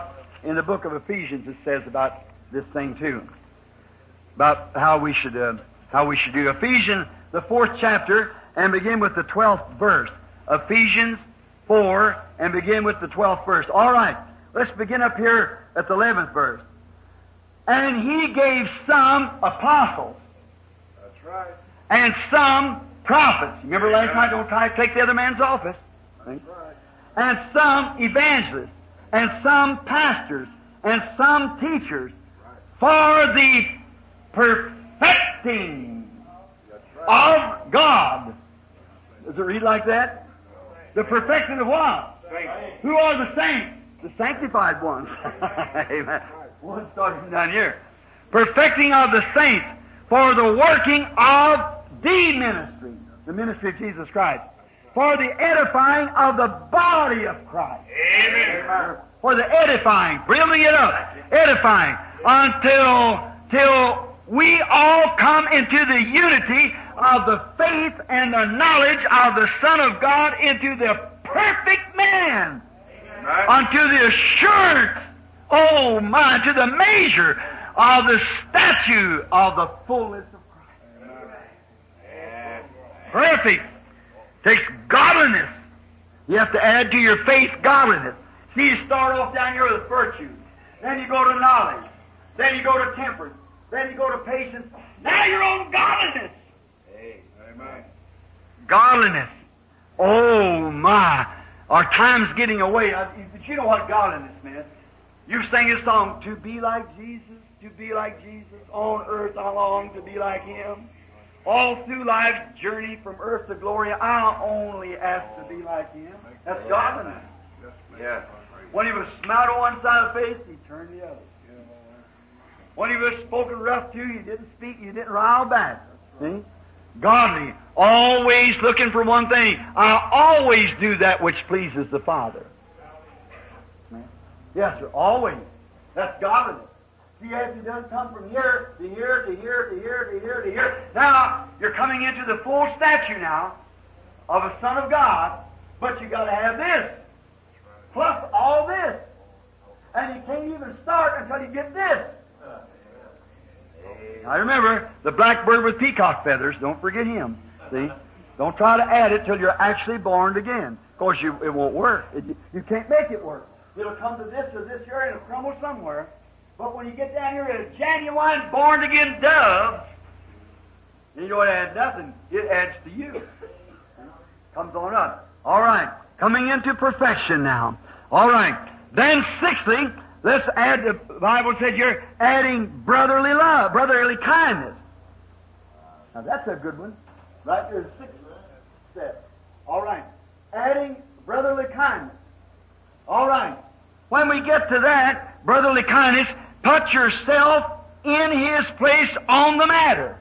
in the book of Ephesians it says about this thing too, about how we should uh, how we should do. Ephesians, the fourth chapter, and begin with the twelfth verse. Ephesians four, and begin with the twelfth verse. All right, let's begin up here at the eleventh verse. And He gave some apostles. That's right. And some prophets. Remember last night, don't try to take the other man's office. That's right. And some evangelists, and some pastors, and some teachers, for the perfecting of God. Does it read like that? The perfecting of what? Saints. Who are the saints? The sanctified ones. Amen. One starting down here. Perfecting of the saints for the working of the ministry, the ministry of Jesus Christ, for the edifying of the body of Christ. Amen. For the edifying, building it up, edifying, until till we all come into the unity of the faith and the knowledge of the Son of God, into the perfect man, Amen. unto the assurance, oh my, to the measure of the statue of the fullness of Amen. perfect. Takes godliness. You have to add to your faith godliness. See, you start off down here with virtue. Then you go to knowledge. Then you go to temperance. Then you go to patience. Now you're on godliness. Amen. Godliness. Oh my. Our time's getting away. I, but you know what godliness means. You sang a song, to be like Jesus, to be like Jesus. On earth I long to be like Him. All through life's journey from earth to glory, I only ask to be like Him. That's godliness. Yeah. When He was smiled on one side of the face, He turned the other. When He was spoken rough to, you didn't speak, you didn't rile back. See? Godly. Always looking for one thing. I always do that which pleases the Father. Yes, sir. Always. That's godliness. See, as it does come from here to here to here to here to here to here. Now, you're coming into the full stature now of a Son of God, but you got to have this. Plus all this. And you can't even start until you get this. Now remember, the blackbird with peacock feathers, don't forget him. See? Don't try to add it till you're actually born again. Of course, you, it won't work. It, you can't make it work. It'll come to this or this area and it'll crumble somewhere. But when you get down here a genuine born-again dove, you don't add nothing. It adds to you. Comes on up. All right. Coming into perfection now. All right. Then sixthly, let's add, the Bible says you're adding brotherly love, brotherly kindness. Now that's a good one. Right there, the sixth step. All right. Adding brotherly kindness. All right. When we get to that, brotherly kindness, put yourself in His place on the matter.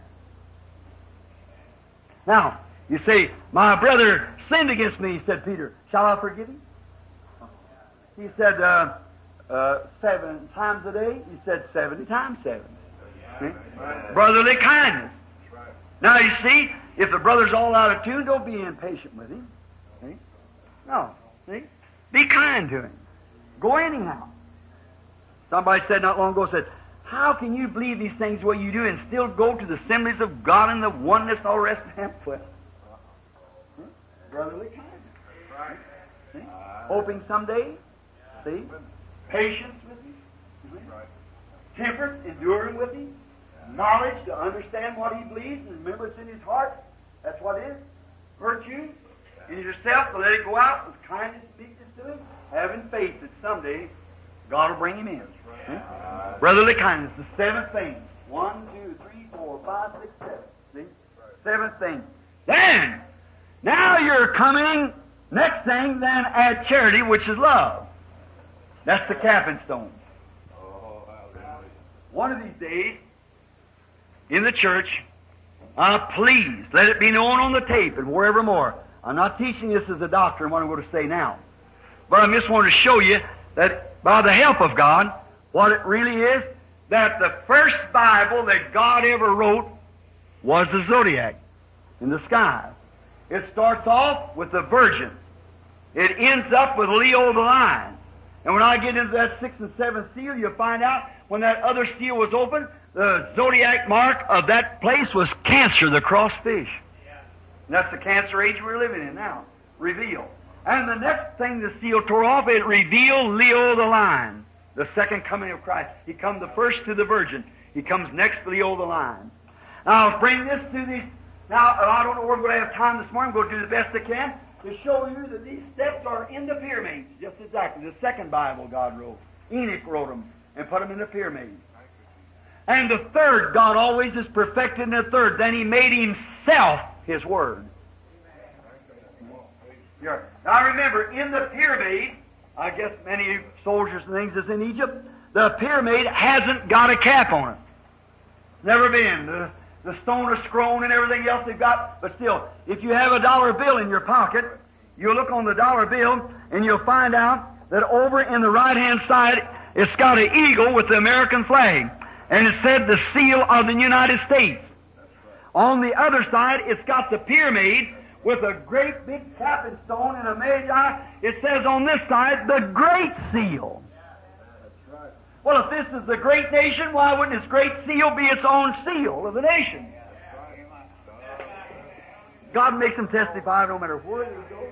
Now, you say, my brother sinned against me, said Peter. Shall I forgive him? He said, uh, uh, seven times a day. He said seventy times seven. See? Brotherly kindness. Now, you see, if the brother's all out of tune, don't be impatient with him. See? No. See? Be kind to him. Go anyhow. Somebody said not long ago, said, how can you believe these things the way you do and still go to the assemblies of God and the oneness and all the rest of them? Well, hmm? Brotherly kindness. Right. See? Hoping someday. See? Patience with him. See? Right. Temperance, enduring with him. Knowledge to understand what he believes and remember it's in his heart. That's what it is. Virtue in yourself to let it go out with kindness and meekness to him. Having faith that someday God will bring him in. Hmm? Brotherly kindness, the seventh thing. One, two, three, four, five, six, seven. See? Seventh thing. Then, now you're coming, next thing, then add charity, which is love. That's the capping stone. One of these days, in the church, uh, please, let it be known on the tape and wherever more. I'm not teaching this as a doctor, what I'm going to say now. But I just want to show you that by the help of God, what it really is, that the first Bible that God ever wrote was the zodiac in the sky. It starts off with the Virgin. It ends up with Leo the Lion. And when I get into that sixth and seventh seal, you'll find out when that other seal was open, the zodiac mark of that place was Cancer, the cross fish. And that's the Cancer age we're living in now. Reveal. And the next thing the seal tore off, it revealed Leo the Lion, the second coming of Christ. He comes the first to the Virgin. He comes next, Leo the Lion. Now, I'll bring this to these. Now, I don't know if we're going to have time this morning. I'm going to do the best I can to show you that these steps are in the pyramids. Just exactly. The second Bible God wrote. Enoch wrote them and put them in the pyramids. And the third, God always is perfected in the third. Then He made Himself His Word. Now remember, in the pyramid, I guess many soldiers and things is in Egypt, the pyramid hasn't got a cap on it. Never been. The, the stone is scrolled and everything else they've got, but still, if you have a dollar bill in your pocket, you'll look on the dollar bill and you'll find out that over in the right-hand side, it's got an eagle with the American flag, and it said the seal of the United States. On the other side, it's got the pyramid with a great big capping stone and a magi. It says on this side, the Great Seal. Well, if this is the great nation, why wouldn't its great seal be its own seal of the nation? God makes them testify no matter where they go.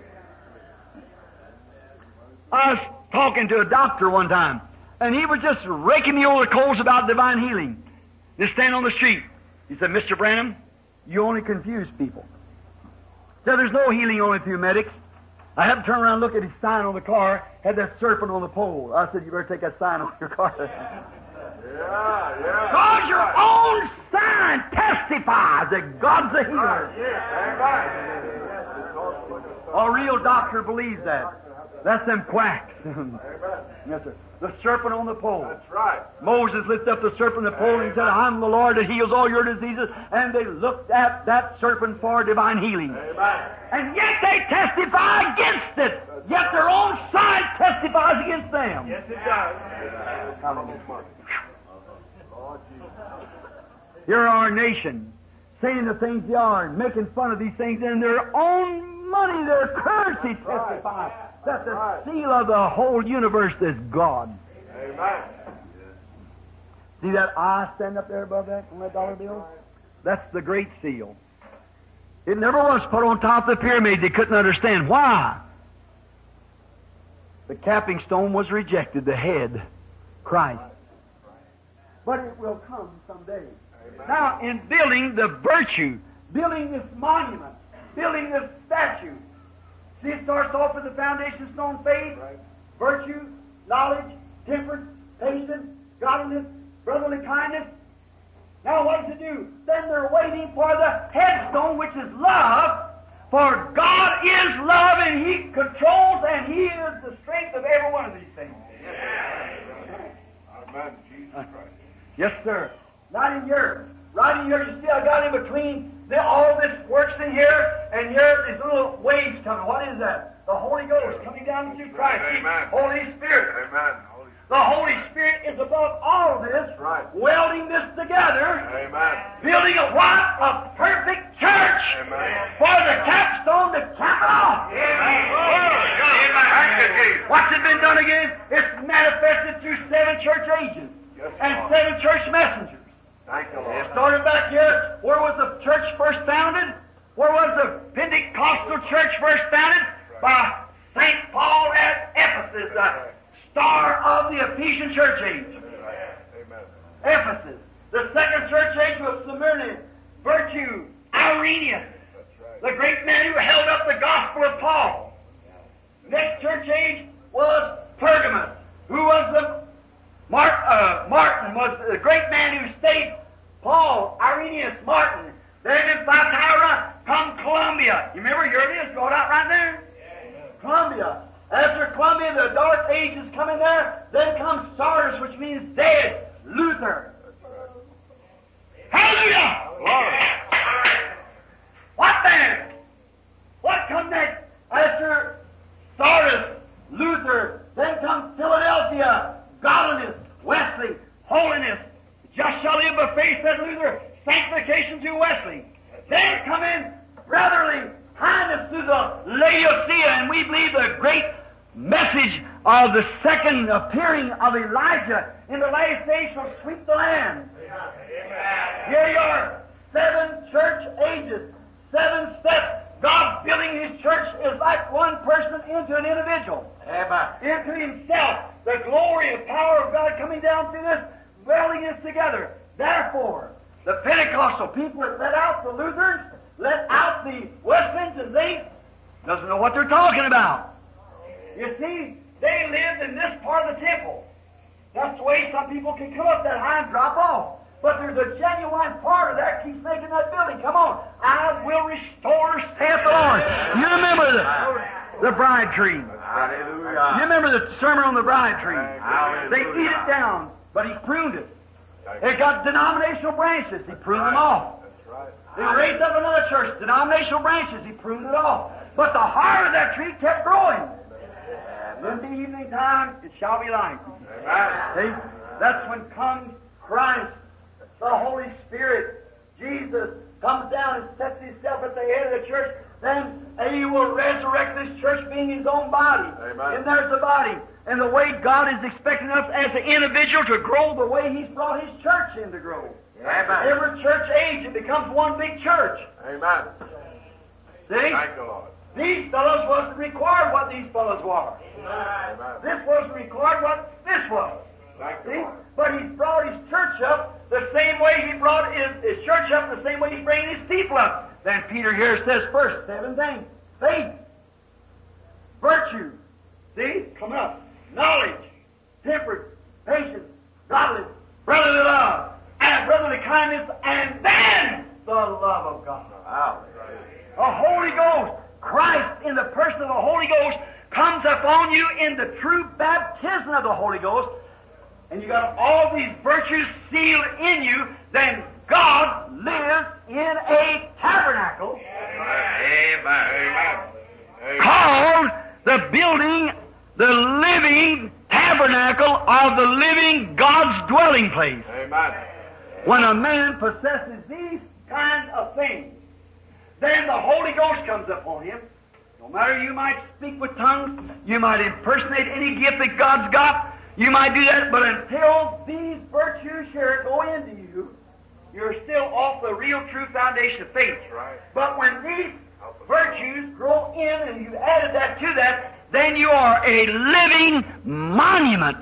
I was talking to a doctor one time, and he was just raking me over the coals about divine healing. Just standing on the street. He said, Mister Branham, you only confuse people. So there's no healing only through medics. I had to turn around and look at his sign on the car, had that serpent on the pole. I said, you better take that sign off your car. Yeah, yeah. Because your own sign testifies that God's a healer. A real doctor believes that. That's them quacks. Yes, sir. The serpent on the pole. That's right. Moses lifted up the serpent on the pole and he said, I'm the Lord that heals all your diseases. And they looked at that serpent for divine healing. Amen. And yet they testify against it. Yet their own side testifies against them. Yes, it does. Here are our nation saying the things they are and making fun of these things, and their own money, their currency testifies that the seal of the whole universe is God. Amen. See that eye stand up there above that on that dollar bill? That's the Great Seal. It never was put on top of the pyramid. They couldn't understand why. The capping stone was rejected, the head, Christ. But it will come someday. Amen. Now, in building the virtue, building this monument, building this statue, see, it starts off with the foundation stone, faith, Right. virtue, knowledge, temperance, patience, godliness, brotherly kindness. Now what does it do? Then they're waiting for the headstone, which is love. For God is love, and He controls, and He is the strength of every one of these things. Amen. Jesus Christ. Yes, sir. Not in yours. Right in yours, you see I got in between the, all this works in here, and here these little waves coming. What is that? The Holy Ghost coming down through Christ. Amen. Holy Spirit. Amen. Holy The Holy Spirit is above all of this, Right. welding this together, Amen. building a what? A perfect church Amen. for the capstone to cap it off. Amen. What's it been done again? It's manifested through seven church ages Yes, and Lord. seven church messengers. Thank you, It Lord. started back here. Where was the church first founded? Where was the Pentecostal church first founded? By Saint Paul at Ephesus, the star of the Ephesian church age. Amen. Ephesus. The second church age was Smyrna, Virtue, Irenaeus, That's right. the great man who held up the gospel of Paul. Next church age was Pergamus, who was the Mark, uh, Martin was the great man who stayed. Paul, Irenaeus, Martin. Then in Thyatira, come Columbia. You remember, here it is, going out right there. Columbia. After Columbia, the dark age is coming there. Then comes Sardis, which means dead. Luther. Hallelujah! What then? What comes next? After Sardis, Luther, then comes Philadelphia, godliness, Wesley, holiness. Just shall live by faith, said Luther. Sanctification through Wesley. Then come in brotherly kindness through the Laodicea, and we believe the great message of the second appearing of Elijah in the last days shall sweep the land. Here you are, seven church ages, seven steps. God building His church is like one person into an individual, into Himself. The glory and power of God coming down through this, welding us together. Therefore, the Pentecostal people that let out the Lutherans, let out the Wesleyans, and they doesn't know what they're talking about. You see, they lived in this part of the temple. That's the way some people can come up that high and drop off. But there's a genuine part of that keeps making that building. Come on. I will restore, saith the Lord. You remember the, the bride tree. Hallelujah. You remember the sermon on the bride tree. Hallelujah. They beat it down, but He pruned it. It got denominational branches. He pruned them off. That's right. They raised up another church, denominational branches. He pruned it off. But the heart of that tree kept growing. In the evening time, it shall be light. Amen. See? That's when comes Christ, the Holy Spirit. Jesus comes down and sets Himself at the head of the church. Then He will resurrect this church being His own body. Amen. And there's the body. And the way God is expecting us as an individual to grow the way He's brought His church in to grow. Amen. Every church age, it becomes one big church. Amen. See? Thank you, Lord. These fellows wasn't required what these fellows were. Amen. This wasn't required what this was. Thank you, See? Lord. But He brought His church up the same way He brought His, his church up, the same way He's bringing His people up. Then Peter here says first, seven things. Faith, virtue, see, come up. Knowledge, temperance, patience, godliness, brotherly love, and brotherly kindness, and then the love of God. Wow. The Holy Ghost, Christ in the person of the Holy Ghost, comes upon you in the true baptism of the Holy Ghost, and you got all these virtues sealed in you, then God lives in a tabernacle Amen. Amen. Amen. called the building, the living tabernacle of the living God's dwelling place. Amen. When a man possesses these kinds of things, then the Holy Ghost comes upon him. No matter, you might speak with tongues, you might impersonate any gift that God's got, you might do that, but until these virtues here go into you, you're still off the real true foundation of faith. Right. But when these virtues grow in and you added that to that, then you are a living monument.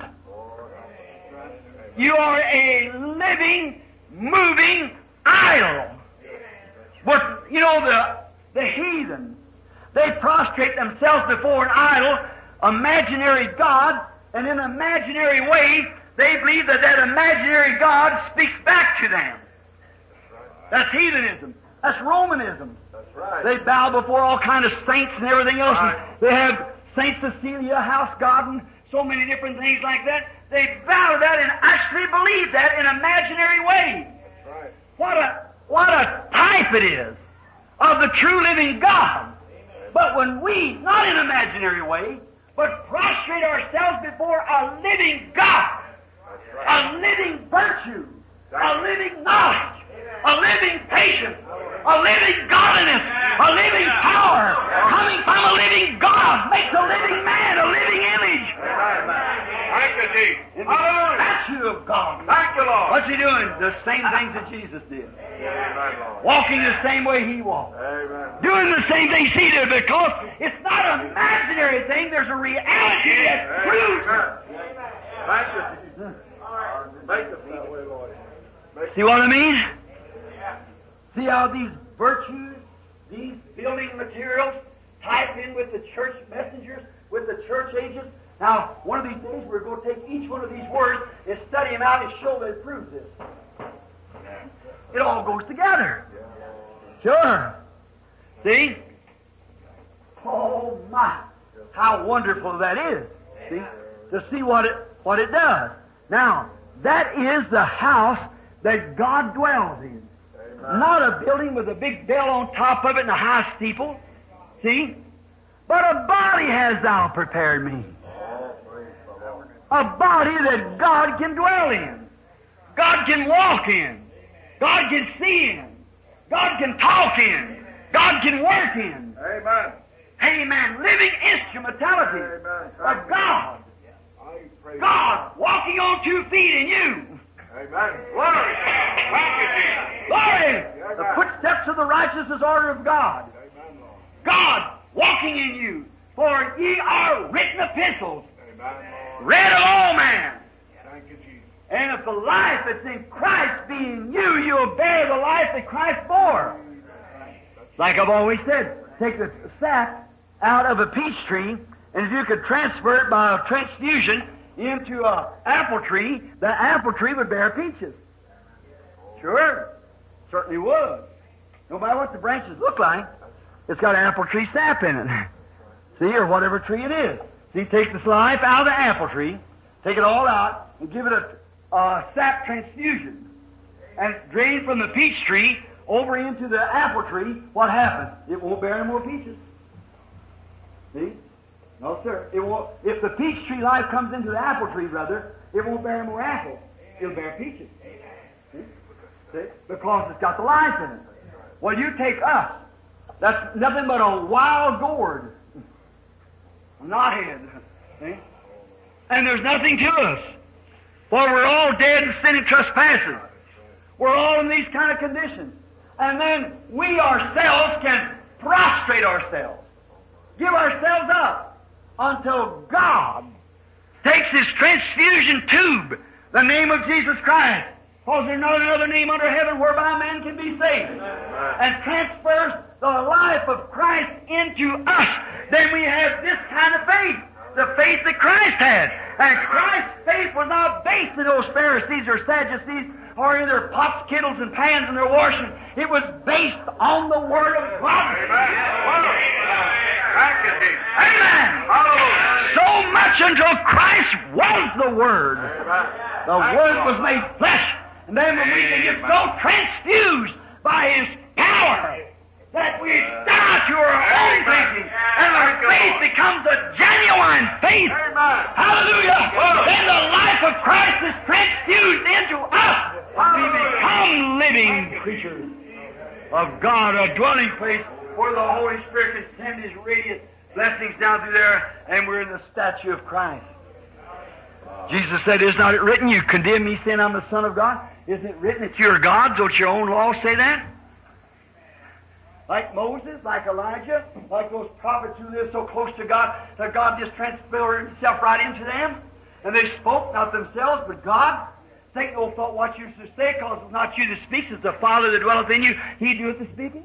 You are a living, moving idol. But, you know, the, the heathen, they prostrate themselves before an idol, imaginary God, and in an imaginary way, they believe that that imaginary God speaks back to them. That's heathenism. That's Romanism. That's right. They bow before all kind of saints and everything else. Right. And they have Saint Cecilia, house god, and so many different things like that. They bow to that and actually believe that in an imaginary way. That's right. What a what a type it is of the true living God. But when we, not in an imaginary way, but prostrate ourselves before a living God, a living virtue, a living knowledge, a living patience, a living godliness, a living power coming from a living God makes a living man, a living image. Thank you, Jesus. In the statue of God. Thank you, Lord. What's He doing? The same things that Jesus did. Amen, Lord. Walking the same way He walked. Amen. Doing the same things He did, because it's not an imaginary thing. There's a reality that proves it. Amen. Thank you, Jesus. Make us that way, Lord. Make See what I mean? See how these virtues, these building materials, type in with the church messengers, with the church ages. Now, one of these days we're going to take each one of these words and study them out and show that it proves this. It all goes together. Sure. See? Oh my, how wonderful that is. See? To see what it what it does. Now, that is the house that God dwells in. Not a building with a big bell on top of it and a high steeple. See? But a body has thou prepared me. A body that God can dwell in. God can walk in. God can see in. God can talk in. God can work in. Amen. Amen. Living instrumentality Amen. of God. God walking on two feet in you. Amen. Glory. Thank you, Jesus. Glory. The footsteps of the righteous is order of God. God walking in you. For ye are written epistles, read of all men. Thank you, Jesus. And if the life that's in Christ be in you, you'll bear the life that Christ bore. Like I've always said, take the sap out of a peach tree, and if you could transfer it by a transfusion into an apple tree, the apple tree would bear peaches. Sure, certainly would. No matter what the branches look like, it's got apple tree sap in it. See, or whatever tree it is. See, take this life out of the apple tree, take it all out, and give it a, a sap transfusion, and drain from the peach tree over into the apple tree. What happens? It won't bear any more peaches. See? No, sir. It won't. If the peach tree life comes into the apple tree, brother, it won't bear any more apples. It'll bear peaches. See? See? Because it's got the life in it. Well, you take us. That's nothing but a wild gourd. A knothead. See? And there's nothing to us. For we're all dead in sin and trespasses. We're all in these kind of conditions. And then we ourselves can prostrate ourselves. Give ourselves up until God takes His transfusion tube, the name of Jesus Christ, because there's not another name under heaven whereby man can be saved, and transfers the life of Christ into us. Then we have this kind of faith, the faith that Christ had. And Christ's faith was not based in those Pharisees or Sadducees or in their pots, kettles, and pans and their washing. It was based on the Word of God. Amen. So much until Christ was the Word. The Word was made flesh. And then when we can get so transfused by His power that we die to our own thinking, and our faith becomes a genuine faith. Hallelujah! Then the life of Christ is transfused into us. We become living creatures of God, a dwelling place where the Holy Spirit can send His radiant blessings down through there, and we're in the statue of Christ. Jesus said, "Is not it written, you condemn me, saying I'm the Son of God? Isn't it written that you're God? Don't your own law say that?" Like Moses, like Elijah, like those prophets who lived so close to God that God just transferred Himself right into them. And they spoke, not themselves, but God. Take no thought what you should say, because it's not you that speaks, it's the Father that dwelleth in you. He doeth the speaking.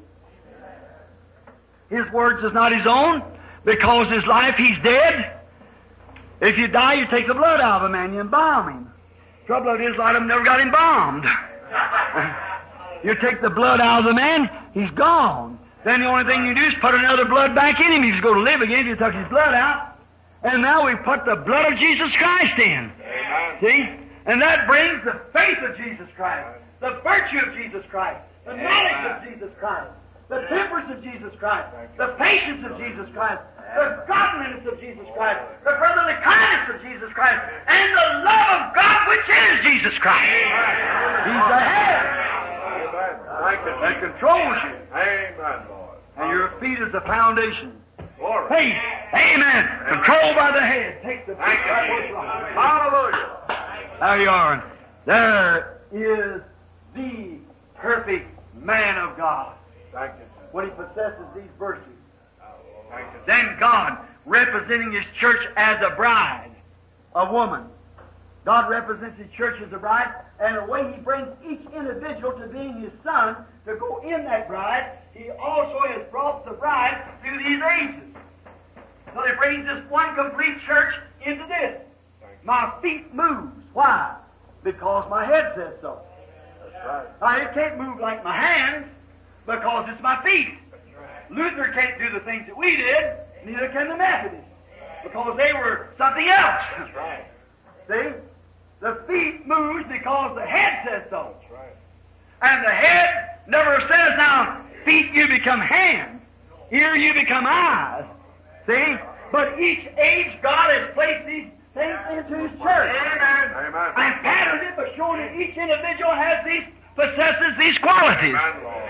His words is not His own, because His life, He's dead. If you die, you take the blood out of a man, you embalm him. Trouble of it is, a lot of them never got embalmed. You take the blood out of the man, he's gone. Then the only thing you do is put another blood back in him. He's going to live again. You took his blood out. And now we put the blood of Jesus Christ in. Amen. See? And that brings the faith of Jesus Christ, the virtue of Jesus Christ, the knowledge of Jesus Christ, the temperance of Jesus Christ, the patience of Jesus Christ, the godliness of Jesus Christ, the brotherly kindness of Jesus Christ, and the love of God which is Jesus Christ. He's the head that controls you. Amen, Lord. And your feet is the foundation. Glory. Faith. Amen. Controlled by the head. Take the feet. Hallelujah. There you are. There is the perfect man of God. Thank you. When he possesses these virtues. Thank you. Then God, representing His church as a bride, a woman. God represents His church as a bride, and the way He brings each individual to being His son to go in that bride, He also has brought the bride through these ages. So He brings this one complete church into this. My feet moves. Why? Because my head says so. That's right. Now, it can't move like my hands because it's my feet. Luther can't do the things that we did, neither can the Methodists, because they were something else. That's right. See? The feet moves because the head says so. That's right. And the head never says, now, feet you become hands, ear you become eyes. See? But each age God has placed these things into His church. Amen. Amen. And patterned it, but showing that each individual has these, possesses these qualities. Amen, Lord.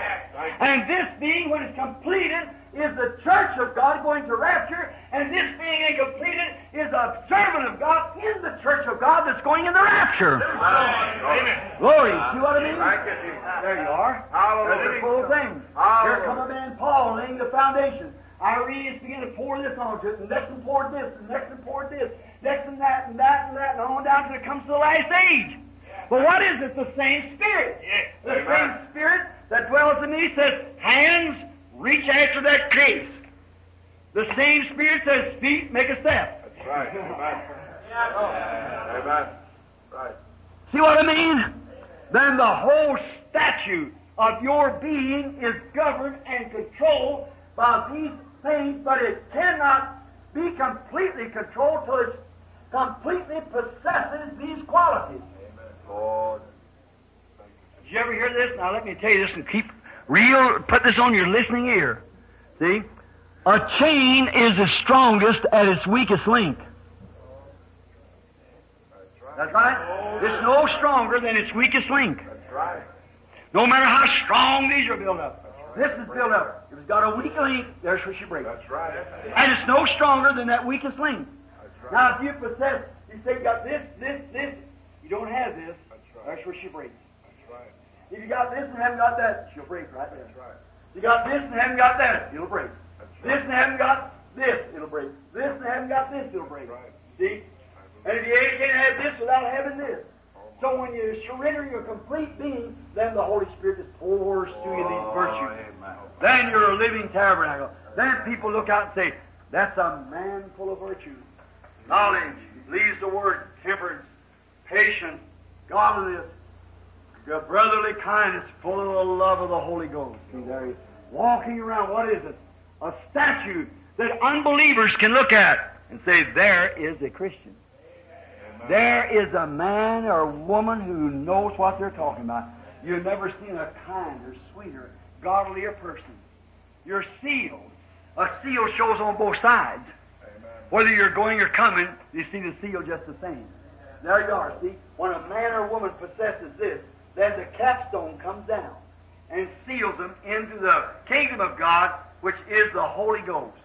And this being, when it's completed, is the church of God going to rapture, and this being incompleted is a servant of God in the church of God that's going in the rapture. Amen. Glory. See what I mean? Thank you, Jesus. There you are. Hallelujah. That's the full thing. Here come a man, Paul, laying the foundation. Irenaeus began to pour this onto it, and next one poured this, and next one poured this, next and that, and that, and that, and on down till it comes to the last age. But what is it? The same Spirit. Yes. The Amen. same Spirit that dwells in me says, hands, reach after that case. The same Spirit says, feet, make a step. That's right. Amen. Amen. Right. See what I mean? Then the whole statute of your being is governed and controlled by these things, but it cannot be completely controlled till it completely possesses these qualities. Amen. Lord. Did you ever hear this? Now let me tell you this and keep real, put this on your listening ear. See? A chain is the strongest at its weakest link. That's right. It's no stronger than its weakest link. That's right. No matter how strong these are built up. This is built up. If it's got a weak link, there's where she breaks. That's right. And it's no stronger than that weakest link. That's right. Now if you possess, you say you got this, this, this, you don't have this, That's right. there's where she breaks. That's right. If you got this and haven't got that, she'll break right there. That's right. You got this and haven't got that, it'll break. That's This right. and haven't got this, it'll break. This and haven't got this, it'll break. Right. See? And if you ain't can't have this without having this. So when you surrender your complete being, then the Holy Spirit just pours through you these virtues. Amen. Then you're a living tabernacle. Then people look out and say, that's a man full of virtue. Knowledge, leaves the word, temperance, patience, godliness, your brotherly kindness, full of the love of the Holy Ghost. See, there he is. Walking around, what is it? A statue that unbelievers can look at and say, there is a Christian. There is a man or woman who knows what they're talking about. You've never seen a kinder, sweeter, godlier person. You're sealed. A seal shows on both sides. Amen. Whether you're going or coming, you see the seal just the same. There you are, see? When a man or woman possesses this, then the capstone comes down and seals them into the kingdom of God, which is the Holy Ghost.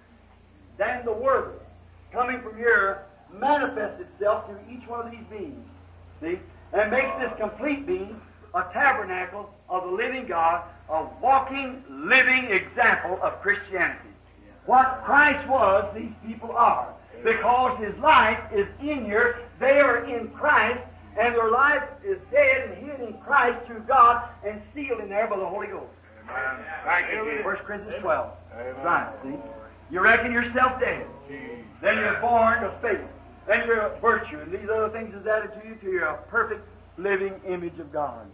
Then the Word, coming from here, manifests itself through each one of these beings. See? And makes this complete being a tabernacle of the living God, a walking, living example of Christianity. What Christ was, these people are. Because His life is in here, they are in Christ, and their life is dead and hid in Christ through God and sealed in there by the Holy Ghost. Amen. Thank you, Jesus. First Corinthians twelve. Amen. Right, see? You reckon yourself dead. Then you're born of faith. Then you're a virtue, and these other things is added to you till you're a perfect living image of God.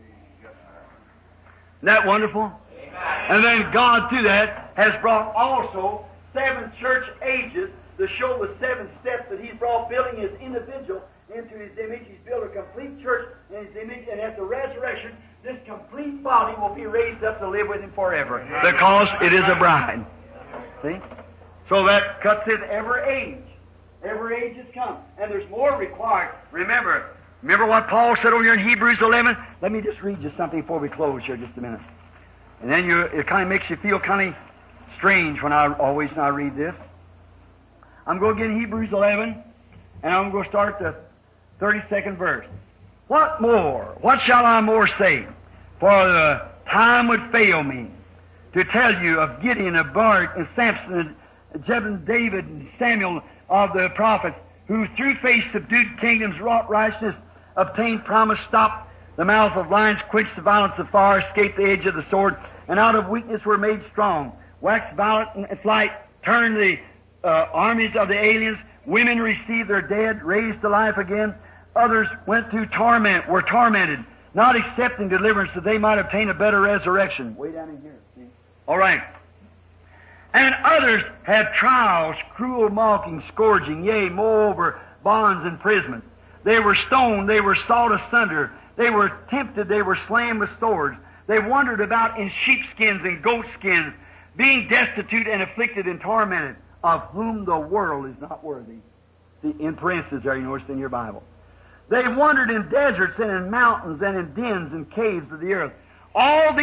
Isn't that wonderful? Amen. And then God, through that, has brought also seven church ages to show the seven steps that He's brought, building His individual into His image. He's built a complete church in His image, and at the resurrection, this complete body will be raised up to live with Him forever, because it is a bride. See? So that cuts in every age. Every age has come. And there's more required. Remember, remember what Paul said over here in Hebrews eleven? Let me just read you something before we close here just a minute. And then you, it kind of makes you feel kind of strange when I always when I read this. I'm going to get Hebrews eleven, and I'm going to start the thirty-second verse. What more? What shall I more say? For the time would fail me to tell you of Gideon, of Barak, and Samson, and Jebediah, David, and Samuel, of the prophets, who through faith subdued kingdoms, wrought righteousness, obtained promise, stopped the mouth of lions, quenched the violence of fire, escaped the edge of the sword, and out of weakness were made strong, waxed valiant in flight, turned the uh, armies of the aliens, women received their dead, raised to life again, others went through torment, were tormented, not accepting deliverance that they might obtain a better resurrection. Way down in here, see? All right. And others had trials, cruel mocking, scourging, yea, moreover, bonds, imprisonment. They were stoned, they were sawed asunder, they were tempted, they were slain with swords. They wandered about in sheepskins and goatskins, being destitute and afflicted and tormented, of whom the world is not worthy. See, in parentheses there, you notice in your Bible. They wandered in deserts and in mountains and in dens and caves of the earth. All these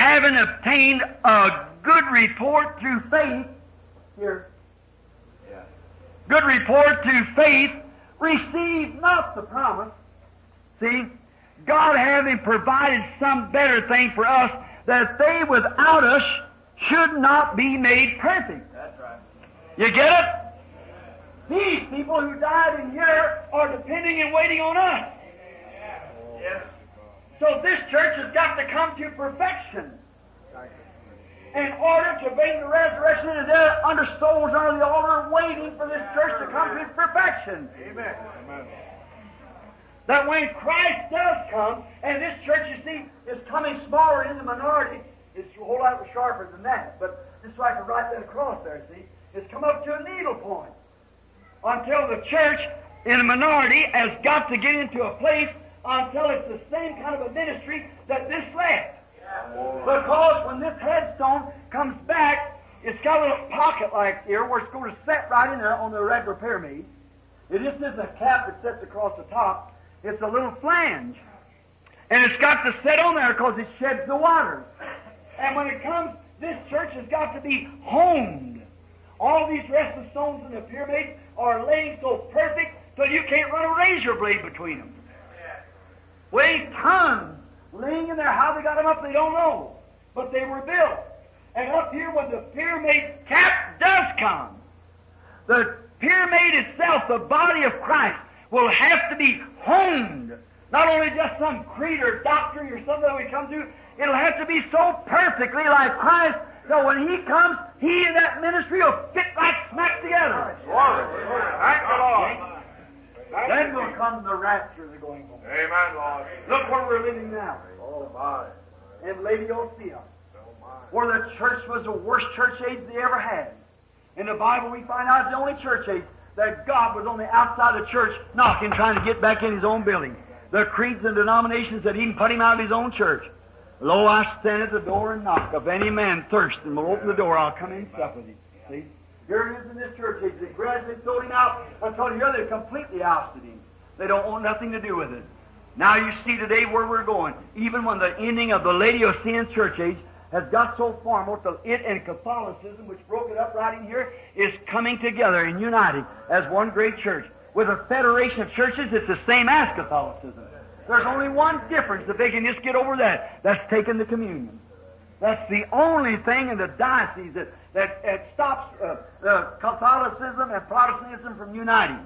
having obtained a good report through faith, here, yeah. good report through faith, receive not the promise. See, God having provided some better thing for us, that they without us should not be made perfect. That's right. You get it? These people who died in here are depending and waiting on us. Yes. So this church has got to come to perfection in order to bring the resurrection of the dead under souls under the altar, waiting for this church to come to perfection. Amen. Amen. That when Christ does come, and this church, you see, is coming smaller in the minority, it's a whole lot sharper than that, but just so I can write that across there, see, it's come up to a needle point. Until the church in the minority has got to get into a place until it's the same kind of a ministry that this left. Because when this headstone comes back, it's got a little pocket like here where it's going to set right in there on the regular pyramid. It just isn't a cap that sets across the top. It's a little flange. And it's got to set on there because it sheds the water. And when it comes, this church has got to be honed. All these resting stones in the pyramid are laid so perfect so you can't run a razor blade between them. Weighing tons, laying in there. How they got them up, they don't know. But they were built. And up here, when the pyramid cap does come, the pyramid itself, the body of Christ, will have to be honed. Not only just some creed or doctrine or something that we come to, it'll have to be so perfectly like Christ, so when He comes, He and that ministry will fit right smack together. Thank the Lord. Then will come the rapture of the going home. Amen, Lord. Look where we're living now. Oh, my. In Laodicea, Oh, my. where the church was the worst church age they ever had. In the Bible we find out it's the only church age that God was on the outside of the church knocking, trying to get back in His own building. The creeds and denominations that even put Him out of His own church. Lo, I stand at the door and knock. If any man thirst and will open the door, I'll come in and sup with him. See? Here it is in this church age. They gradually sold Him out until the other completely ousted Him. They don't want nothing to do with it. Now you see today where we're going. Even when the ending of the Laodicean church age has got so formal, till it and Catholicism, which broke it up right in here, is coming together and uniting as one great church. With a federation of churches, it's the same as Catholicism. There's only one difference. If they can just get over that, that's taking the communion. That's the only thing in the diocese that, that, that stops uh, uh, Catholicism and Protestantism from uniting,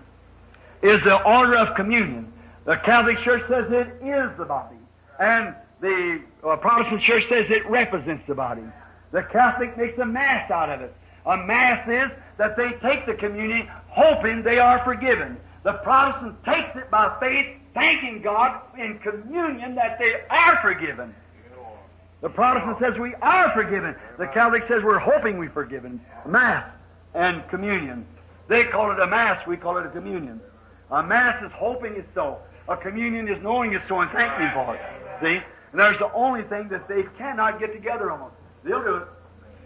is the order of communion. The Catholic Church says it is the body, and the uh, Protestant Church says it represents the body. The Catholic makes a Mass out of it. A Mass is that they take the communion hoping they are forgiven. The Protestant takes it by faith, thanking God in communion that they are forgiven. The Protestant says we are forgiven. The Catholic says we're hoping we're forgiven. Mass and communion. They call it a Mass, we call it a communion. A Mass is hoping it's so. A communion is knowing it's so and thanking for it. See? And there's the only thing that they cannot get together on. They'll do it.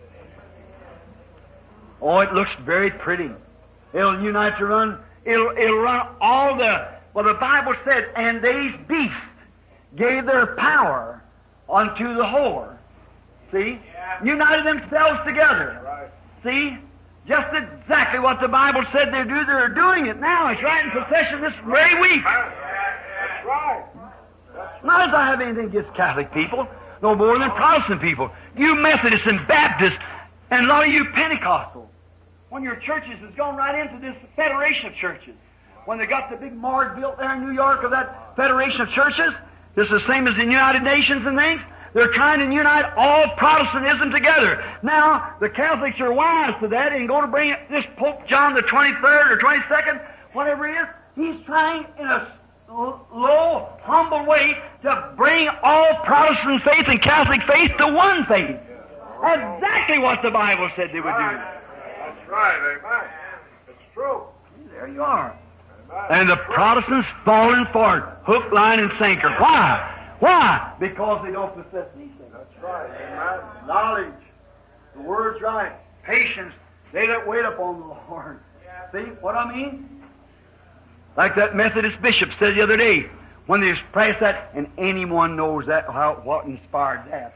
Oh, it looks very pretty. It'll unite to run, it'll, it'll run all the, well, the Bible said, and these beasts gave their power unto the whore. See? Yeah. United themselves together. Right. See? Just exactly what the Bible said they'd do. They're doing it now. It's right in possession this very week. That's right. Not as I have anything against Catholic people, no more than Protestant people. You Methodists and Baptists, and a lot of you Pentecostals, when your churches has gone right into this federation of churches, when they got the big morgue built there in New York of that federation of churches, this is the same as the United Nations and things. They're trying to unite all Protestantism together. Now, the Catholics are wise to that and going to bring this Pope John the twenty-third or twenty-second, whatever it is, he's trying in a low, humble way to bring all Protestant faith and Catholic faith to one faith. Exactly what the Bible said they would do. That's right, amen. It's true. There you are. And the Protestants falling for it, hook, line, and sinker. Why? Why? Because they don't possess these things. That's right, amen. Knowledge. The word's right. Patience. They that wait upon the Lord. See what I mean? Like that Methodist bishop said the other day, when they passed that, and anyone knows that, how, what inspired that.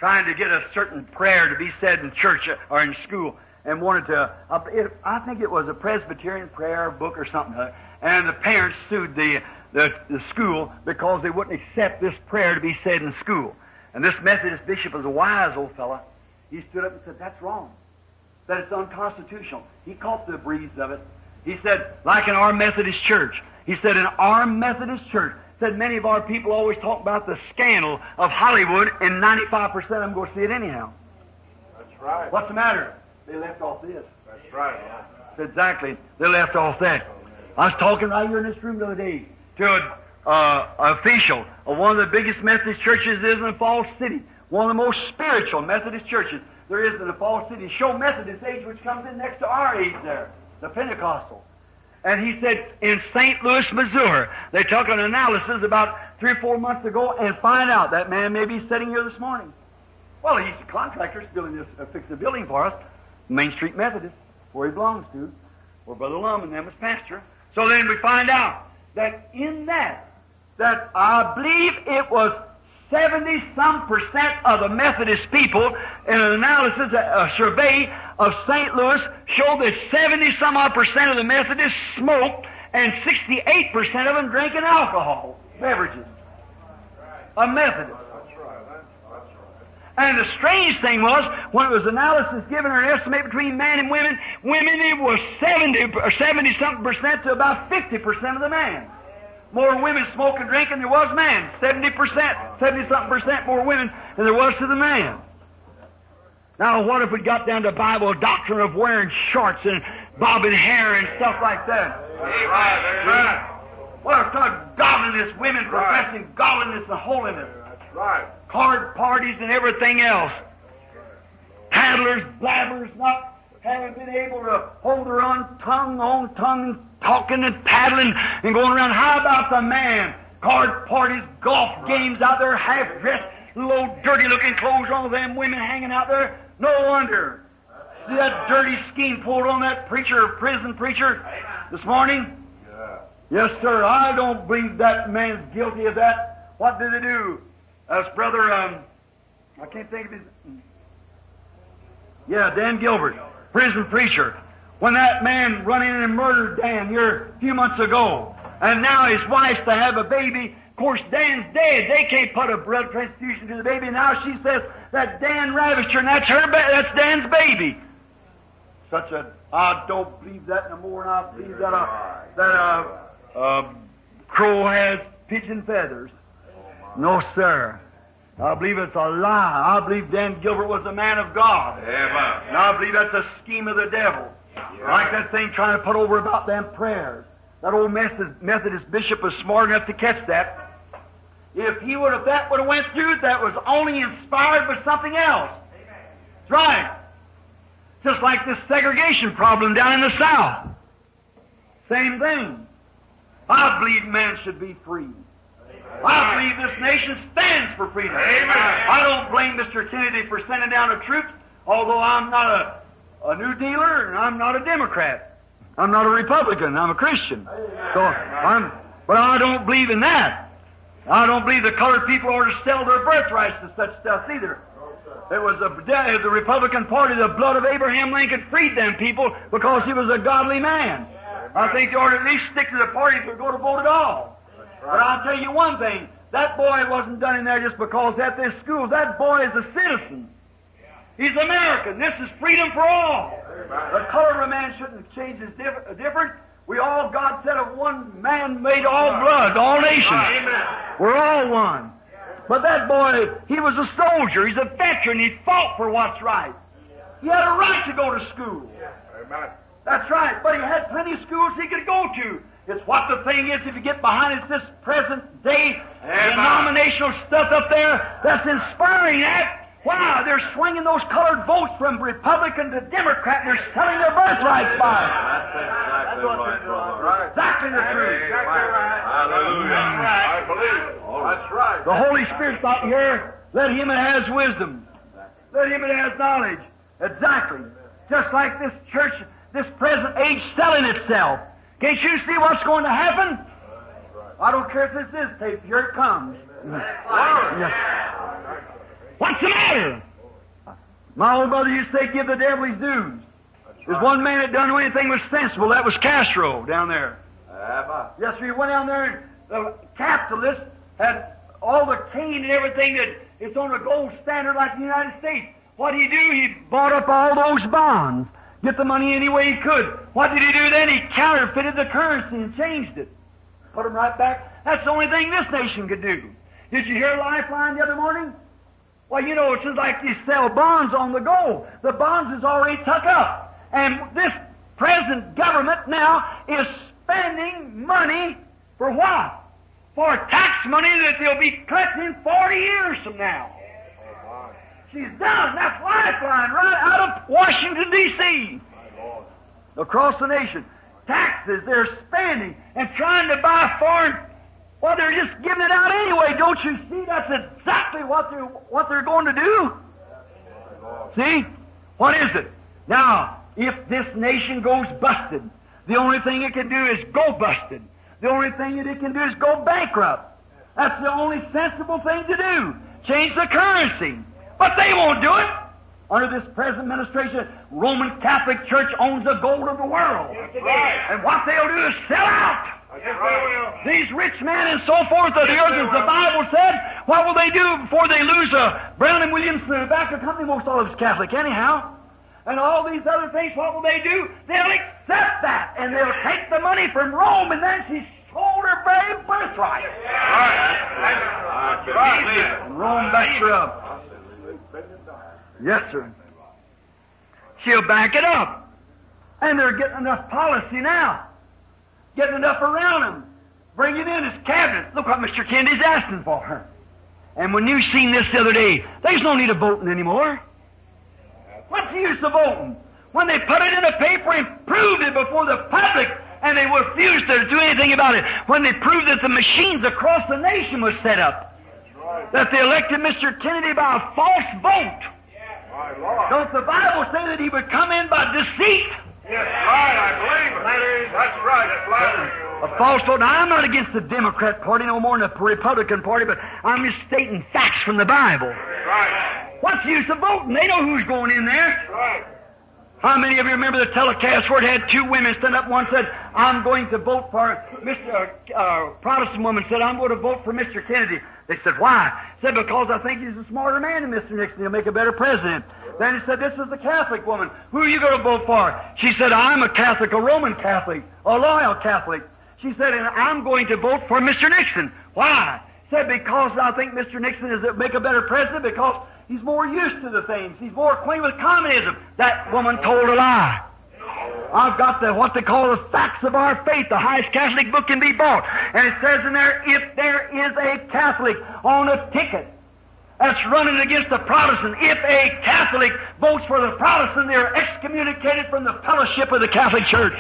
trying to get a certain prayer to be said in church or in school, and wanted to, uh, it, I think it was a Presbyterian prayer book or something, uh, and the parents sued the, the, the school because they wouldn't accept this prayer to be said in school. And this Methodist bishop was a wise old fella. He stood up and said, that's wrong, that it's unconstitutional. He caught the breeze of it. He said, like in our Methodist church, he said, in our Methodist church, said many of our people always talk about the scandal of Hollywood, and ninety-five percent of them go see it anyhow. That's right. What's the matter? They left off this. That's right. Exactly. They left off that. I was talking right here in this room the other day to a uh, official of one of the biggest Methodist churches is in the Falls City, one of the most spiritual Methodist churches there is in the Falls City. Show Methodist age, which comes in next to our age there, the Pentecostal. And he said in Saint Louis, Missouri, they took an analysis about three or four months ago and find out that man may be sitting here this morning. Well, he's a contractor, building this, uh, fixing a building for us, Main Street Methodist, where he belongs to, where Brother Lum and them was pastor. So then we find out that in that, that I believe it was seventy-some percent of the Methodist people in an analysis, a survey of Saint Louis showed that seventy-some odd percent of the Methodists smoked and sixty-eight percent of them drinking alcohol beverages. A Methodist. And the strange thing was, when it was analysis given or an estimate between men and women, women it was seventy or seventy-something percent to about fifty percent of the man. More women smoke and drink than there was men. seventy percent, seventy-something percent more women than there was to the man. Now, what if we got down to Bible doctrine of wearing shorts and bobbing hair and stuff like that? That's right. That's right. What if talk godliness, women professing godliness and holiness? That's right. Card parties and everything else. Tattlers, blabbers, not having been able to hold their own tongue, own tongue, talking and paddling and going around. How about the man? Card parties, golf games out there, half-dressed, little dirty-looking clothes on with them women hanging out there. No wonder. See that dirty scheme pulled on that preacher, prison preacher, this morning? Yeah. Yes, sir. I don't believe that man's guilty of that. What did they do? As brother, um, I can't think of his... Yeah, Dan Gilbert, prison preacher. When that man run in and murdered Dan here a few months ago, and now his wife's to have a baby. Of course, Dan's dead. They can't put a blood transfusion to the baby. Now she says that Dan ravished her, and that's her. Ba- that's Dan's baby. Such a I don't believe that no more, and I believe that a that a, a crow has pigeon feathers. No, sir. I believe it's a lie. I believe Dan Gilbert was a man of God. Amen. And I believe that's a scheme of the devil. Yeah. Like that thing trying to put over about them prayers. That old Methodist, Methodist bishop was smart enough to catch that. If he would have, that would have went through, that was only inspired by something else. That's right. Just like this segregation problem down in the South. Same thing. I believe man should be free. I believe this nation stands for freedom. Amen. I don't blame Mister Kennedy for sending down the troops, although I'm not a, a New Dealer and I'm not a Democrat. I'm not a Republican. I'm a Christian. So I'm, but I don't believe in that. I don't believe the colored people are to sell their birthrights to such stuff either. It was a, the Republican Party, the blood of Abraham Lincoln freed them people because he was a godly man. I think they ought to at least stick to the party if they're going to vote at all. But I'll tell you one thing, that boy wasn't done in there just because at this school. That boy is a citizen. He's American. This is freedom for all. The color of a man shouldn't change his diff- difference. We all, God said, of one man made all blood, all nations. We're all one. But that boy, he was a soldier. He's a veteran. He fought for what's right. He had a right to go to school. That's right. But he had plenty of schools he could go to. It's what the thing is, if you get behind it, this present day denominational stuff up there that's inspiring that. Wow, they're swinging those colored votes from Republican to Democrat, and they're selling their birthrights by it. That's what they're doing. Exactly the truth. Hallelujah. I believe. That's right. The Holy Spirit's not here. Let him that has wisdom. Let him that has knowledge. Exactly. Just like this church, this present age selling itself. Can't you see what's going to happen? I don't care if this is tape. Here it comes. Yeah. What's the matter? My old mother used to say, give the devil his dues. There's one man that done anything was sensible. That was Castro down there. Yes, sir. He went down there and the capitalists had all the cane and everything that is on a gold standard like the United States. What did he do? He bought up all those bonds. Get the money any way he could. What did he do then? He counterfeited the currency and changed it. Put them right back. That's the only thing this nation could do. Did you hear Lifeline the other morning? Well, you know, it's just like you sell bonds on the go. The bonds is already tucked up. And this present government now is spending money for what? For tax money that they'll be collecting forty years from now. She's done. That's Lifeline right out of Washington, D C Across the nation. Taxes they're spending and trying to buy foreign. Well, they're just giving it out anyway. Don't you see? That's exactly what they're, what they're going to do. See? What is it? Now, if this nation goes busted, the only thing it can do is go busted. The only thing that it can do is go bankrupt. That's the only sensible thing to do. Change the currency. But they won't do it. Under this present administration, Roman Catholic Church owns the gold of the world. Right. And what they'll do is sell out. Right. These rich men and so forth of the earth, as the Bible said, what will they do before they lose a Brown and Williams Tobacco Company? Most all of it's Catholic anyhow. And all these other things, what will they do? They'll accept that, and they'll take the money from Rome, and then she sold her very birthright. Right. Right. And Rome backs her up. Yes, sir. She'll back it up. And they're getting enough policy now. Getting enough around them. Bring it in as cabinet. Look what Mister Kennedy's asking for her. And when you seen this the other day, there's no need of voting anymore. What's the use of voting? When they put it in the paper and proved it before the public, and they refused to do anything about it. When they proved that the machines across the nation was set up. That they elected Mister Kennedy by a false vote. Don't the Bible say that he would come in by deceit? Yes, right, I believe it. That is, that's right, that's right. A false vote. Now, I'm not against the Democrat Party no more than the Republican Party, but I'm just stating facts from the Bible. Right. What's the use of voting? They know who's going in there. Right. How many of you remember the telecast where it had two women stand up? One said, I'm going to vote for Mister Uh, uh, Protestant woman said, I'm going to vote for Mister Kennedy. They said, why? Said, because I think he's a smarter man than Mister Nixon. He'll make a better president. Then he said, this is the Catholic woman. Who are you going to vote for? She said, I'm a Catholic, a Roman Catholic, a loyal Catholic. She said, and I'm going to vote for Mister Nixon. Why? Said, because I think Mister Nixon is make a better president because he's more used to the things. He's more acquainted with communism. That woman told a lie. I've got the, what they call the facts of our faith. The highest Catholic book can be bought. And it says in there, if there is a Catholic on a ticket that's running against the Protestant, if a Catholic votes for the Protestant, they're excommunicated from the fellowship of the Catholic Church.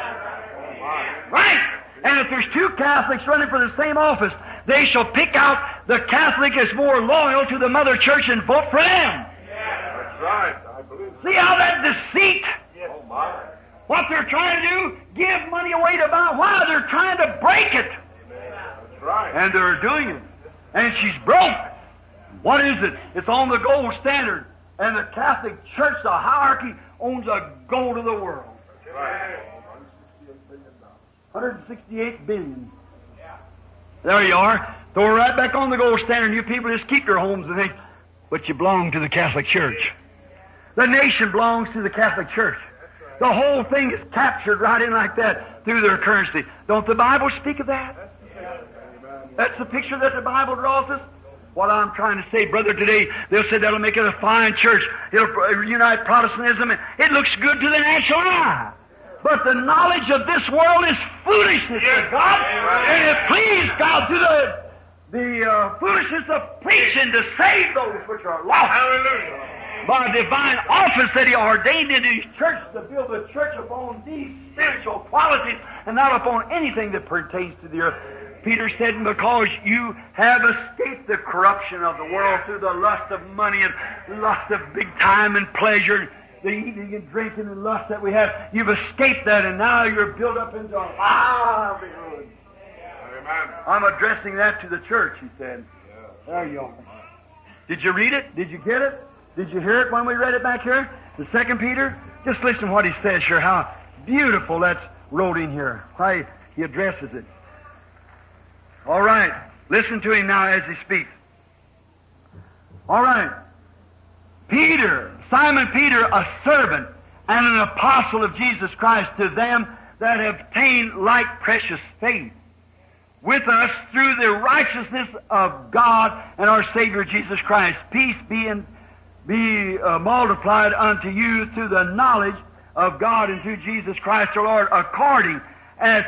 Right? And if there's two Catholics running for the same office, they shall pick out the Catholic is more loyal to the Mother Church and vote for them. That's right, I believe it. See how that deceit, Oh, my. what they're trying to do, give money away to buy. Why? They're trying to break it. That's right. And they're doing it. And she's broke. What is it? It's on the gold standard. And the Catholic Church, the hierarchy, owns the gold of the world. That's right. one hundred sixty-eight billion. There you are. Throw it right back on the gold standard. You people just keep your homes and think, but you belong to the Catholic Church. The nation belongs to the Catholic Church. The whole thing is captured right in like that through their currency. Don't the Bible speak of that? That's the picture that the Bible draws us. What I'm trying to say, brother, today, they'll say that'll make it a fine church. It'll unite Protestantism. It looks good to the natural eye. But the knowledge of this world is foolishness to God. And it pleased God through the, the uh, foolishness of preaching to save those which are lost. Hallelujah. By a divine office that He ordained in His church to build the church upon these spiritual qualities and not upon anything that pertains to the earth. Peter said, because you have escaped the corruption of the world through the lust of money and lust of big time and pleasure, the eating and drinking and lust that we have, you've escaped that, and now you're built up into a livelihood. Amen. I'm addressing that to the church, he said. There you are. Did you read it? Did you get it? Did you hear it when we read it back here? The Second Peter? Just listen to what he says here, how beautiful that's wrote in here, how he, he addresses it. All right. Listen to him now as he speaks. All right. Peter, Simon Peter, a servant and an apostle of Jesus Christ, to them that have obtained like precious faith with us through the righteousness of God and our Savior Jesus Christ. Peace be, in, be uh, multiplied unto you through the knowledge of God and through Jesus Christ our Lord, according as,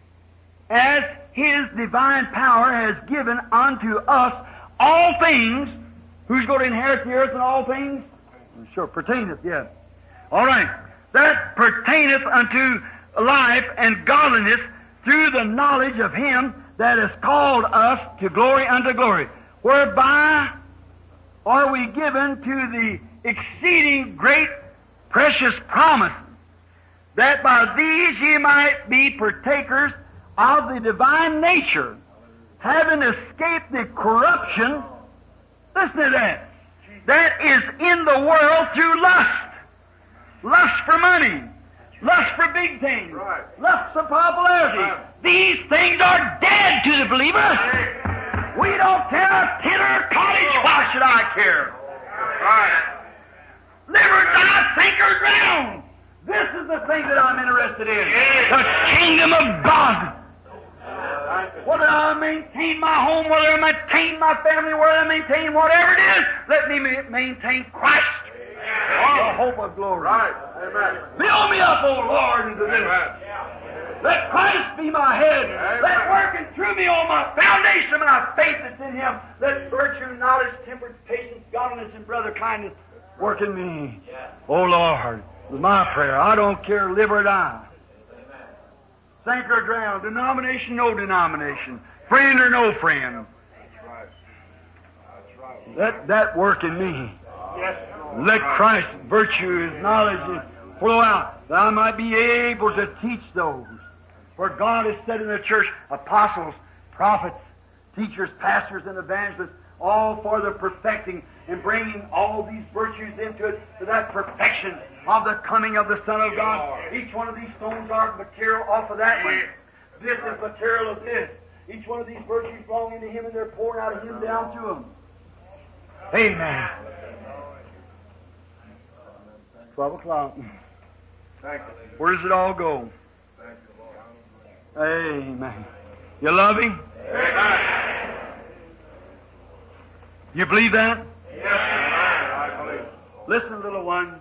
as His divine power has given unto us all things. Who's going to inherit the earth and all things? Sure, pertaineth, yes. All right. That pertaineth unto life and godliness through the knowledge of Him that has called us to glory unto glory, whereby are we given to the exceeding great precious promise, that by these ye might be partakers of the divine nature, having escaped the corruption, listen to that, that is in the world through lust. Lust for money. Lust for big things. Right. Lust for popularity. Right. These things are dead to the believer. We don't care a tin or a cottage. Why should I care? Right. Live or die, sink or drown. This is the thing that I'm interested in. The kingdom of God. Whether I maintain my home, whether I maintain my family, whether I maintain whatever it is, let me ma- maintain Christ. The hope of glory. Right. Amen. Build me up, O Lord, into this. Amen. Let Christ be my head. Amen. Let working through me on my foundation of my faith that's in Him. Let virtue, knowledge, temperance, patience, godliness, and brother kindness work in me. O Lord, it's my prayer. I don't care, live or die. Sink or drown, denomination, no denomination, friend or no friend. That's right. That's right. Let that work in me. Yes. Let Christ's virtue, His knowledge flow out, that I might be able to teach those. For God has said in the church, apostles, prophets, teachers, pastors, and evangelists, all for the perfecting and bringing all these virtues into it to that perfection of the coming of the Son of God. Each one of these stones are material off of that one. This is material of this. Each one of these virtues belong into Him, and they're poured out of Him down to Him. Amen. Twelve o'clock. Thank you. Where does it all go? Thank you, Lord. Amen. You love Him? Amen. You believe that? Yes, I believe. Listen, little one.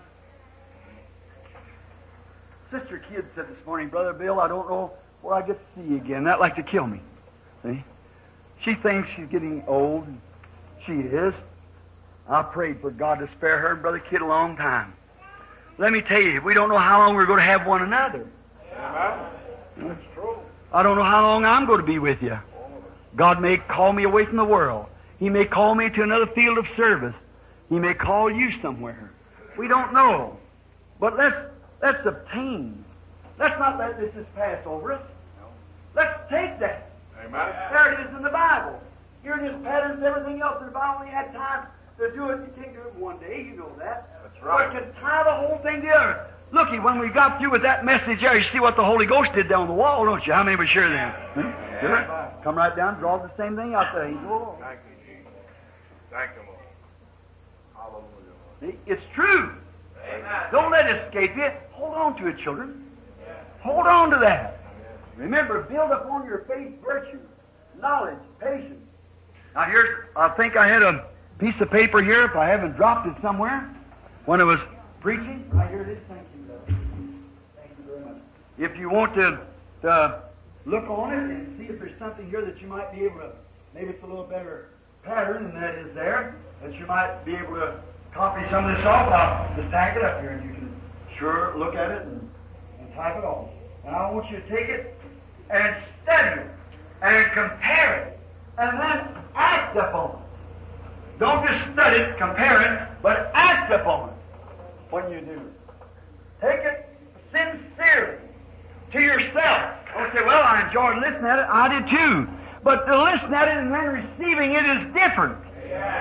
Sister Kidd said this morning, Brother Bill, I don't know where I get to see you again. That'd like to kill me. See? She thinks she's getting old. And she is. I prayed for God to spare her and Brother Kidd a long time. Let me tell you, we don't know how long we're going to have one another. Amen. That's true. I don't know how long I'm going to be with you. God may call me away from the world. He may call me to another field of service. He may call you somewhere. We don't know. But let's let's obtain. Let's not let this just pass over us. Let's take that. Amen. There it is in the Bible. Here in this patterns and everything else. And if I only had time to do it, you can't do it one day. You know that. That's right. But to tie the whole thing together. Looky, when we got through with that message there, you see what the Holy Ghost did down the wall, don't you? How many were sure then? Hmm? Sure. Come right down, draw the same thing out there. He's Lord. Thank you, Jesus. Thank you, Lord. Hallelujah. See, it's true. Amen. Don't let it escape you. Hold on to it, children. Hold on to that. Remember, build upon your faith, virtue, knowledge, patience. Now here's, I think I had a piece of paper here, if I haven't dropped it somewhere, when I was preaching. Right here it is. Thank you. Thank you very much. If you want to, to look on it and see if there's something here that you might be able to, maybe it's a little better pattern than that is there, that you might be able to copy some of this off, I'll just tag it up here and you can sure look at it and, and type it off. And I want you to take it and study it and compare it and then act upon it. Don't just study it, compare it, but act upon it when you do it. Take it sincerely to yourself. Don't say, well, I enjoyed listening at it. I did too. But to listen at it and then receiving it is different.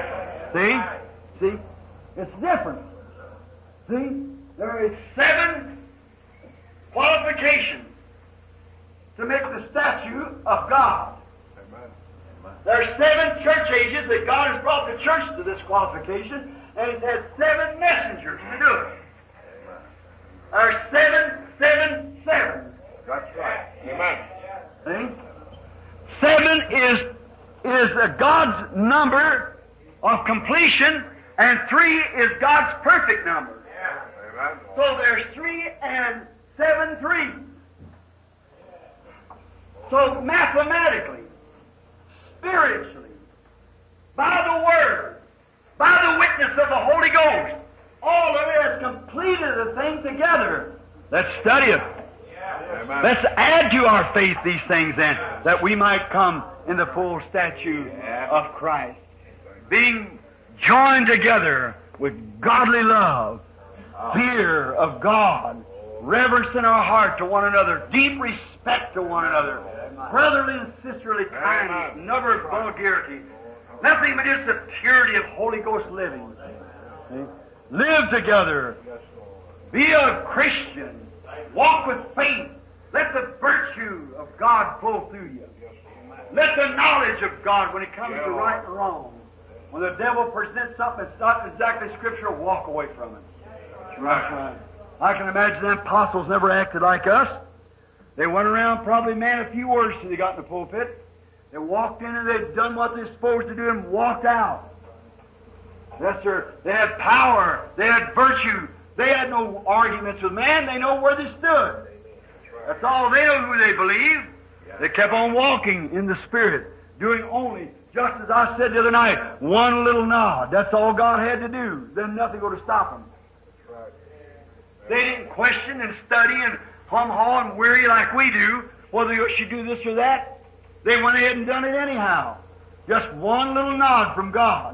See? See? It's different. See? There is seven qualifications to make the statue of God. There are seven church ages that God has brought the church to this qualification, and He's had seven messengers to do it. There are seven, seven, seven. That's right. Amen. See? Seven is, is uh, God's number of completion, and three is God's perfect number. Amen. So there's three and seven threes. So mathematically, spiritually, by the Word, by the witness of the Holy Ghost, all of it has completed the thing together. Let's study it. Amen. Let's add to our faith these things then, that we might come in the full statue of Christ. Being joined together with godly love, fear of God, reverence in our heart to one another, deep respect to one another, brotherly and sisterly kindness, never vulgarity, nothing but just the purity of Holy Ghost living. See? Live together. Be a Christian. Walk with faith. Let the virtue of God flow through you. Let the knowledge of God, when it comes to right and wrong, when the devil presents something that's not exactly scriptural, walk away from it. Right. I can imagine the apostles never acted like us. They went around, probably man a few words till they got in the pulpit. They walked in and they'd done what they're supposed to do and walked out. Yes, sir. They had power. They had virtue. They had no arguments with man. They know where they stood. That's all. They know who they believe. They kept on walking in the Spirit, doing only, just as I said the other night, one little nod. That's all God had to do. Then nothing would have stopped them. They didn't question and study and hum-haw and weary like we do, whether you should do this or that. They went ahead and done it anyhow. Just one little nod from God.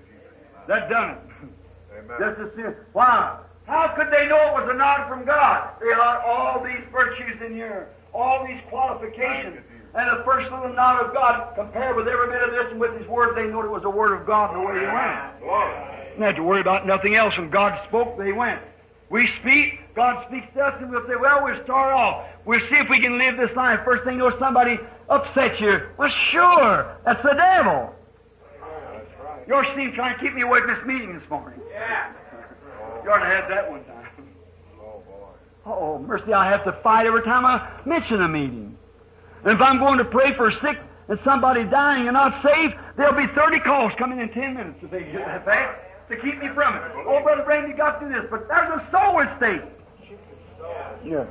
That done it. Amen. Just as soon. Why? How could they know it was a nod from God? They had all these virtues in here, all these qualifications, and the first little nod of God compared with every bit of this and with His Word, they knew it was the Word of God the way they went. Glory. Didn't have to worry about nothing else. When God spoke, they went. We speak, God speaks to us, and we'll say, well, we'll start off. We'll see if we can live this life. First thing you know, somebody upsets you. Well, sure, that's the devil. That's right. Your Steve trying to keep me away from this meeting this morning. Yeah. You ought to have that one time. Oh, boy. Oh, mercy, I have to fight every time I mention a meeting. And if I'm going to pray for a sick and somebody dying and not saved, there'll be thirty calls coming in ten minutes if they get that fast to keep me from it. Oh, Brother Brandon, you got to do this, but there's a soul at stake. Yeah.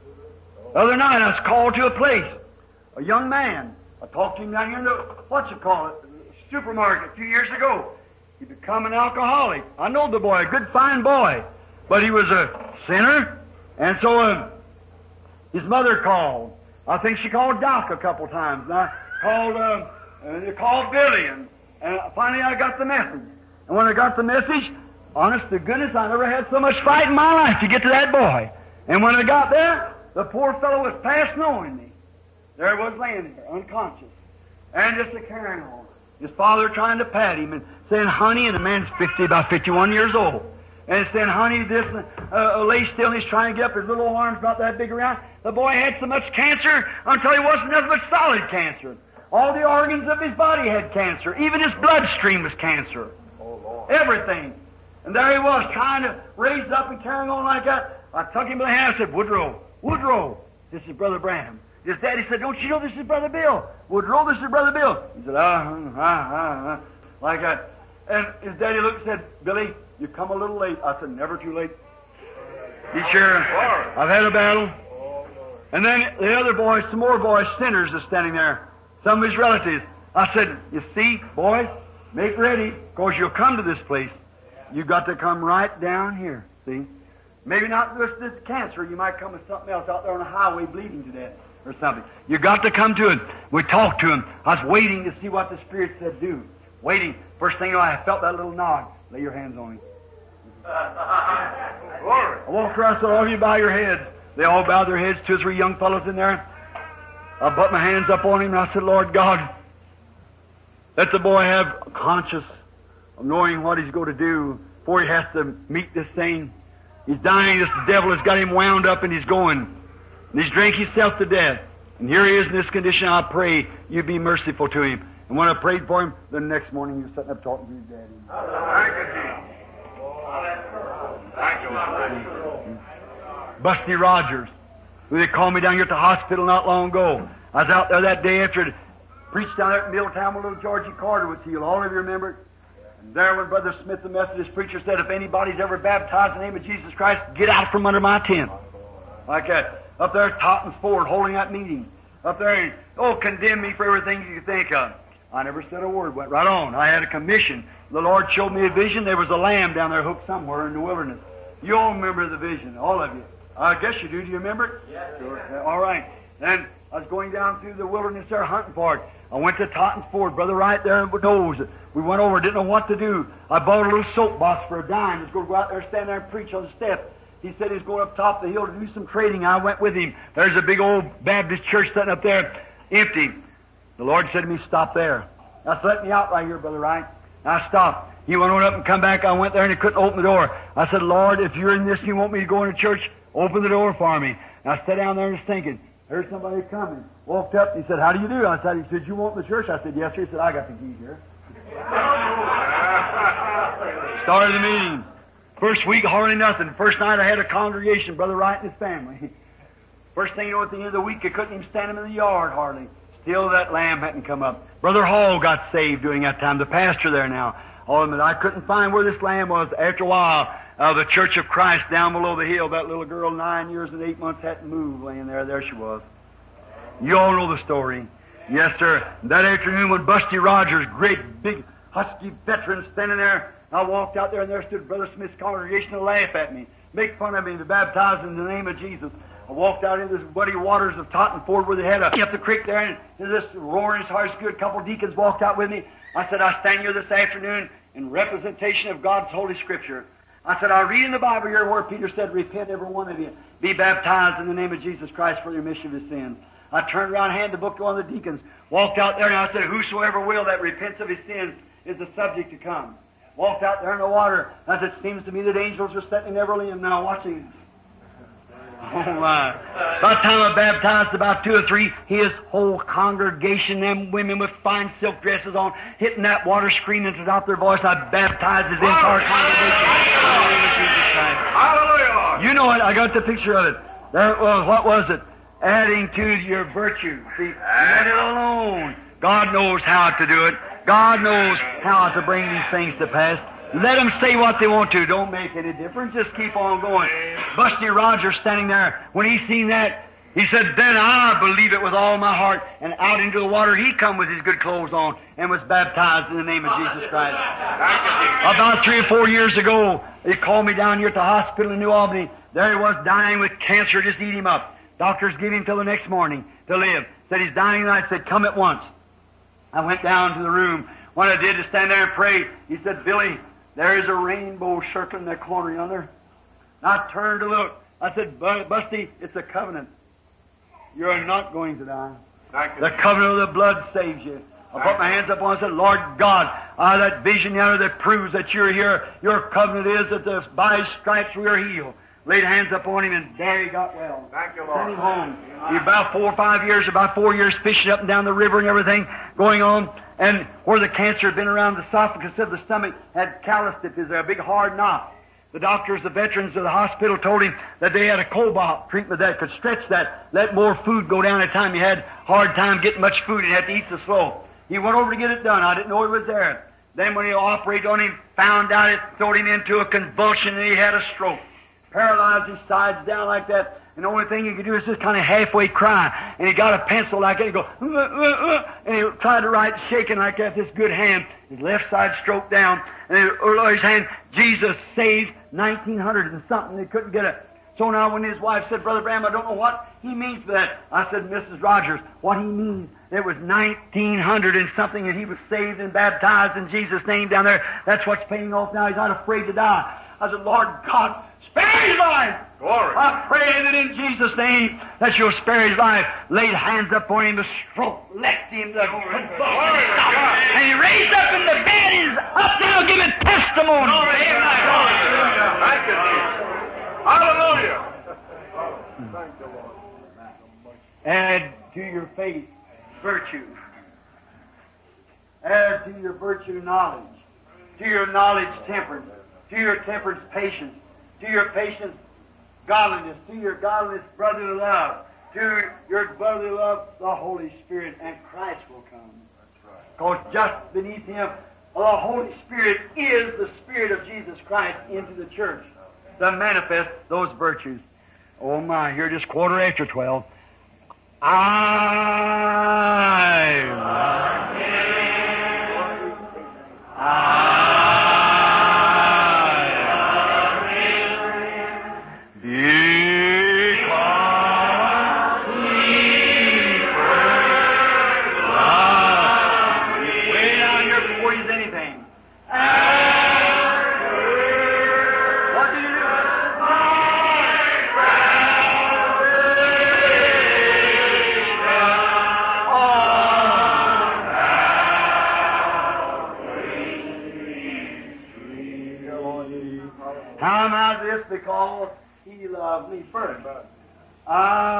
The other night I was called to a place. A young man. I talked to him down here in the, what you call it, supermarket a few years ago. He become an alcoholic. I know the boy, a good fine boy. But he was a sinner. And so uh, his mother called. I think she called Doc a couple times. And I called, uh, and they called Billy. And, and finally I got the message. And when I got the message, honest to goodness, I never had so much fight in my life to get to that boy. And when I got there, the poor fellow was past knowing me. There he was laying there, unconscious. And just a carrying on. His father trying to pat him and saying, honey, and the man's fifty, about fifty-one years old. And saying, honey, this, and uh, lay still, and he's trying to get up, his little arms about that big around. The boy had so much cancer until he wasn't nothing but solid cancer. All the organs of his body had cancer. Even his bloodstream was cancer. Oh, Lord. Everything. And there he was, trying to raise up and carrying on like that. I took him by the hand, I said, Woodrow, Woodrow, this is Brother Branham. His daddy said, don't you know this is Brother Bill? Woodrow, this is Brother Bill. He said, ah, ah, ah, ah, like that. And his daddy looked and said, Billy, you come a little late. I said, never too late. He sure, I've had a battle. And then the other boys, some more boys, sinners, are standing there. Some of his relatives. I said, you see, boys, make ready, because you'll come to this place. You got to come right down here, see? Maybe not just this cancer. You might come with something else out there on the highway bleeding to death or something. You got to come to it. We talked to him. I was waiting to see what the Spirit said do. Waiting. First thing you know, I felt that little nod. Lay your hands on him. I walked across, all of you bow your heads. They all bowed their heads, two or three young fellows in there. I put my hands up on him and I said, Lord God, let the boy have conscious knowing what he's going to do before he has to meet this thing. He's dying. This devil has got him wound up, and he's going. And he's drank himself to death. And here he is in this condition. I pray you be merciful to him. And when I prayed for him, the next morning he was sitting up talking to his daddy. Thank you, Jesus. Thank you, Lord. Busty Rogers, who they called me down here at the hospital not long ago. I was out there that day after it preached down there at Middletown when little Georgie Carter was healed. All of you remember it? And there when Brother Smith, the Methodist preacher, said, if anybody's ever baptized in the name of Jesus Christ, get out from under my tent. Like that. Up there at Totten's Ford holding that meeting. Up there and, oh, condemn me for everything you think of. I never said a word. Went right on. I had a commission. The Lord showed me a vision. There was a lamb down there hooked somewhere in the wilderness. You all remember the vision, all of you. I guess you do. Do you remember it? Yes. Sure. All right. And I was going down through the wilderness there hunting for it. I went to Totten's Ford. Brother right there knows it. We went over, didn't know what to do. I bought a little soapbox for a dime. I was going to go out there, stand there and preach on the step. He said he's going up top of the hill to do some trading. I went with him. There's a big old Baptist church sitting up there, empty. The Lord said to me, stop there. Now, let me out right here, Brother Wright. I stopped. He went on up and come back. I went there and he couldn't open the door. I said, Lord, if you're in this and you want me to go into church, open the door for me. And I sat down there and was thinking, there's somebody coming. Walked up and he said, how do you do? I said, he said, you want the church? I said, yes, sir. He said, I got the keys here. Started the meeting. First week, hardly nothing. First night I had a congregation, Brother Wright and his family. First thing you know, at the end of the week, I couldn't even stand him in the yard hardly. Still that lamb hadn't come up. Brother Hall got saved during that time, the pastor there now. All of them, I couldn't find where this lamb was. After a while, uh, the Church of Christ down below the hill, that little girl, nine years and eight months, hadn't moved, laying there. There she was. You all know the story. Yes, sir. That afternoon when Busty Rogers, great big husky veteran, standing there, I walked out there and there stood Brother Smith's congregation to laugh at me, make fun of me, to baptize in the name of Jesus. I walked out into this muddy waters of Totten Ford where they had a up the creek there, and this roaring as hard as good. A couple of deacons walked out with me. I said, I stand here this afternoon in representation of God's Holy Scripture. I said, I read in the Bible here where Peter said, repent every one of you, be baptized in the name of Jesus Christ for the remission of his sins. I turned around, handed the book to one of the deacons, walked out there, and I said, whosoever will that repents of his sins is the subject to come. Walked out there in the water, as it seems to me that angels are sitting in every limb now watching. Oh my. By the time I baptized about two or three, his whole congregation, them women with fine silk dresses on, hitting that water, screaming to the top of their voice. I baptized his entire congregation. Hallelujah! You know it. I got the picture of it. There it was. What was it? Adding to your virtue. See, let it alone. God knows how to do it. God knows how to bring these things to pass. Let them say what they want to. Don't make any difference. Just keep on going. Busty Rogers standing there, when he seen that, he said, then I believe it with all my heart. And out into the water, he come with his good clothes on and was baptized in the name of Jesus Christ. About three or four years ago, they called me down here at the hospital in New Albany. There he was dying with cancer. Just eat him up. Doctors give him till the next morning to live. Said he's dying tonight. Said, come at once. I went down to the room. What I did to stand there and pray, he said, Billy, there is a rainbow circling that corner yonder. And I turned to look. I said, Busty, it's a covenant. You're not going to die. The covenant of the blood saves you. I put my hands up on it and said, Lord God, ah, that vision yonder that proves that you're here, your covenant is that the, by his stripes we are healed. Laid hands up on him, and there he got well. Thank you, Lord. Sent him home. He about four or five years, about four years, fishing up and down the river and everything going on. And where the cancer had been around the esophagus of the stomach had calloused it. There's a big hard knot. The doctors, the veterans of the hospital told him that they had a cobalt treatment that could stretch that, let more food go down at a time. He had hard time getting much food. He had to eat so slow. He went over to get it done. I didn't know he was there. Then when he operated on him, found out it threw him into a convulsion and he had a stroke. Paralyzed his sides down like that, and the only thing he could do is just kind of halfway cry. And he got a pencil like that, and he go, uh, uh, uh, and he tried to write shaking like that, this good hand. His left side stroked down, and he lowered his hand. Jesus saved nineteen hundred and something. They couldn't get it. So now when his wife said, Brother Bram, I don't know what he means by that. I said, Missus Rogers, what he means, it was nineteen hundred and something, and he was saved and baptized in Jesus' name down there. That's what's paying off now. He's not afraid to die. I said, Lord God, spare spare his life. Glory. I pray that in Jesus' name that you'll spare his life. Laid hands upon him, the stroke left him, the Glory. and he raised up in the bed. He's up now giving testimony. Glory. Thank you, Jesus. Hallelujah. Thank you, Lord. Add to your faith virtue. Add to your virtue knowledge. To your knowledge temperance. To your temperance patience. To your patience godliness. To your godliness brotherly love. To your brotherly love the Holy Spirit, and Christ will come. Because just beneath him, the Holy Spirit is the Spirit of Jesus Christ into the church to manifest those virtues. Oh my, here it is quarter after twelve. I love him. I love him. Because he first loved me. Way down here before he's anything. What do you do? How am I this? Because he loved me first. I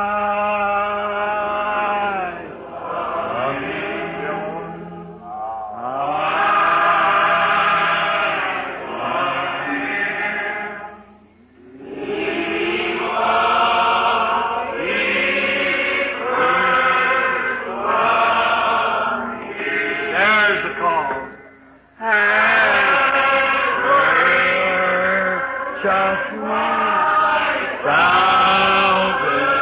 love him. There's the cause. Just my salvation.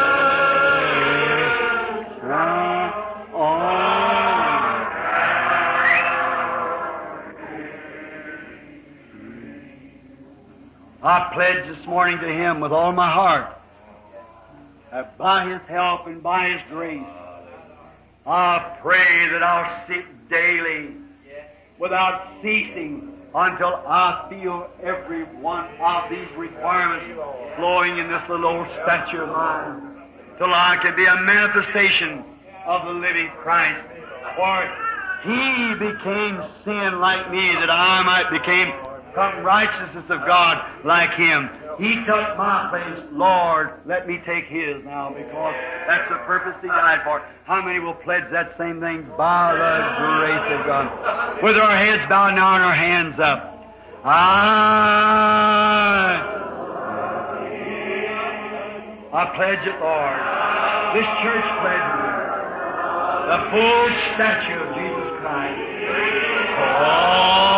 I pledge this morning to him with all my heart that by his help and by his grace, I pray that I'll seek daily without ceasing until I feel every one of these requirements flowing in this little old statue of mine, till I can be a manifestation of the living Christ. For he became sin like me, that I might become righteousness of God like him. He took my place. Lord, let me take his now, because that's the purpose he died for. How many will pledge that same thing by the grace of God? With our heads bowed now and our hands up. I, I pledge it, Lord. This church pledges it. The full statue of Jesus Christ. Oh,